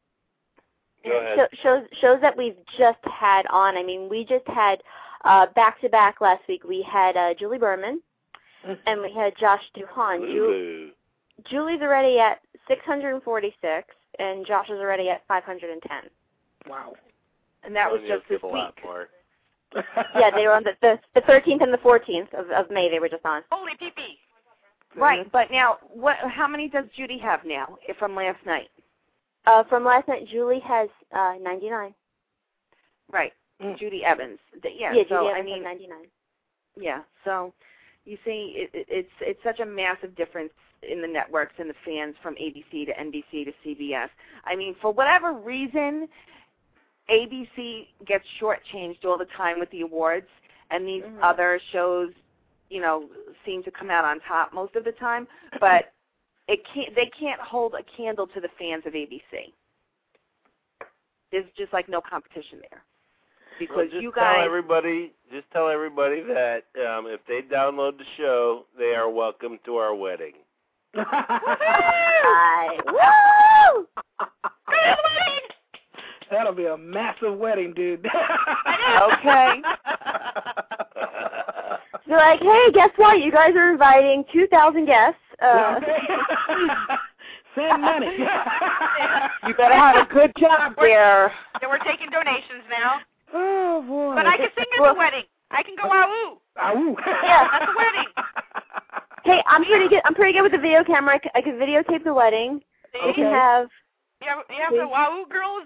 Go ahead. Show, shows shows that we've just had on. I mean, we just had uh, back to back last week. We had uh, Julie Berman, and we had Josh Duhan. Ju- Julie's already at six hundred forty-six, and Josh is already at five hundred ten. Wow. And that was just this a week. lot more. Yeah, they were on the, the the thirteenth and the fourteenth of, of May. They were just on. Holy pee-pee. Right, but now, what? How many does Judy have now from last night? Uh, from last night, Julie has uh, ninety-nine. Right, Mm. Judy Evans. The, yeah, yeah, so Judy Evans I mean, has ninety-nine. Yeah, so you see, it, it, it's it's such a massive difference in the networks and the fans from A B C to N B C to C B S. I mean, for whatever reason, A B C gets shortchanged all the time with the awards, and these mm-hmm. other shows, you know, seem to come out on top most of the time. But it can't. They can't hold a candle to the fans of A B C. There's just like no competition there. Because well, just you guys, tell everybody, just tell everybody that um, if they download the show, they are welcome to our wedding. Hi. Woo! That'll be a massive wedding, dude. Okay. They're like, hey, guess what? You guys are inviting two thousand guests. Uh, Send money. You better have a good job there. So we're taking donations now. Oh, boy. But I can sing at well, the wedding. I can go ah-woo. Ah-woo. Yeah. At the wedding. Hey, I'm pretty good. I'm pretty good with the video camera. I can, I can videotape the wedding. See? We can have. You have, you have the wahoo girls.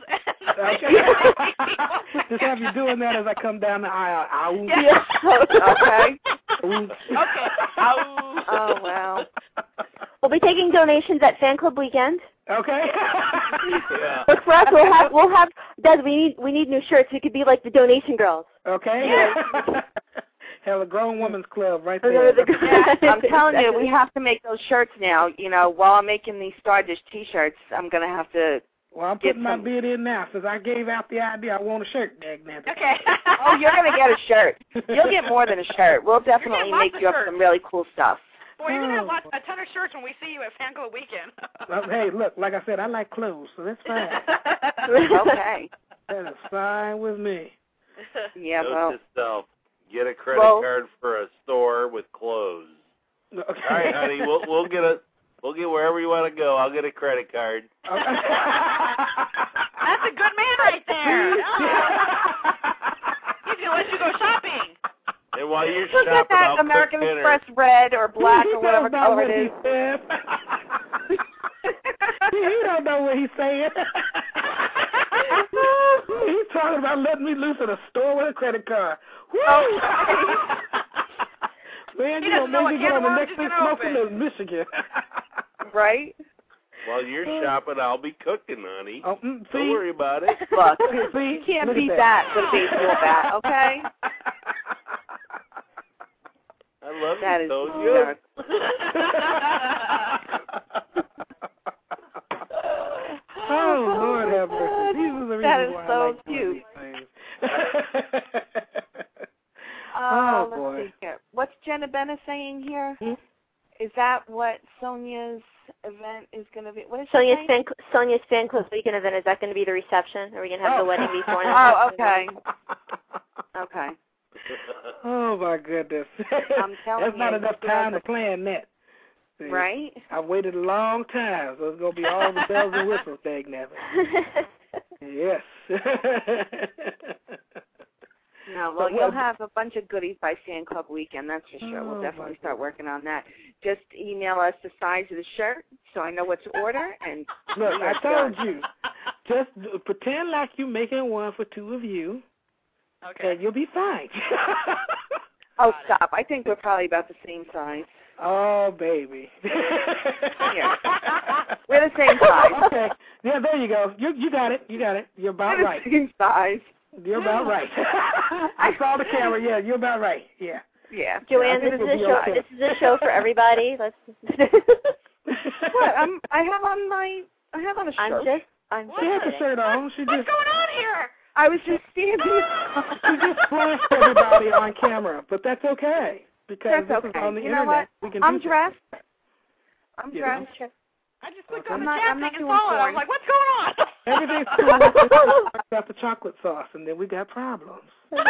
Okay. Just have you doing that as I come down the aisle. Ah-woo. Yeah. Okay. Ah-woo. Okay. Ah-woo. Oh, wow. We'll be taking donations at Fan Club Weekend. Okay. Yeah. But for us, we'll have we'll have. Des, we need we need new shirts. We could be like the donation girls. Okay. Yeah. Have a grown woman's club right Those there. are the- Yeah, I'm telling you, we have to make those shirts now. You know, while I'm making these Star Dish T-shirts, I'm gonna have to. Well, I'm get putting my some- bid in now since I gave out the idea. I want a shirt, dagnabbit. Okay. Oh, you're gonna get a shirt. You'll get more than a shirt. We'll definitely lots make of you up shirts. some really cool stuff. Boy, you're gonna have Oh. lots, a ton of shirts when we see you at Fan Club Weekend. Well, hey, look, like I said, I like clothes, so that's fine. Okay. That is fine with me. Yeah, Note well. to self, get a credit Well- card for a store with clothes. Okay. All right, honey, we'll we'll get a we'll get wherever you want to go. I'll get a credit card. That's a good man right there. He's gonna let you go shopping. And while you're Look shopping, at that I'll American cook dinner. Express red or black or whatever He knows color what it he is. said. He don't know what he's saying. He's talking about letting me loose at a store with a credit card. Woo! Man, He you doesn't know, know maybe what get on the can of next worms thing he's gonna smoking in Michigan. Right? While you're shopping, I'll be cooking, honey. Oh, mm, see? Don't worry about it. Look, See? you can't Look at beat that. that with a baseball bat, okay? I love That you, is Sonia. Oh, Lord have mercy. These are the reasons That is why I so like doing cute. these things. Oh, Oh, boy. let's see here. What's Jenna Bennett saying here? Hmm? Is that what Sonia's event is going to be? What is she Sonia's saying? fan Sonia's fan club weekend event. Is that going to be the reception? Are we going to have the Oh. wedding before? and Oh, after? okay. Okay. Oh, my goodness. I'm telling That's not you, enough you time know, to plan that. See, Right? I've waited a long time, so it's going to be all the bells and whistles, dagnabbit. Yes. No, well, But you'll what- have a bunch of goodies by Fan Club Weekend, that's for sure. Oh, We'll my definitely start working on that. Just email us the size of the shirt so I know what to order. And Look, we I are told done. you, just d- pretend like you're making one for two of you, Okay. and you'll be fine. Oh, stop. I think we're probably about the same size. Oh, baby. Yeah. We're the same size. Okay. Yeah, there you go. You you got it. You got it. You're about We're the right. same size. You're about right. I saw the camera. Yeah, you're about right. Yeah. Yeah. Joanne, I this think is a it'll be show. okay. This is a show for everybody. Let's. What? I'm, I have on my, I have on a shirt. I'm just. I'm She has just. a shirt on. She What's just going on here? I was just standing. she just flashed everybody on camera, but that's okay because That's this okay. is on the You know internet. what? We can I'm do dressed. I'm Yeah. dressed. I just clicked Okay. on I'm the not- chat I'm not thing and doing saw it. I porn. was like, what's going on? Everything's cool. We got the chocolate sauce, and then we got problems.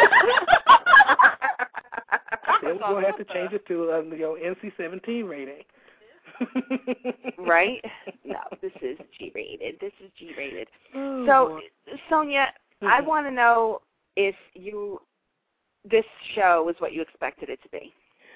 Then we're gonna have to change it to um, your N C seventeen rating. Right? No, this is G-rated. This is G-rated. Oh, So, boy. Sonia, I Mhm. want to know if you, this show is what you expected it to be.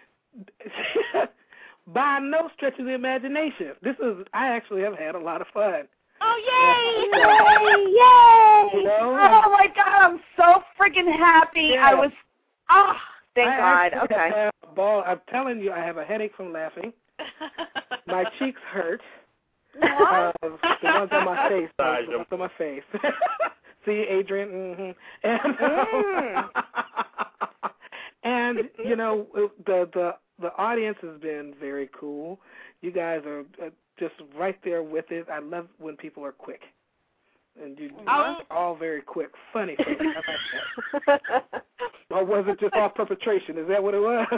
By no stretch of the imagination. This is. I actually have had a lot of fun. Oh, yay! Yay! Yay! You know? Oh my God, I'm so freaking happy. Yeah. I was, ah, thank I God. actually Okay. have a ball. I'm telling you, I have a headache from laughing. My cheeks hurt. Uh, the ones on my face. Massage The them. ones on my face. See, Adrian. Mm-hmm. And, Mm. and you know, the the the audience has been very cool. You guys are uh, just right there with it. I love when people are quick. And you Oh. all very quick. Funny. funny. I like that. Or was it just off perpetration? Is that what it was?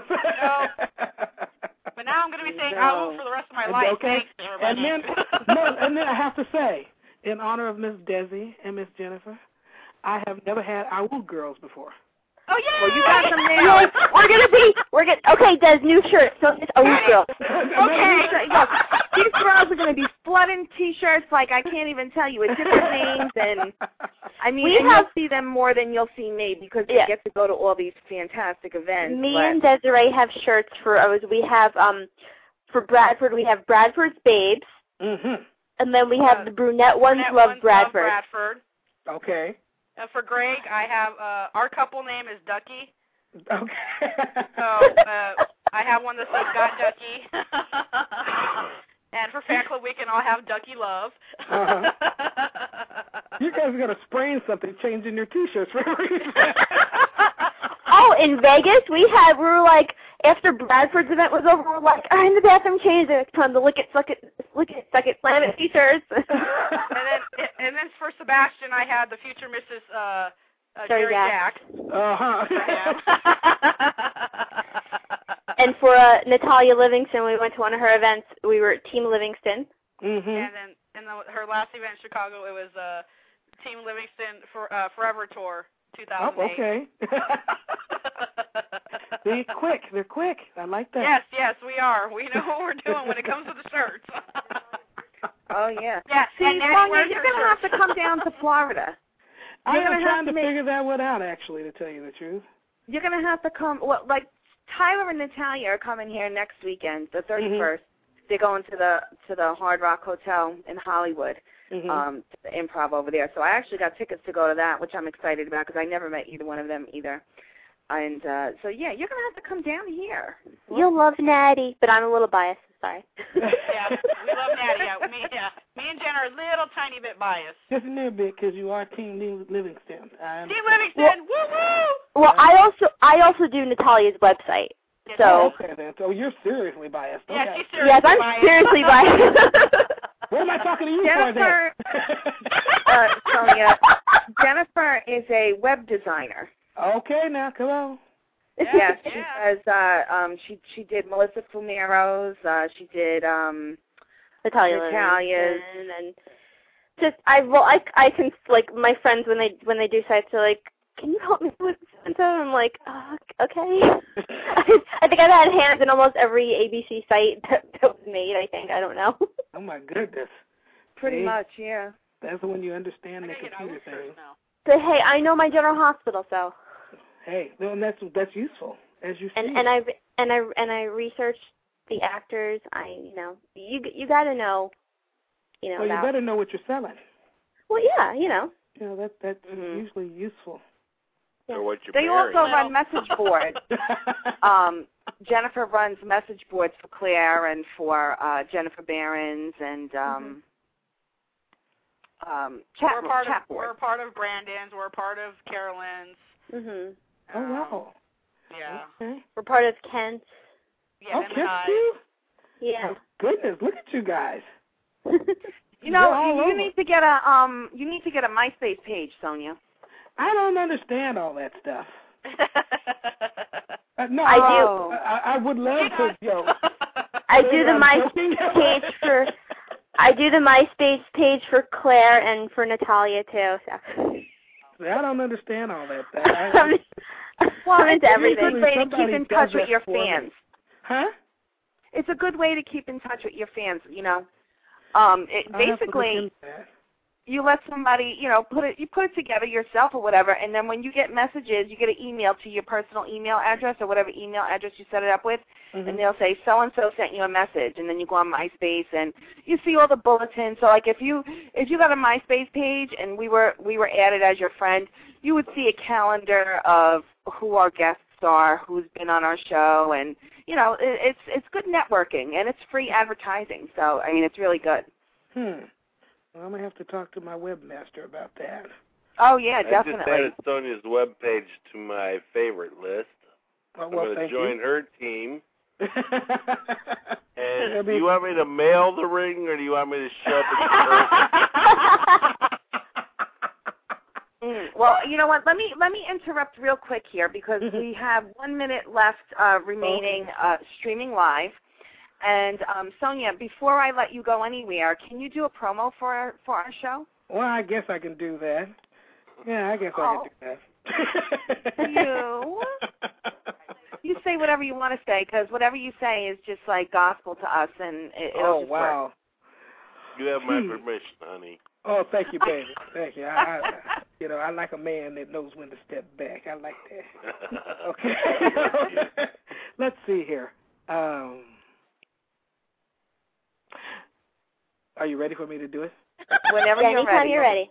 But now I'm going to be saying No. ow for the rest of my life. Okay. Thanks, everybody. And then, no, and then I have to say, in honor of Miss Desi and Miss Jennifer, I have never had owl girls before. Oh, yay! Well, you got them now. Yes, we're gonna be. We're gonna. Okay, Des, new shirt. So it's a new girl. Okay, so, look, these girls are going to be flooding T-shirts like I can't even tell you with different names, and I mean, We and have- you'll see them more than you'll see me because they Yeah. get to go to all these fantastic events. Me but- and Desiree have shirts for. Uh, we have um, for Bradford. We have Bradford's Babes, Mm-hmm. and then we have Uh, the brunette ones. Brunette Love ones Bradford. Love Bradford. Okay. Uh, for Greg, I have uh, our couple name is Ducky. Okay. So uh, I have one that says God Ducky. And for Fan Club Weekend, I'll have Ducky Love. Uh-huh. You guys got to sprain something, changing your T-shirts for a reason. Oh, in Vegas, we had, we were like, after Bradford's event was over, we were like, I'm in the bathroom changing. It's time to lick it, suck it, lick it, suck it, slam it T-shirts. and then, and then for Sebastian, I had the future Missus Uh, uh, Jerry Jerry Jack. Jack. Uh-huh. And for uh, Natalia Livingston, we went to one of her events. We were Team Livingston. Mm-hmm. And then in the, her last event in Chicago, it was uh, Team Livingston for uh, Forever Tour two thousand eight. Oh, okay. They're quick. They're quick. I like that. Yes, yes, we are. We know what we're doing when it comes to the shirts. Oh, yeah. Yeah, See, and Nanny Sonia, wears you're her going to have to shirts. come down to Florida. I You're am gonna trying have to to make, figure that one out, actually, to tell you the truth. You're going to have to come, well, like, Tyler and Natalia are coming here next weekend, the thirty-first. Mm-hmm. They're going to the to the Hard Rock Hotel in Hollywood, mm-hmm. um, to the Improv over there. So I actually got tickets to go to that, which I'm excited about because I never met either one of them either. And uh, so, yeah, you're going to have to come down here. You'll love Natty, but I'm a little biased. Sorry. Yeah, we love Natty. Yeah, me, yeah. me and Jen are a little tiny bit biased. Just a little bit, because you are Team Livingston. Um, Team Livingston, well, woo-woo! Well, I also I also do Natalia's website. So. Oh, okay, then. So you're seriously biased. Okay. Yeah, she's seriously yes, I'm biased. seriously biased. What am I talking to you Jennifer, for then? uh, Sonia, Jennifer is a web designer. Okay, now, come on. Yeah, yes, yeah. she does. Uh, um, she she did Melissa Fumero's. Uh, she did um, Natalia Natalia's, and just I well I I can like my friends when they when they do sites are like, can you help me with so I'm like, oh, okay. I, I think I've had hands in almost every A B C site that, that was made. I think I don't know. Oh my goodness. Pretty See? much, yeah. That's when you understand the computer thing. But hey, I know my general hospital, so. Hey, no, and that's that's useful as you see. And and I and I and I researched the actors. I you know you you got to know, you know. Well, about, you better know what you're selling. Well, yeah, you know. You know that that's mm-hmm. usually useful. Yeah. Or what you're they marrying. also run message boards. um, Jennifer runs message boards for Claire and for uh, Jennifer Barons and um, mm-hmm. um, chat we're part chat of boards. we're part of Brandon's. We're part of Carolyn's. Mhm. Oh wow. Yeah. Okay. We're part of Kent. Yeah, Oh, them and Kent I. too? Yeah. Oh, goodness, look at you guys. You know, all you, over. you need to get a um, you need to get a MySpace page, Sonia. I don't understand all that stuff. Uh, no, I I, do. I, I would love to, yo. I do the I'm joking. MySpace page for. I do the MySpace page for Claire and for Natalia too. So. I don't understand all that. I, Well, I'm it's into a everything. good way to keep Somebody in does touch with that your for me. fans. Huh? It's a good way to keep in touch with your fans. You know, um, it, I'll have to look basically. into that. You let somebody, you know, put it, you put it together yourself or whatever, and then when you get messages, you get an email to your personal email address or whatever email address you set it up with, Mm-hmm. and they'll say so-and-so sent you a message, and then you go on MySpace and you see all the bulletins. So, like, if you if you got a MySpace page and we were we were added as your friend, you would see a calendar of who our guests are, who's been on our show, and you know, it, it's it's good networking and it's free advertising. So, I mean, it's really good. Hmm. Well, I'm going to have to talk to my webmaster about that. Oh, yeah, I definitely. just added Sonia's webpage to my favorite list. Well, I'm well, going to thank join you. her team. And It'll do be- you want me to mail the ring, or do you want me to show up in person? Mm, well, you know what? Let me let me interrupt real quick here because we have one minute left uh, remaining uh, streaming live. And um, Sonia, before I let you go anywhere, can you do a promo for our, for our show? Well, I guess I can do that. Yeah, I guess Oh. I can do that. You? You say whatever you want to say because whatever you say is just like gospel to us, and it, it'll Oh, just wow. work. You have my Hmm. permission, honey. Oh, thank you, baby. Thank you. I, I, you know, I like a man that knows when to step back. I like that. Okay. Let's see here. Um, are you ready for me to do it? Whenever you're Anytime ready. you're ready.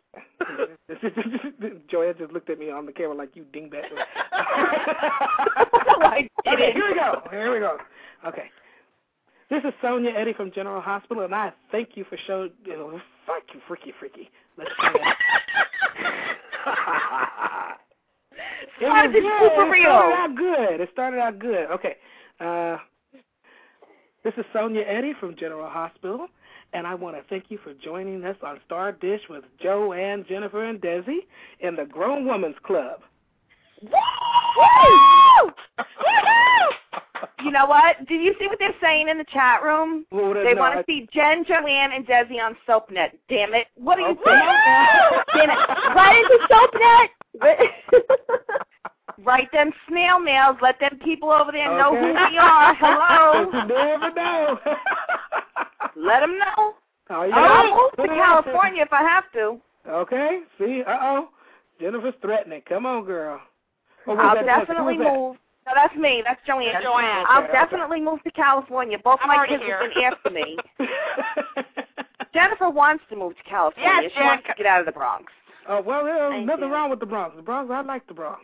Joya just looked at me on the camera like you dingbat. I did Okay, it. here we go. Here we go. Okay. This is Sonia Eddy from General Hospital, and I thank you for showing. You know, fuck you, freaky, freaky. Let's try that. It was good. It started out good. It started out good. Okay. Uh, this is Sonia Eddy from General Hospital, and I want to thank you for joining us on Star Dish with Joanne, Jennifer, and Desi in the Grown Women's Club. Woo! You know what? Did you see what they're saying in the chat room? Well, they no, want to I... see Jen, Joanne, and Desi on SoapNet. Damn it. What are you okay. doing? Damn it. Right into SoapNet. Write them snail mails. Let them people over there okay. know who we are. Hello. You never know. Let them know. Oh, yeah. I'll move to California if I have to. Okay. See? Uh-oh. Jennifer's threatening. Come on, girl. Oh, I'll that, definitely move. No, that's me. That's Joanne. That's Joanne. I'll Okay, definitely okay. move to California. Both I'm my already kids here. have been after me. Jennifer wants to move to California. Yes, she wants Jen. to get out of the Bronx. Oh, well, there's I nothing do. wrong with the Bronx. The Bronx, I like the Bronx.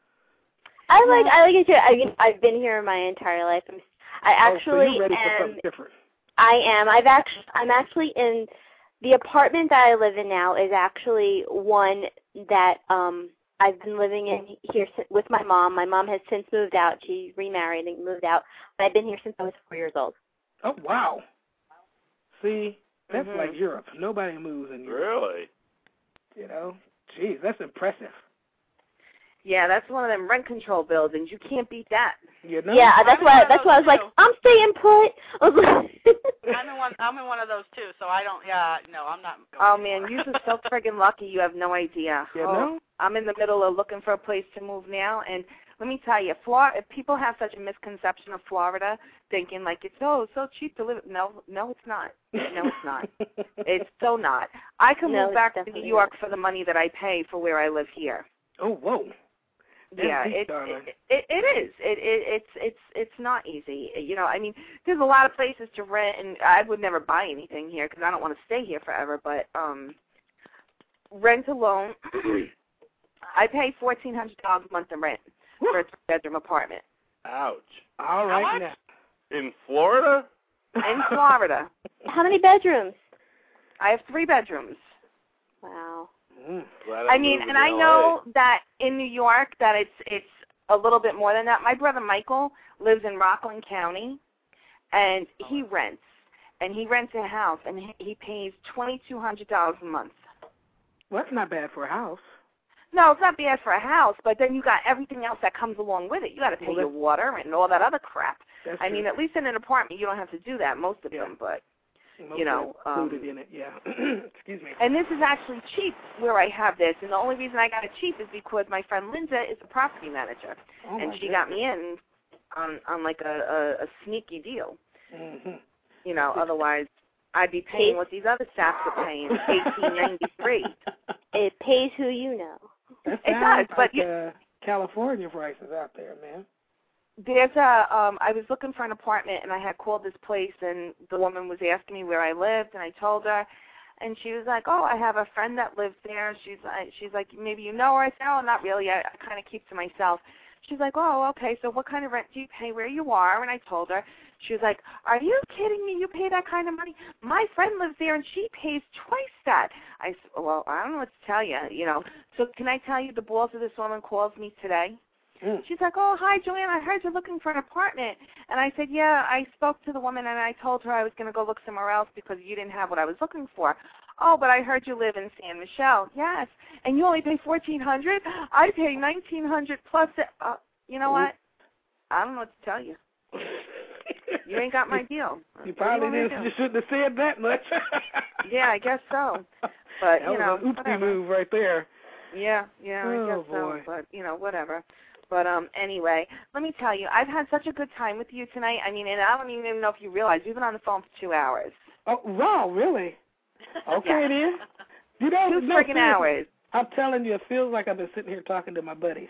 I like I like it too. I mean, I've been here my entire life. I'm, I actually oh, so you're ready am. for something different. I am. I've actually. I'm actually in the apartment that I live in now. Is actually one that um I've been living in here with my mom. My mom has since moved out. She remarried and moved out. But I've been here since I was four years old. Oh, wow. See, that's Mhm. like Europe. Nobody moves in Europe. Really? You know? Jeez, that's impressive. Yeah, that's one of them rent control buildings. You can't beat that. You know? Yeah, that's I'm why. one of That's why I was those like, too. I'm staying put. I was like, I'm in one. I'm in one of those too. So I don't. Yeah. No, I'm not. Going Oh, anymore. man, you're just so friggin' lucky. You have no idea. You oh, know? I'm in the middle of looking for a place to move now, and let me tell you, Florida, people have such a misconception of Florida, thinking like it's oh so cheap to live. No, no, it's not. No, it's not. It's so not. I can No, move it's back to definitely New York for the money that I pay for where I live here. Oh, whoa. That's Yeah, deep, it, darling. it it it is. It, it it's it's it's not easy. You know, I mean, there's a lot of places to rent, and I would never buy anything here because I don't want to stay here forever. But um, rent alone, I pay fourteen hundred dollars a month in rent for a three-bedroom apartment Ouch. All How right much? now. In Florida? in Florida. how many bedrooms? I have three bedrooms. Wow. Mm. Glad I I'm mean, moving and to I L A. know that in New York that it's it's a little bit more than that. My brother Michael lives in Rockland County, and he rents, and he rents a house, and he, he pays twenty-two hundred dollars a month. Well, that's not bad for a house. No, it's not bad for a house, but then you got everything else that comes along with it. You got to pay Well, your that's- water and all that other crap. That's I true. mean, at least in an apartment, you don't have to do that. Most of Yeah. them, but Most you know, of it included um, in it, yeah. Excuse me. and this is actually cheap where I have this, and the only reason I got it cheap is because my friend Linda is a property manager, Oh, and my she got me in on on like a, a, a sneaky deal. Mm-hmm. You know, otherwise I'd be paying what these other staffs are paying, eighteen ninety three. It pays who you know. That It sounds does, like but you- uh, California prices out there, man. There's a um I was looking for an apartment, and I had called this place, and the woman was asking me where I lived, and I told her, and she was like, "Oh, I have a friend that lives there." She's like, she's like, "Maybe you know her." I said, "Oh, not really. I, I kind of keep to myself." She's like, "Oh, okay. So what kind of rent do you pay where you are?" And I told her. She was like, "Are you kidding me? You pay that kind of money? My friend lives there, and she pays twice that." I said, "Well, I don't know what to tell you, you know." So can I tell you the balls of this woman calls me today? Mm. She's like, "Oh, hi, Joanne. I heard you're looking for an apartment." And I said, "Yeah, I spoke to the woman, and I told her I was going to go look somewhere else because you didn't have what I was looking for." "Oh, but I heard you live in San Michelle." "Yes." "And you only pay fourteen hundred dollars? I pay nineteen hundred dollars plus. Uh, you know what? I don't know what to tell you. You ain't got my deal." You What probably do you want me didn't. to You shouldn't have said that much. do? Yeah, I guess so. But, that you was know, an oopsie whatever. move right there. Yeah, yeah, I Oh, guess boy. so. But, you know, whatever. But um, anyway, let me tell you, I've had such a good time with you tonight. I mean, and I don't even know if you realize, we've been on the phone for two hours. Oh, wow, really? Okay, then. You know, Two no, freaking seriously, hours. I'm telling you, it feels like I've been sitting here talking to my buddies.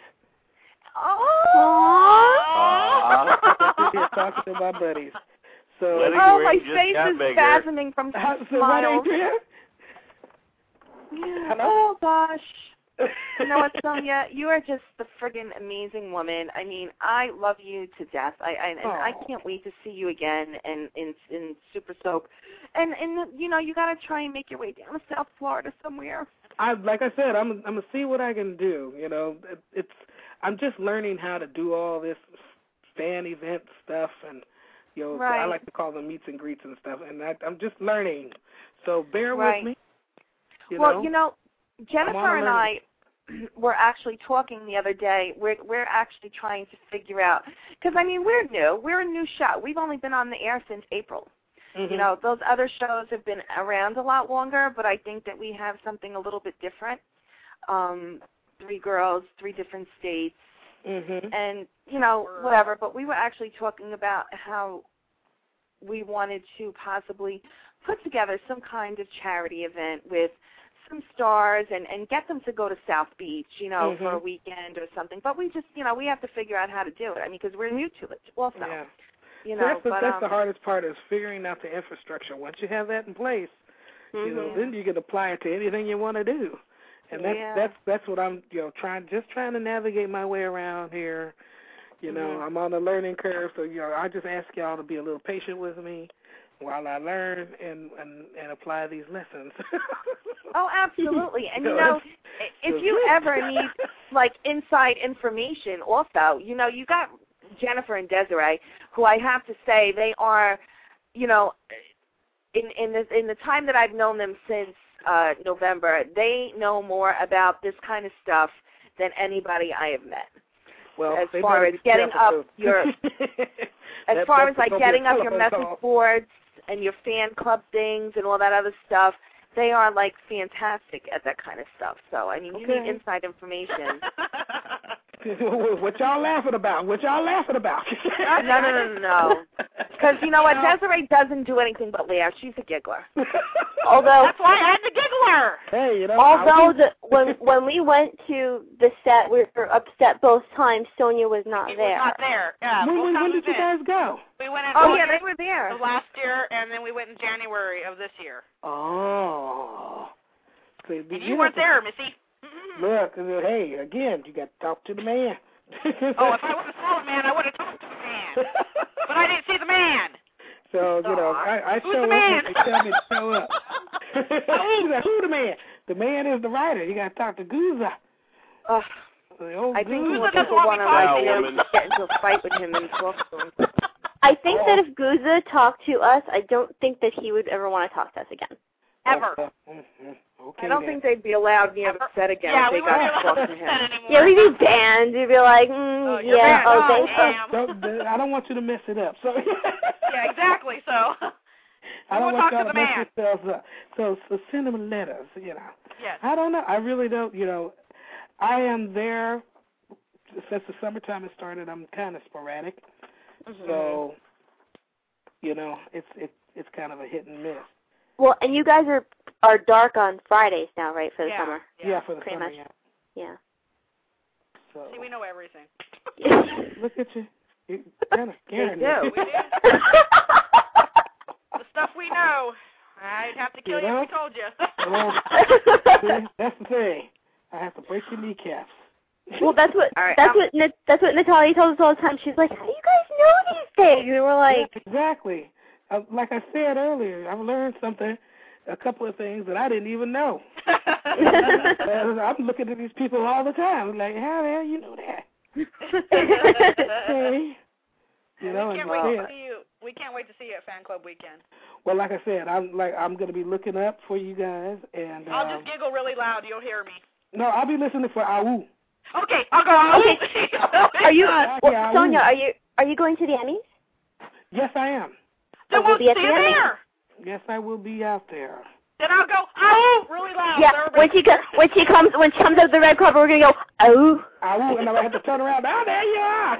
Oh! I'm sitting here talking to my buddies. So, Wedding Oh, ring my just face got is bigger. spasming from How- so what, smiles. Adrian? Hello? Oh, gosh. You know what, Sonia? You are just the friggin' amazing woman. I mean, I love you to death. I, I and I can't wait to see you again and in in Super Soap. And and you know, you got to try and make your way down to South Florida somewhere. I like I said, I'm I'm gonna see what I can do. You know, it, it's I'm just learning how to do all this fan event stuff, and you know, right. I like to call them meets and greets and stuff. And I, I'm just learning. So bear right. with me. You well, know? you know, Jennifer and I were actually talking the other day. We're we're actually trying to figure out, because I mean, we're new. We're a new show. We've only been on the air since April. Mm-hmm. You know, those other shows have been around a lot longer, but I think that we have something a little bit different. Um, three girls, three different states, mm-hmm. and you know, whatever. But we were actually talking about how we wanted to possibly put together some kind of charity event with some stars and, and get them to go to South Beach, you know, mm-hmm. for a weekend or something. But we just, you know, we have to figure out how to do it. I mean, because we're new to it also. Yeah. You so know, that's the, but, that's um, the hardest part is figuring out the infrastructure. Once you have that in place, mm-hmm. you know, then you can apply it to anything you want to do. And that's yeah. that's that's what I'm, you know, trying just trying to navigate my way around here. You know, mm-hmm. I'm on a learning curve, so you know, I just ask y'all to be a little patient with me while I learn and and, and apply these lessons. Oh, absolutely. And, you So know, that's- if you ever need, like, inside information also, you know, you got Jennifer and Desiree, who I have to say they are, you know, in in the, in the time that I've known them since uh, November, they know more about this kind of stuff than anybody I have met. Well, as they far better as be getting careful, up too. your, as That- far that's as like gonna be a getting up your telephone message call. boards and your fan club things and all that other stuff, they are like fantastic at that kind of stuff. So I mean, you Okay. need inside information. What y'all laughing about? What y'all laughing about? no, no, no, no, no. Because you know what, Desiree doesn't do anything but laugh. She's a giggler. Although That's why I'm the giggler. Hey, you know. although the when when we went to the set, we were upset both times. Sonia was not He there. was not there. Yeah, when, both when, times when did we you guys go? We went in Oh yeah, August they were there. of last year, and then we went in January of this year. Oh. So And you you weren't there, Missy. Look, hey, again, you got to talk to the man. Oh, if I would have saw the man, I would have talked to the man. But I didn't see the man. So, you know, I, I Who's show the man? up when they tell me to show up. Who's the, who the man? The man is the writer. You got to talk to Guza. Ugh. The old I think Guza. more doesn't people want me want to talking like to you him. know, get into a fight with him and talk to him. I think that if Guza talked to us, I don't think that he would ever want to talk to us again. Ever. Okay. Mm-hmm. Okay, I don't then. think they'd be allowed near the set again Yeah, if we they wouldn't got be allowed to talk to to set him. anymore. Yeah, we'd be banned. We'd be like, mm, Oh, you're yeah, banned. oh, Oh, thanks. damn. Don't, I don't want you to mess it up. So Yeah, exactly. So I don't we'll want talk y'all to to the mess man. yourselves up. So, so send them letters, you know. Yes. I don't know. I really don't, you know. I am there since the summertime has started. I'm kind of sporadic. Mm-hmm. So, you know, it's it, it's kind of a hit and miss. Well, and you guys are are dark on Fridays now, right, for the Yeah. summer? Yeah. Yeah, for the Pretty summer, much. yeah. Yeah. So, See, we know everything. look at you. You're kind of scaring They me. do. We do. The stuff we know. I'd have to kill You you, know? if we told you. Well, see, that's the thing. I have to break your kneecaps. Well, that's what All right, that's um, what Na- that's what Natalia tells us all the time. She's like, "How do you guys know these things?" And we're like, Yeah, exactly. Uh, like I said earlier, I've learned something, a couple of things that I didn't even know. And I'm looking at these people all the time, like, how the hell you know that? Okay. You know, we can't and wait yeah. to see you. We can't wait to see you at Fan Club Weekend. Well, like I said, I'm like I'm going to be looking up for you guys, and I'll um, just giggle really loud. You'll hear me. no, I'll be listening for Awu. Okay, I'll go. Okay. Are you, Yeah, well, yeah, Sonia? ooh. Are you are you going to the Emmys? Yes, I am. Then Oh, we'll we'll be see at you the Emmys. there. Yes, I will be out there. Then I'll go, oh, really loud. Yeah. so everybody When she can co- when she comes when she comes up the red carpet, we're gonna go, oh. Awu, and I have to turn around. Oh, there you are.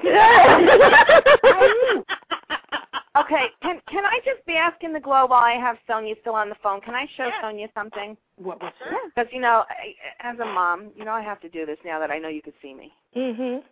Awu. Okay, can can I just be asking the Globe while I have Sonia still on the phone? Can I show Yeah. Sonia something? What? What's that? Because, you know, I, as a mom, you know I have to do this now that I know you can see me. Mhm.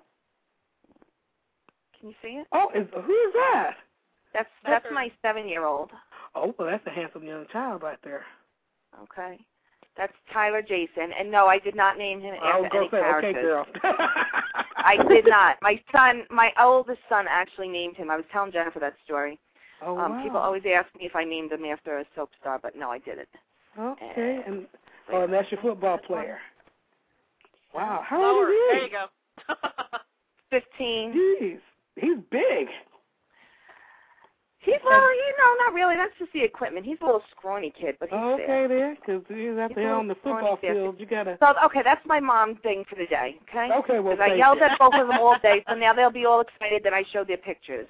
Can you see it? Oh, is, who's that? That's that's my seven-year-old. Oh, well, that's a handsome young child right there. Okay. That's Tyler Jason. And no, I did not name him I was after any gonna say, characters. okay, girl. I did not. My son, my oldest son, actually named him. I was telling Jennifer that story. Oh, um, wow. People always ask me if I named him after a soap star, but no, I didn't. Okay, And, and oh, and that's your football player. Wow, how Lower. old is he? There you go. Fifteen. Jeez, he's big. He's well, you know, not really. That's just the equipment. He's a little scrawny kid, but he's Oh, okay, fast. there, because he's out He's there a on the little football scrawny field. You gotta. So, okay, that's my mom thing for the day, okay? Okay, well, Because I thank yelled you. at both of them all day, so now they'll be all excited that I showed their pictures.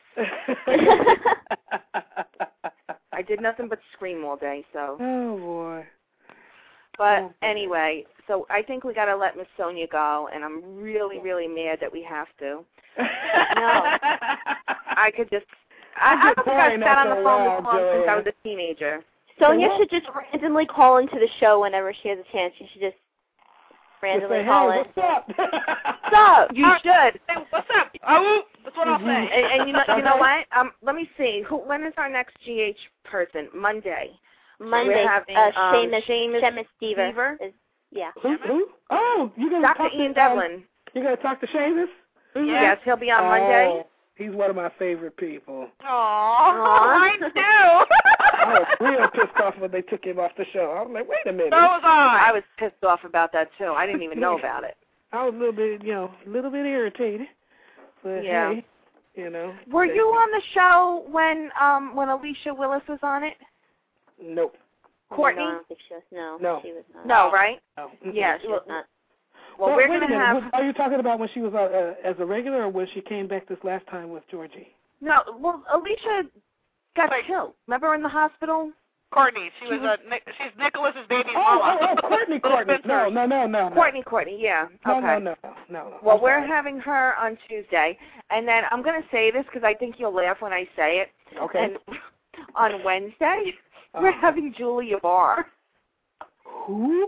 I did nothing but scream all day, so. Oh, boy. But Oh, anyway, so I think we got to let Miss Sonia go, and I'm really, really mad that we have to. No. I could just, I, I don't think I've sat on the phone this long since I was a teenager. Sonia should just randomly call into the show whenever she has a chance. She should just randomly say, call hey, in. what's up? What's up? You should. Hey, what's up? Oh, that's what I'll say. And, and you know, you know what? Um, let me see. Who? When is our next G H person? Monday. Monday, We're having, uh, um, Seamus, Seamus Seamus Deaver. Deaver? Is, yeah. Who? Who? Oh, you gonna Doctor talk Ian to, um, Devlin. You gonna talk to Seamus? Mm-hmm. Yes, he'll be on Monday. Oh, he's one of my favorite people. Aww, I know. I was real pissed off when they took him off the show. I was like, wait a minute. So was I. I was pissed off about that too. I didn't even know about it. I was a little bit, you know, a little bit irritated. But Yeah. hey, you know. Were you on the show when um when Alicia Willis was on it? Nope. Courtney? No, I don't think she was. No, No. she was not. No, right? No. Yes. She was not. Well, Well, we're wait a gonna minute. have. Was- Are you talking about when she was uh, uh, as a regular, or when she came back this last time with Georgie? No, well, Alicia got Wait. killed. Remember in the hospital? Courtney. She, She was, was- a Nic- she's Nicholas's baby's Oh, mama. oh, oh, Courtney, Courtney. No, no, no, no, no. Courtney, Courtney, yeah. No, Okay. no, no, no, no, no. Well, I'm we're sorry. having her on Tuesday, and then I'm going to say this because I think you'll laugh when I say it. Okay. And on Wednesday, Uh, we're having Julia Barr. Who?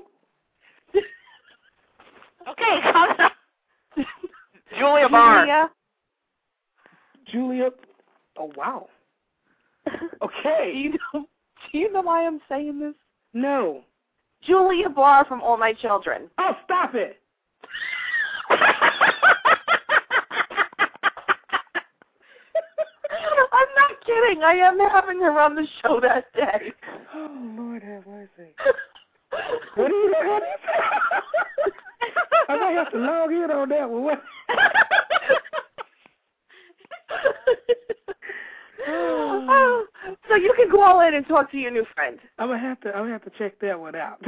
Okay, calm down. Julia Barr. Julia. Julia. Oh, wow. Do Okay. you know? Do you know why I'm saying this? No. Julia Barr from All My Children. Oh, stop it. I'm not kidding. I am having her on the show that day. Oh, Lord have mercy. What do you what do you say? I might have to log in on that one. What? Oh, so you can call in and talk to your new friend. I'm gonna have to. I'm gonna have to check that one out.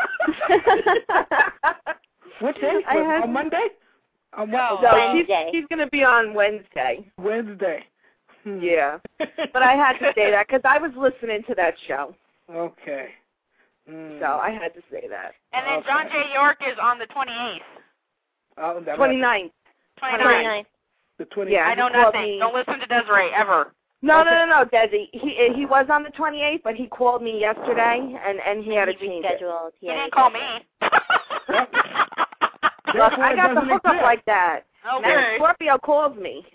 What day? I What, had- on Monday? On No. So Wednesday. she's, she's going to be on Wednesday. Wednesday. Hmm. Yeah. But I had to say that because I was listening to that show. Okay. Hmm. So I had to say that. And then Okay. John J. York is on the twenty-eighth. Oh, that- twenty-ninth. twenty-ninth. twenty-ninth. The twenty. Yeah. I know he called nothing. me- Don't listen to Desiree, ever. No, Okay. no, no, no, Desi. He he was on the twenty-eighth, but he called me yesterday, and, and he had to He change it. rescheduled. He Yeah, didn't he call did. me. Look, Therefore, I it got the doesn't hookup exist. like that. Okay. Now Scorpio calls me.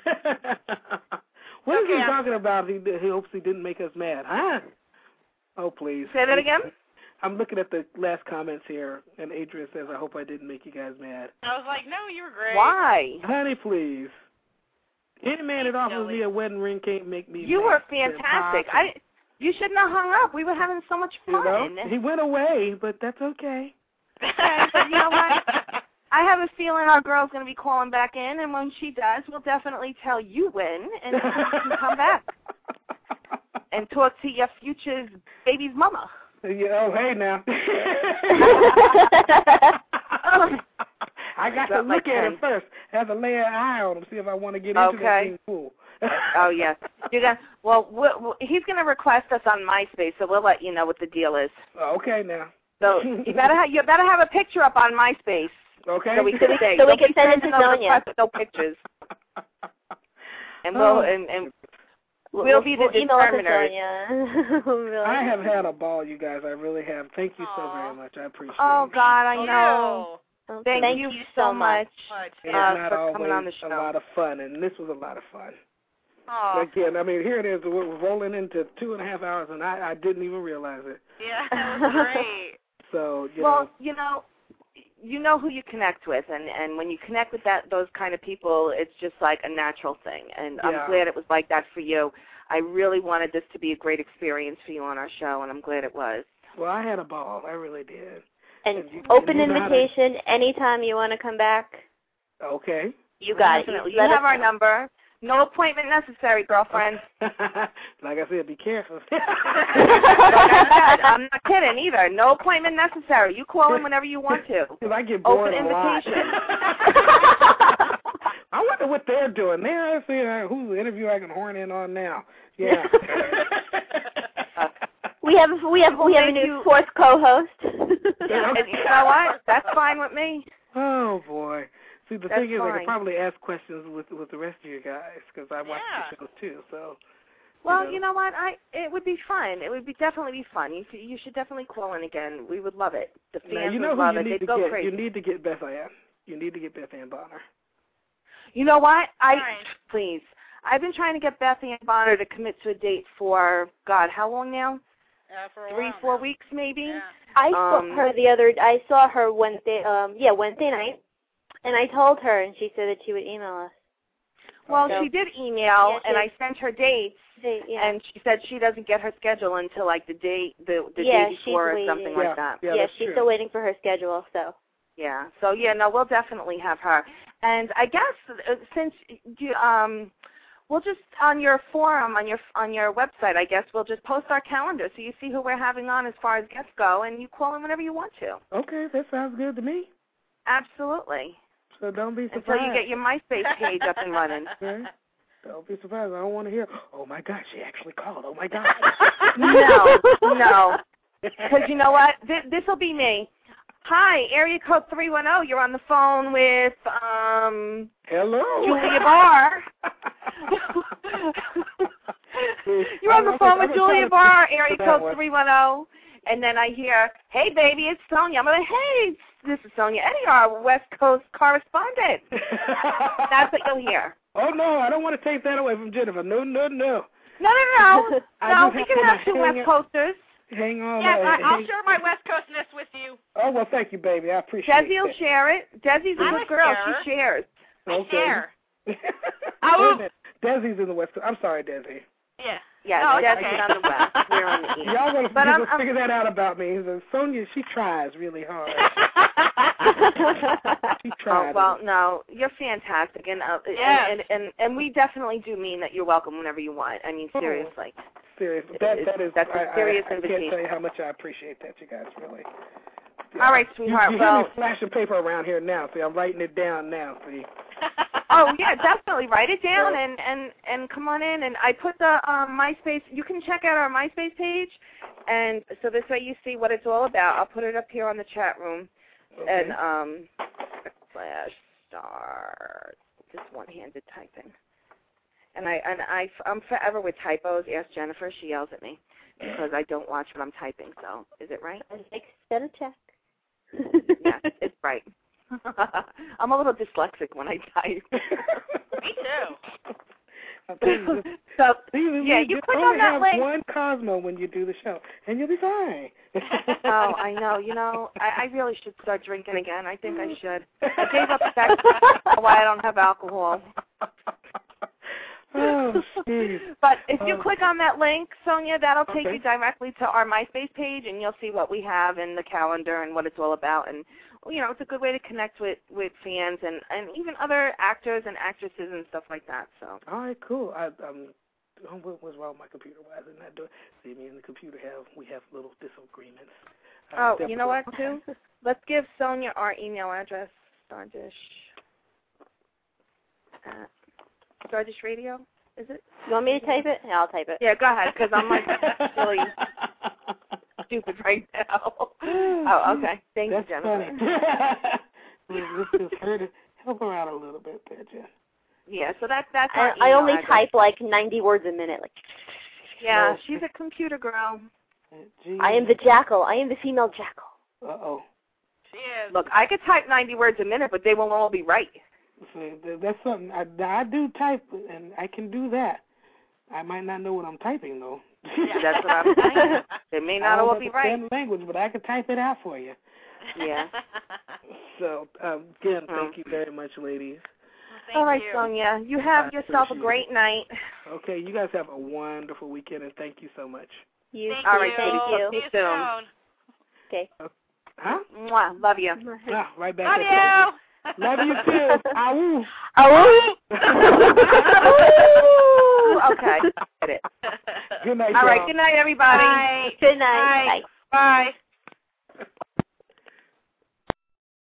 What is Okay, he I'm- talking about? He, he hopes he didn't make us mad, huh? Oh, please. Say that again? I'm looking at the last comments here, and Adrian says, I hope I didn't make you guys mad. I was like, no, you were great. Why? Honey, please. Any man that offers Silly. me a wedding ring can't make me You mad. were It's fantastic. impossible. I you shouldn't have hung up. We were having so much You fun. know, he went away, but that's okay. Okay, but you know what? I have a feeling our girl's going to be calling back in, and when she does, we'll definitely tell you when, and so you can come back and talk to your future baby's mama. Yeah, oh, hey now. I got to Something look like at that. him first. Have to lay an eye on him, see if I want to get into that Okay. thing pool. Oh, yes. You got, well, we'll, we'll, he's going to request us on MySpace, so we'll let you know what the deal is. Okay now. So you better have you better have a picture up on MySpace Okay. so we can say. So we Don't can be send it sending to those Sonia. requests with no pictures. And we'll Oh. and, and We'll, We'll be the we'll email it to determiners. Sonia. Really. I have had a ball, you guys. I really have. Thank you so Aw. very much. I appreciate oh it. God, I Oh, know. no. Okay. Thank, you, so much. Much. It's uh, not for always coming on the a show. lot of fun, and this was a lot of fun. Oh. Again, I mean, here it is. We're rolling into two and a half hours, and I, I didn't even realize it. Yeah, that was great. So, you well, know. you know, you know who you connect with, and, and when you connect with that those kind of people, it's just like a natural thing. And Yeah. I'm glad it was like that for you. I really wanted this to be a great experience for you on our show, and I'm glad it was. Well, I had a ball. I really did. And, And you- open and you know how to- invitation anytime you want to come back. Okay. You got Definitely. it. You Let have us our know. number. No appointment necessary, girlfriend. Like I said, be careful. Like I said, I'm not kidding either. No appointment necessary. You call in whenever you want to. Because I get bored Open a lot. invitation. I wonder what they're doing. They're seeing uh, who's the interview I can horn in on now. Yeah. We have we have we have a new fourth co-host. And you know what? That's fine with me. Oh boy. See, the That's thing is, I fine. could probably ask questions with with the rest of you guys because I watch Yeah. the shows too. So. Well, know. you know what? I it would be fun. It would be definitely be fun. You you should definitely call in again. We would love it. The fans Now, you know would who love you it. need They'd to go get. crazy. You need to get Beth Ann. You need to get Beth Ann Bonner. You know what? I Right. please. I've been trying to get Beth Ann Bonner to commit to a date for God, how long now? Uh, for a Three, while four now. weeks maybe. Yeah. I saw Um, her the other. I saw her Wednesday. Um, yeah, Wednesday night, and I told her, and she said that she would email us. Well, So- she did email, Yeah, she and did. I sent her dates, They, yeah, and she said she doesn't get her schedule until like the day the the Yeah, day she's before or waiting. something Yeah. like that. Yeah, yeah, that's she's true. still waiting for her schedule. So Yeah. So yeah, no, we'll definitely have her. And I guess uh, since you um, we'll just on your forum on your on your website, I guess we'll just post our calendar so you see who we're having on as far as guests go, and you call in whenever you want to. Okay, that sounds good to me. Absolutely. So don't be surprised. Until you get your MySpace page up and running. Okay? Don't be surprised. I don't want to hear, oh, my God, she actually called. Oh, my God. No, no. Because you know what? Th- this will be me. Hi, area code three one zero. You're on the phone with um, Hello. Julia Barr. You're on the phone with Julia Barr, area code three one zero. And then I hear, hey, baby, it's Sonia. I'm like, hey, this is Sonia Eddie, our West Coast correspondent. That's what you'll hear. Oh, no, I don't want to take that away from Jennifer. No, no, no. No, no, no. I No, just we have can to have two hang West it- Coasters. Hang on. Yes, uh, I, I'll hang- share my West Coastness with you. Oh, well, thank you, baby. I appreciate Desi will that. share it. Desi's a I'm good a girl. sharer. She shares. I Okay. share. Wait Oh. a minute. Desi's in the West Coast. I'm sorry, Desi. Yeah. Yeah, Oh, Desi's okay. on the West. We're on the East. Y'all going But I'm- to I'm- figure that out about me. So Sonia, she tries really hard. She Oh, tries. well, no, you're fantastic, and, uh, Yes. and, and and and we definitely do mean that you're welcome whenever you want. I mean, Oh. seriously. Seriously. That, It's- that is, that's a I, serious I, I can't invitation. tell you how much I appreciate that, you guys, really. All right, sweetheart. You, you well, hear me flashing paper around here now. See, I'm writing it down now. See. oh yeah, definitely write it down and and and come on in. And I put the um, MySpace. You can check out our MySpace page, and so this way you see what it's all about. I'll put it up here on the chat room. Okay. And um, slash start. Just one-handed typing. And I and I I'm forever with typos. Ask Jennifer. She yells at me because I don't watch what I'm typing. So is it right? Like, better check. Yes, it's right. I'm a little dyslexic when I type. Me too. I'll tell you, just- So see, yeah, just you click only on that have link. one Cosmo when you do the show, and you'll be fine. Oh, I know. You know, I, I really should start drinking again. I think I should. I gave up sex. Why I don't have alcohol. Oh, jeez. But if you Oh. click on that link, Sonia, that'll take Okay. you directly to our MySpace page, and you'll see what we have in the calendar and what it's all about. And you know, it's a good way to connect with with fans and and even other actors and actresses and stuff like that. So. All right, cool. I, um, oh, what was wrong with my computer? Why is it not doing? See, me and the computer have we have little disagreements. Uh, Oh, you know what, too? Let's give Sonia our email address, Stardish. At Stardish Radio, is it? You want me to type it? Yeah, I'll type it. Yeah, go ahead, because I'm like really stupid right now. Oh, okay. Thank That's you, Jennifer. funny. Let's just hurt it. Help her out a little bit there, Jen. Yeah, so that, that's our I, I email only address. type like ninety words a minute. Like, Yeah, Oh. she's a computer girl. I am the jackal. I am the female jackal. Uh oh. She is. Look, I could type ninety words a minute, but they won't all be right. See, that's something I, I do type, and I can do that. I might not know what I'm typing though. That's what I'm saying. They may not all be right. The language, but I can type it out for you. Yeah. So, um, again, thank you very much, ladies. Well, all right, you. Sonia. You have I yourself a great it. night. Okay, you guys have a wonderful weekend, and thank you so much. You Thank all you. right, Thank you. See you soon. Okay. Huh? Mwah. Love you. Ah, right back. Love at you. Love you too. Ow. Oh. Okay. Get it. Good night, All right. y'all. Good night, everybody. Bye. Good night. Bye. Bye.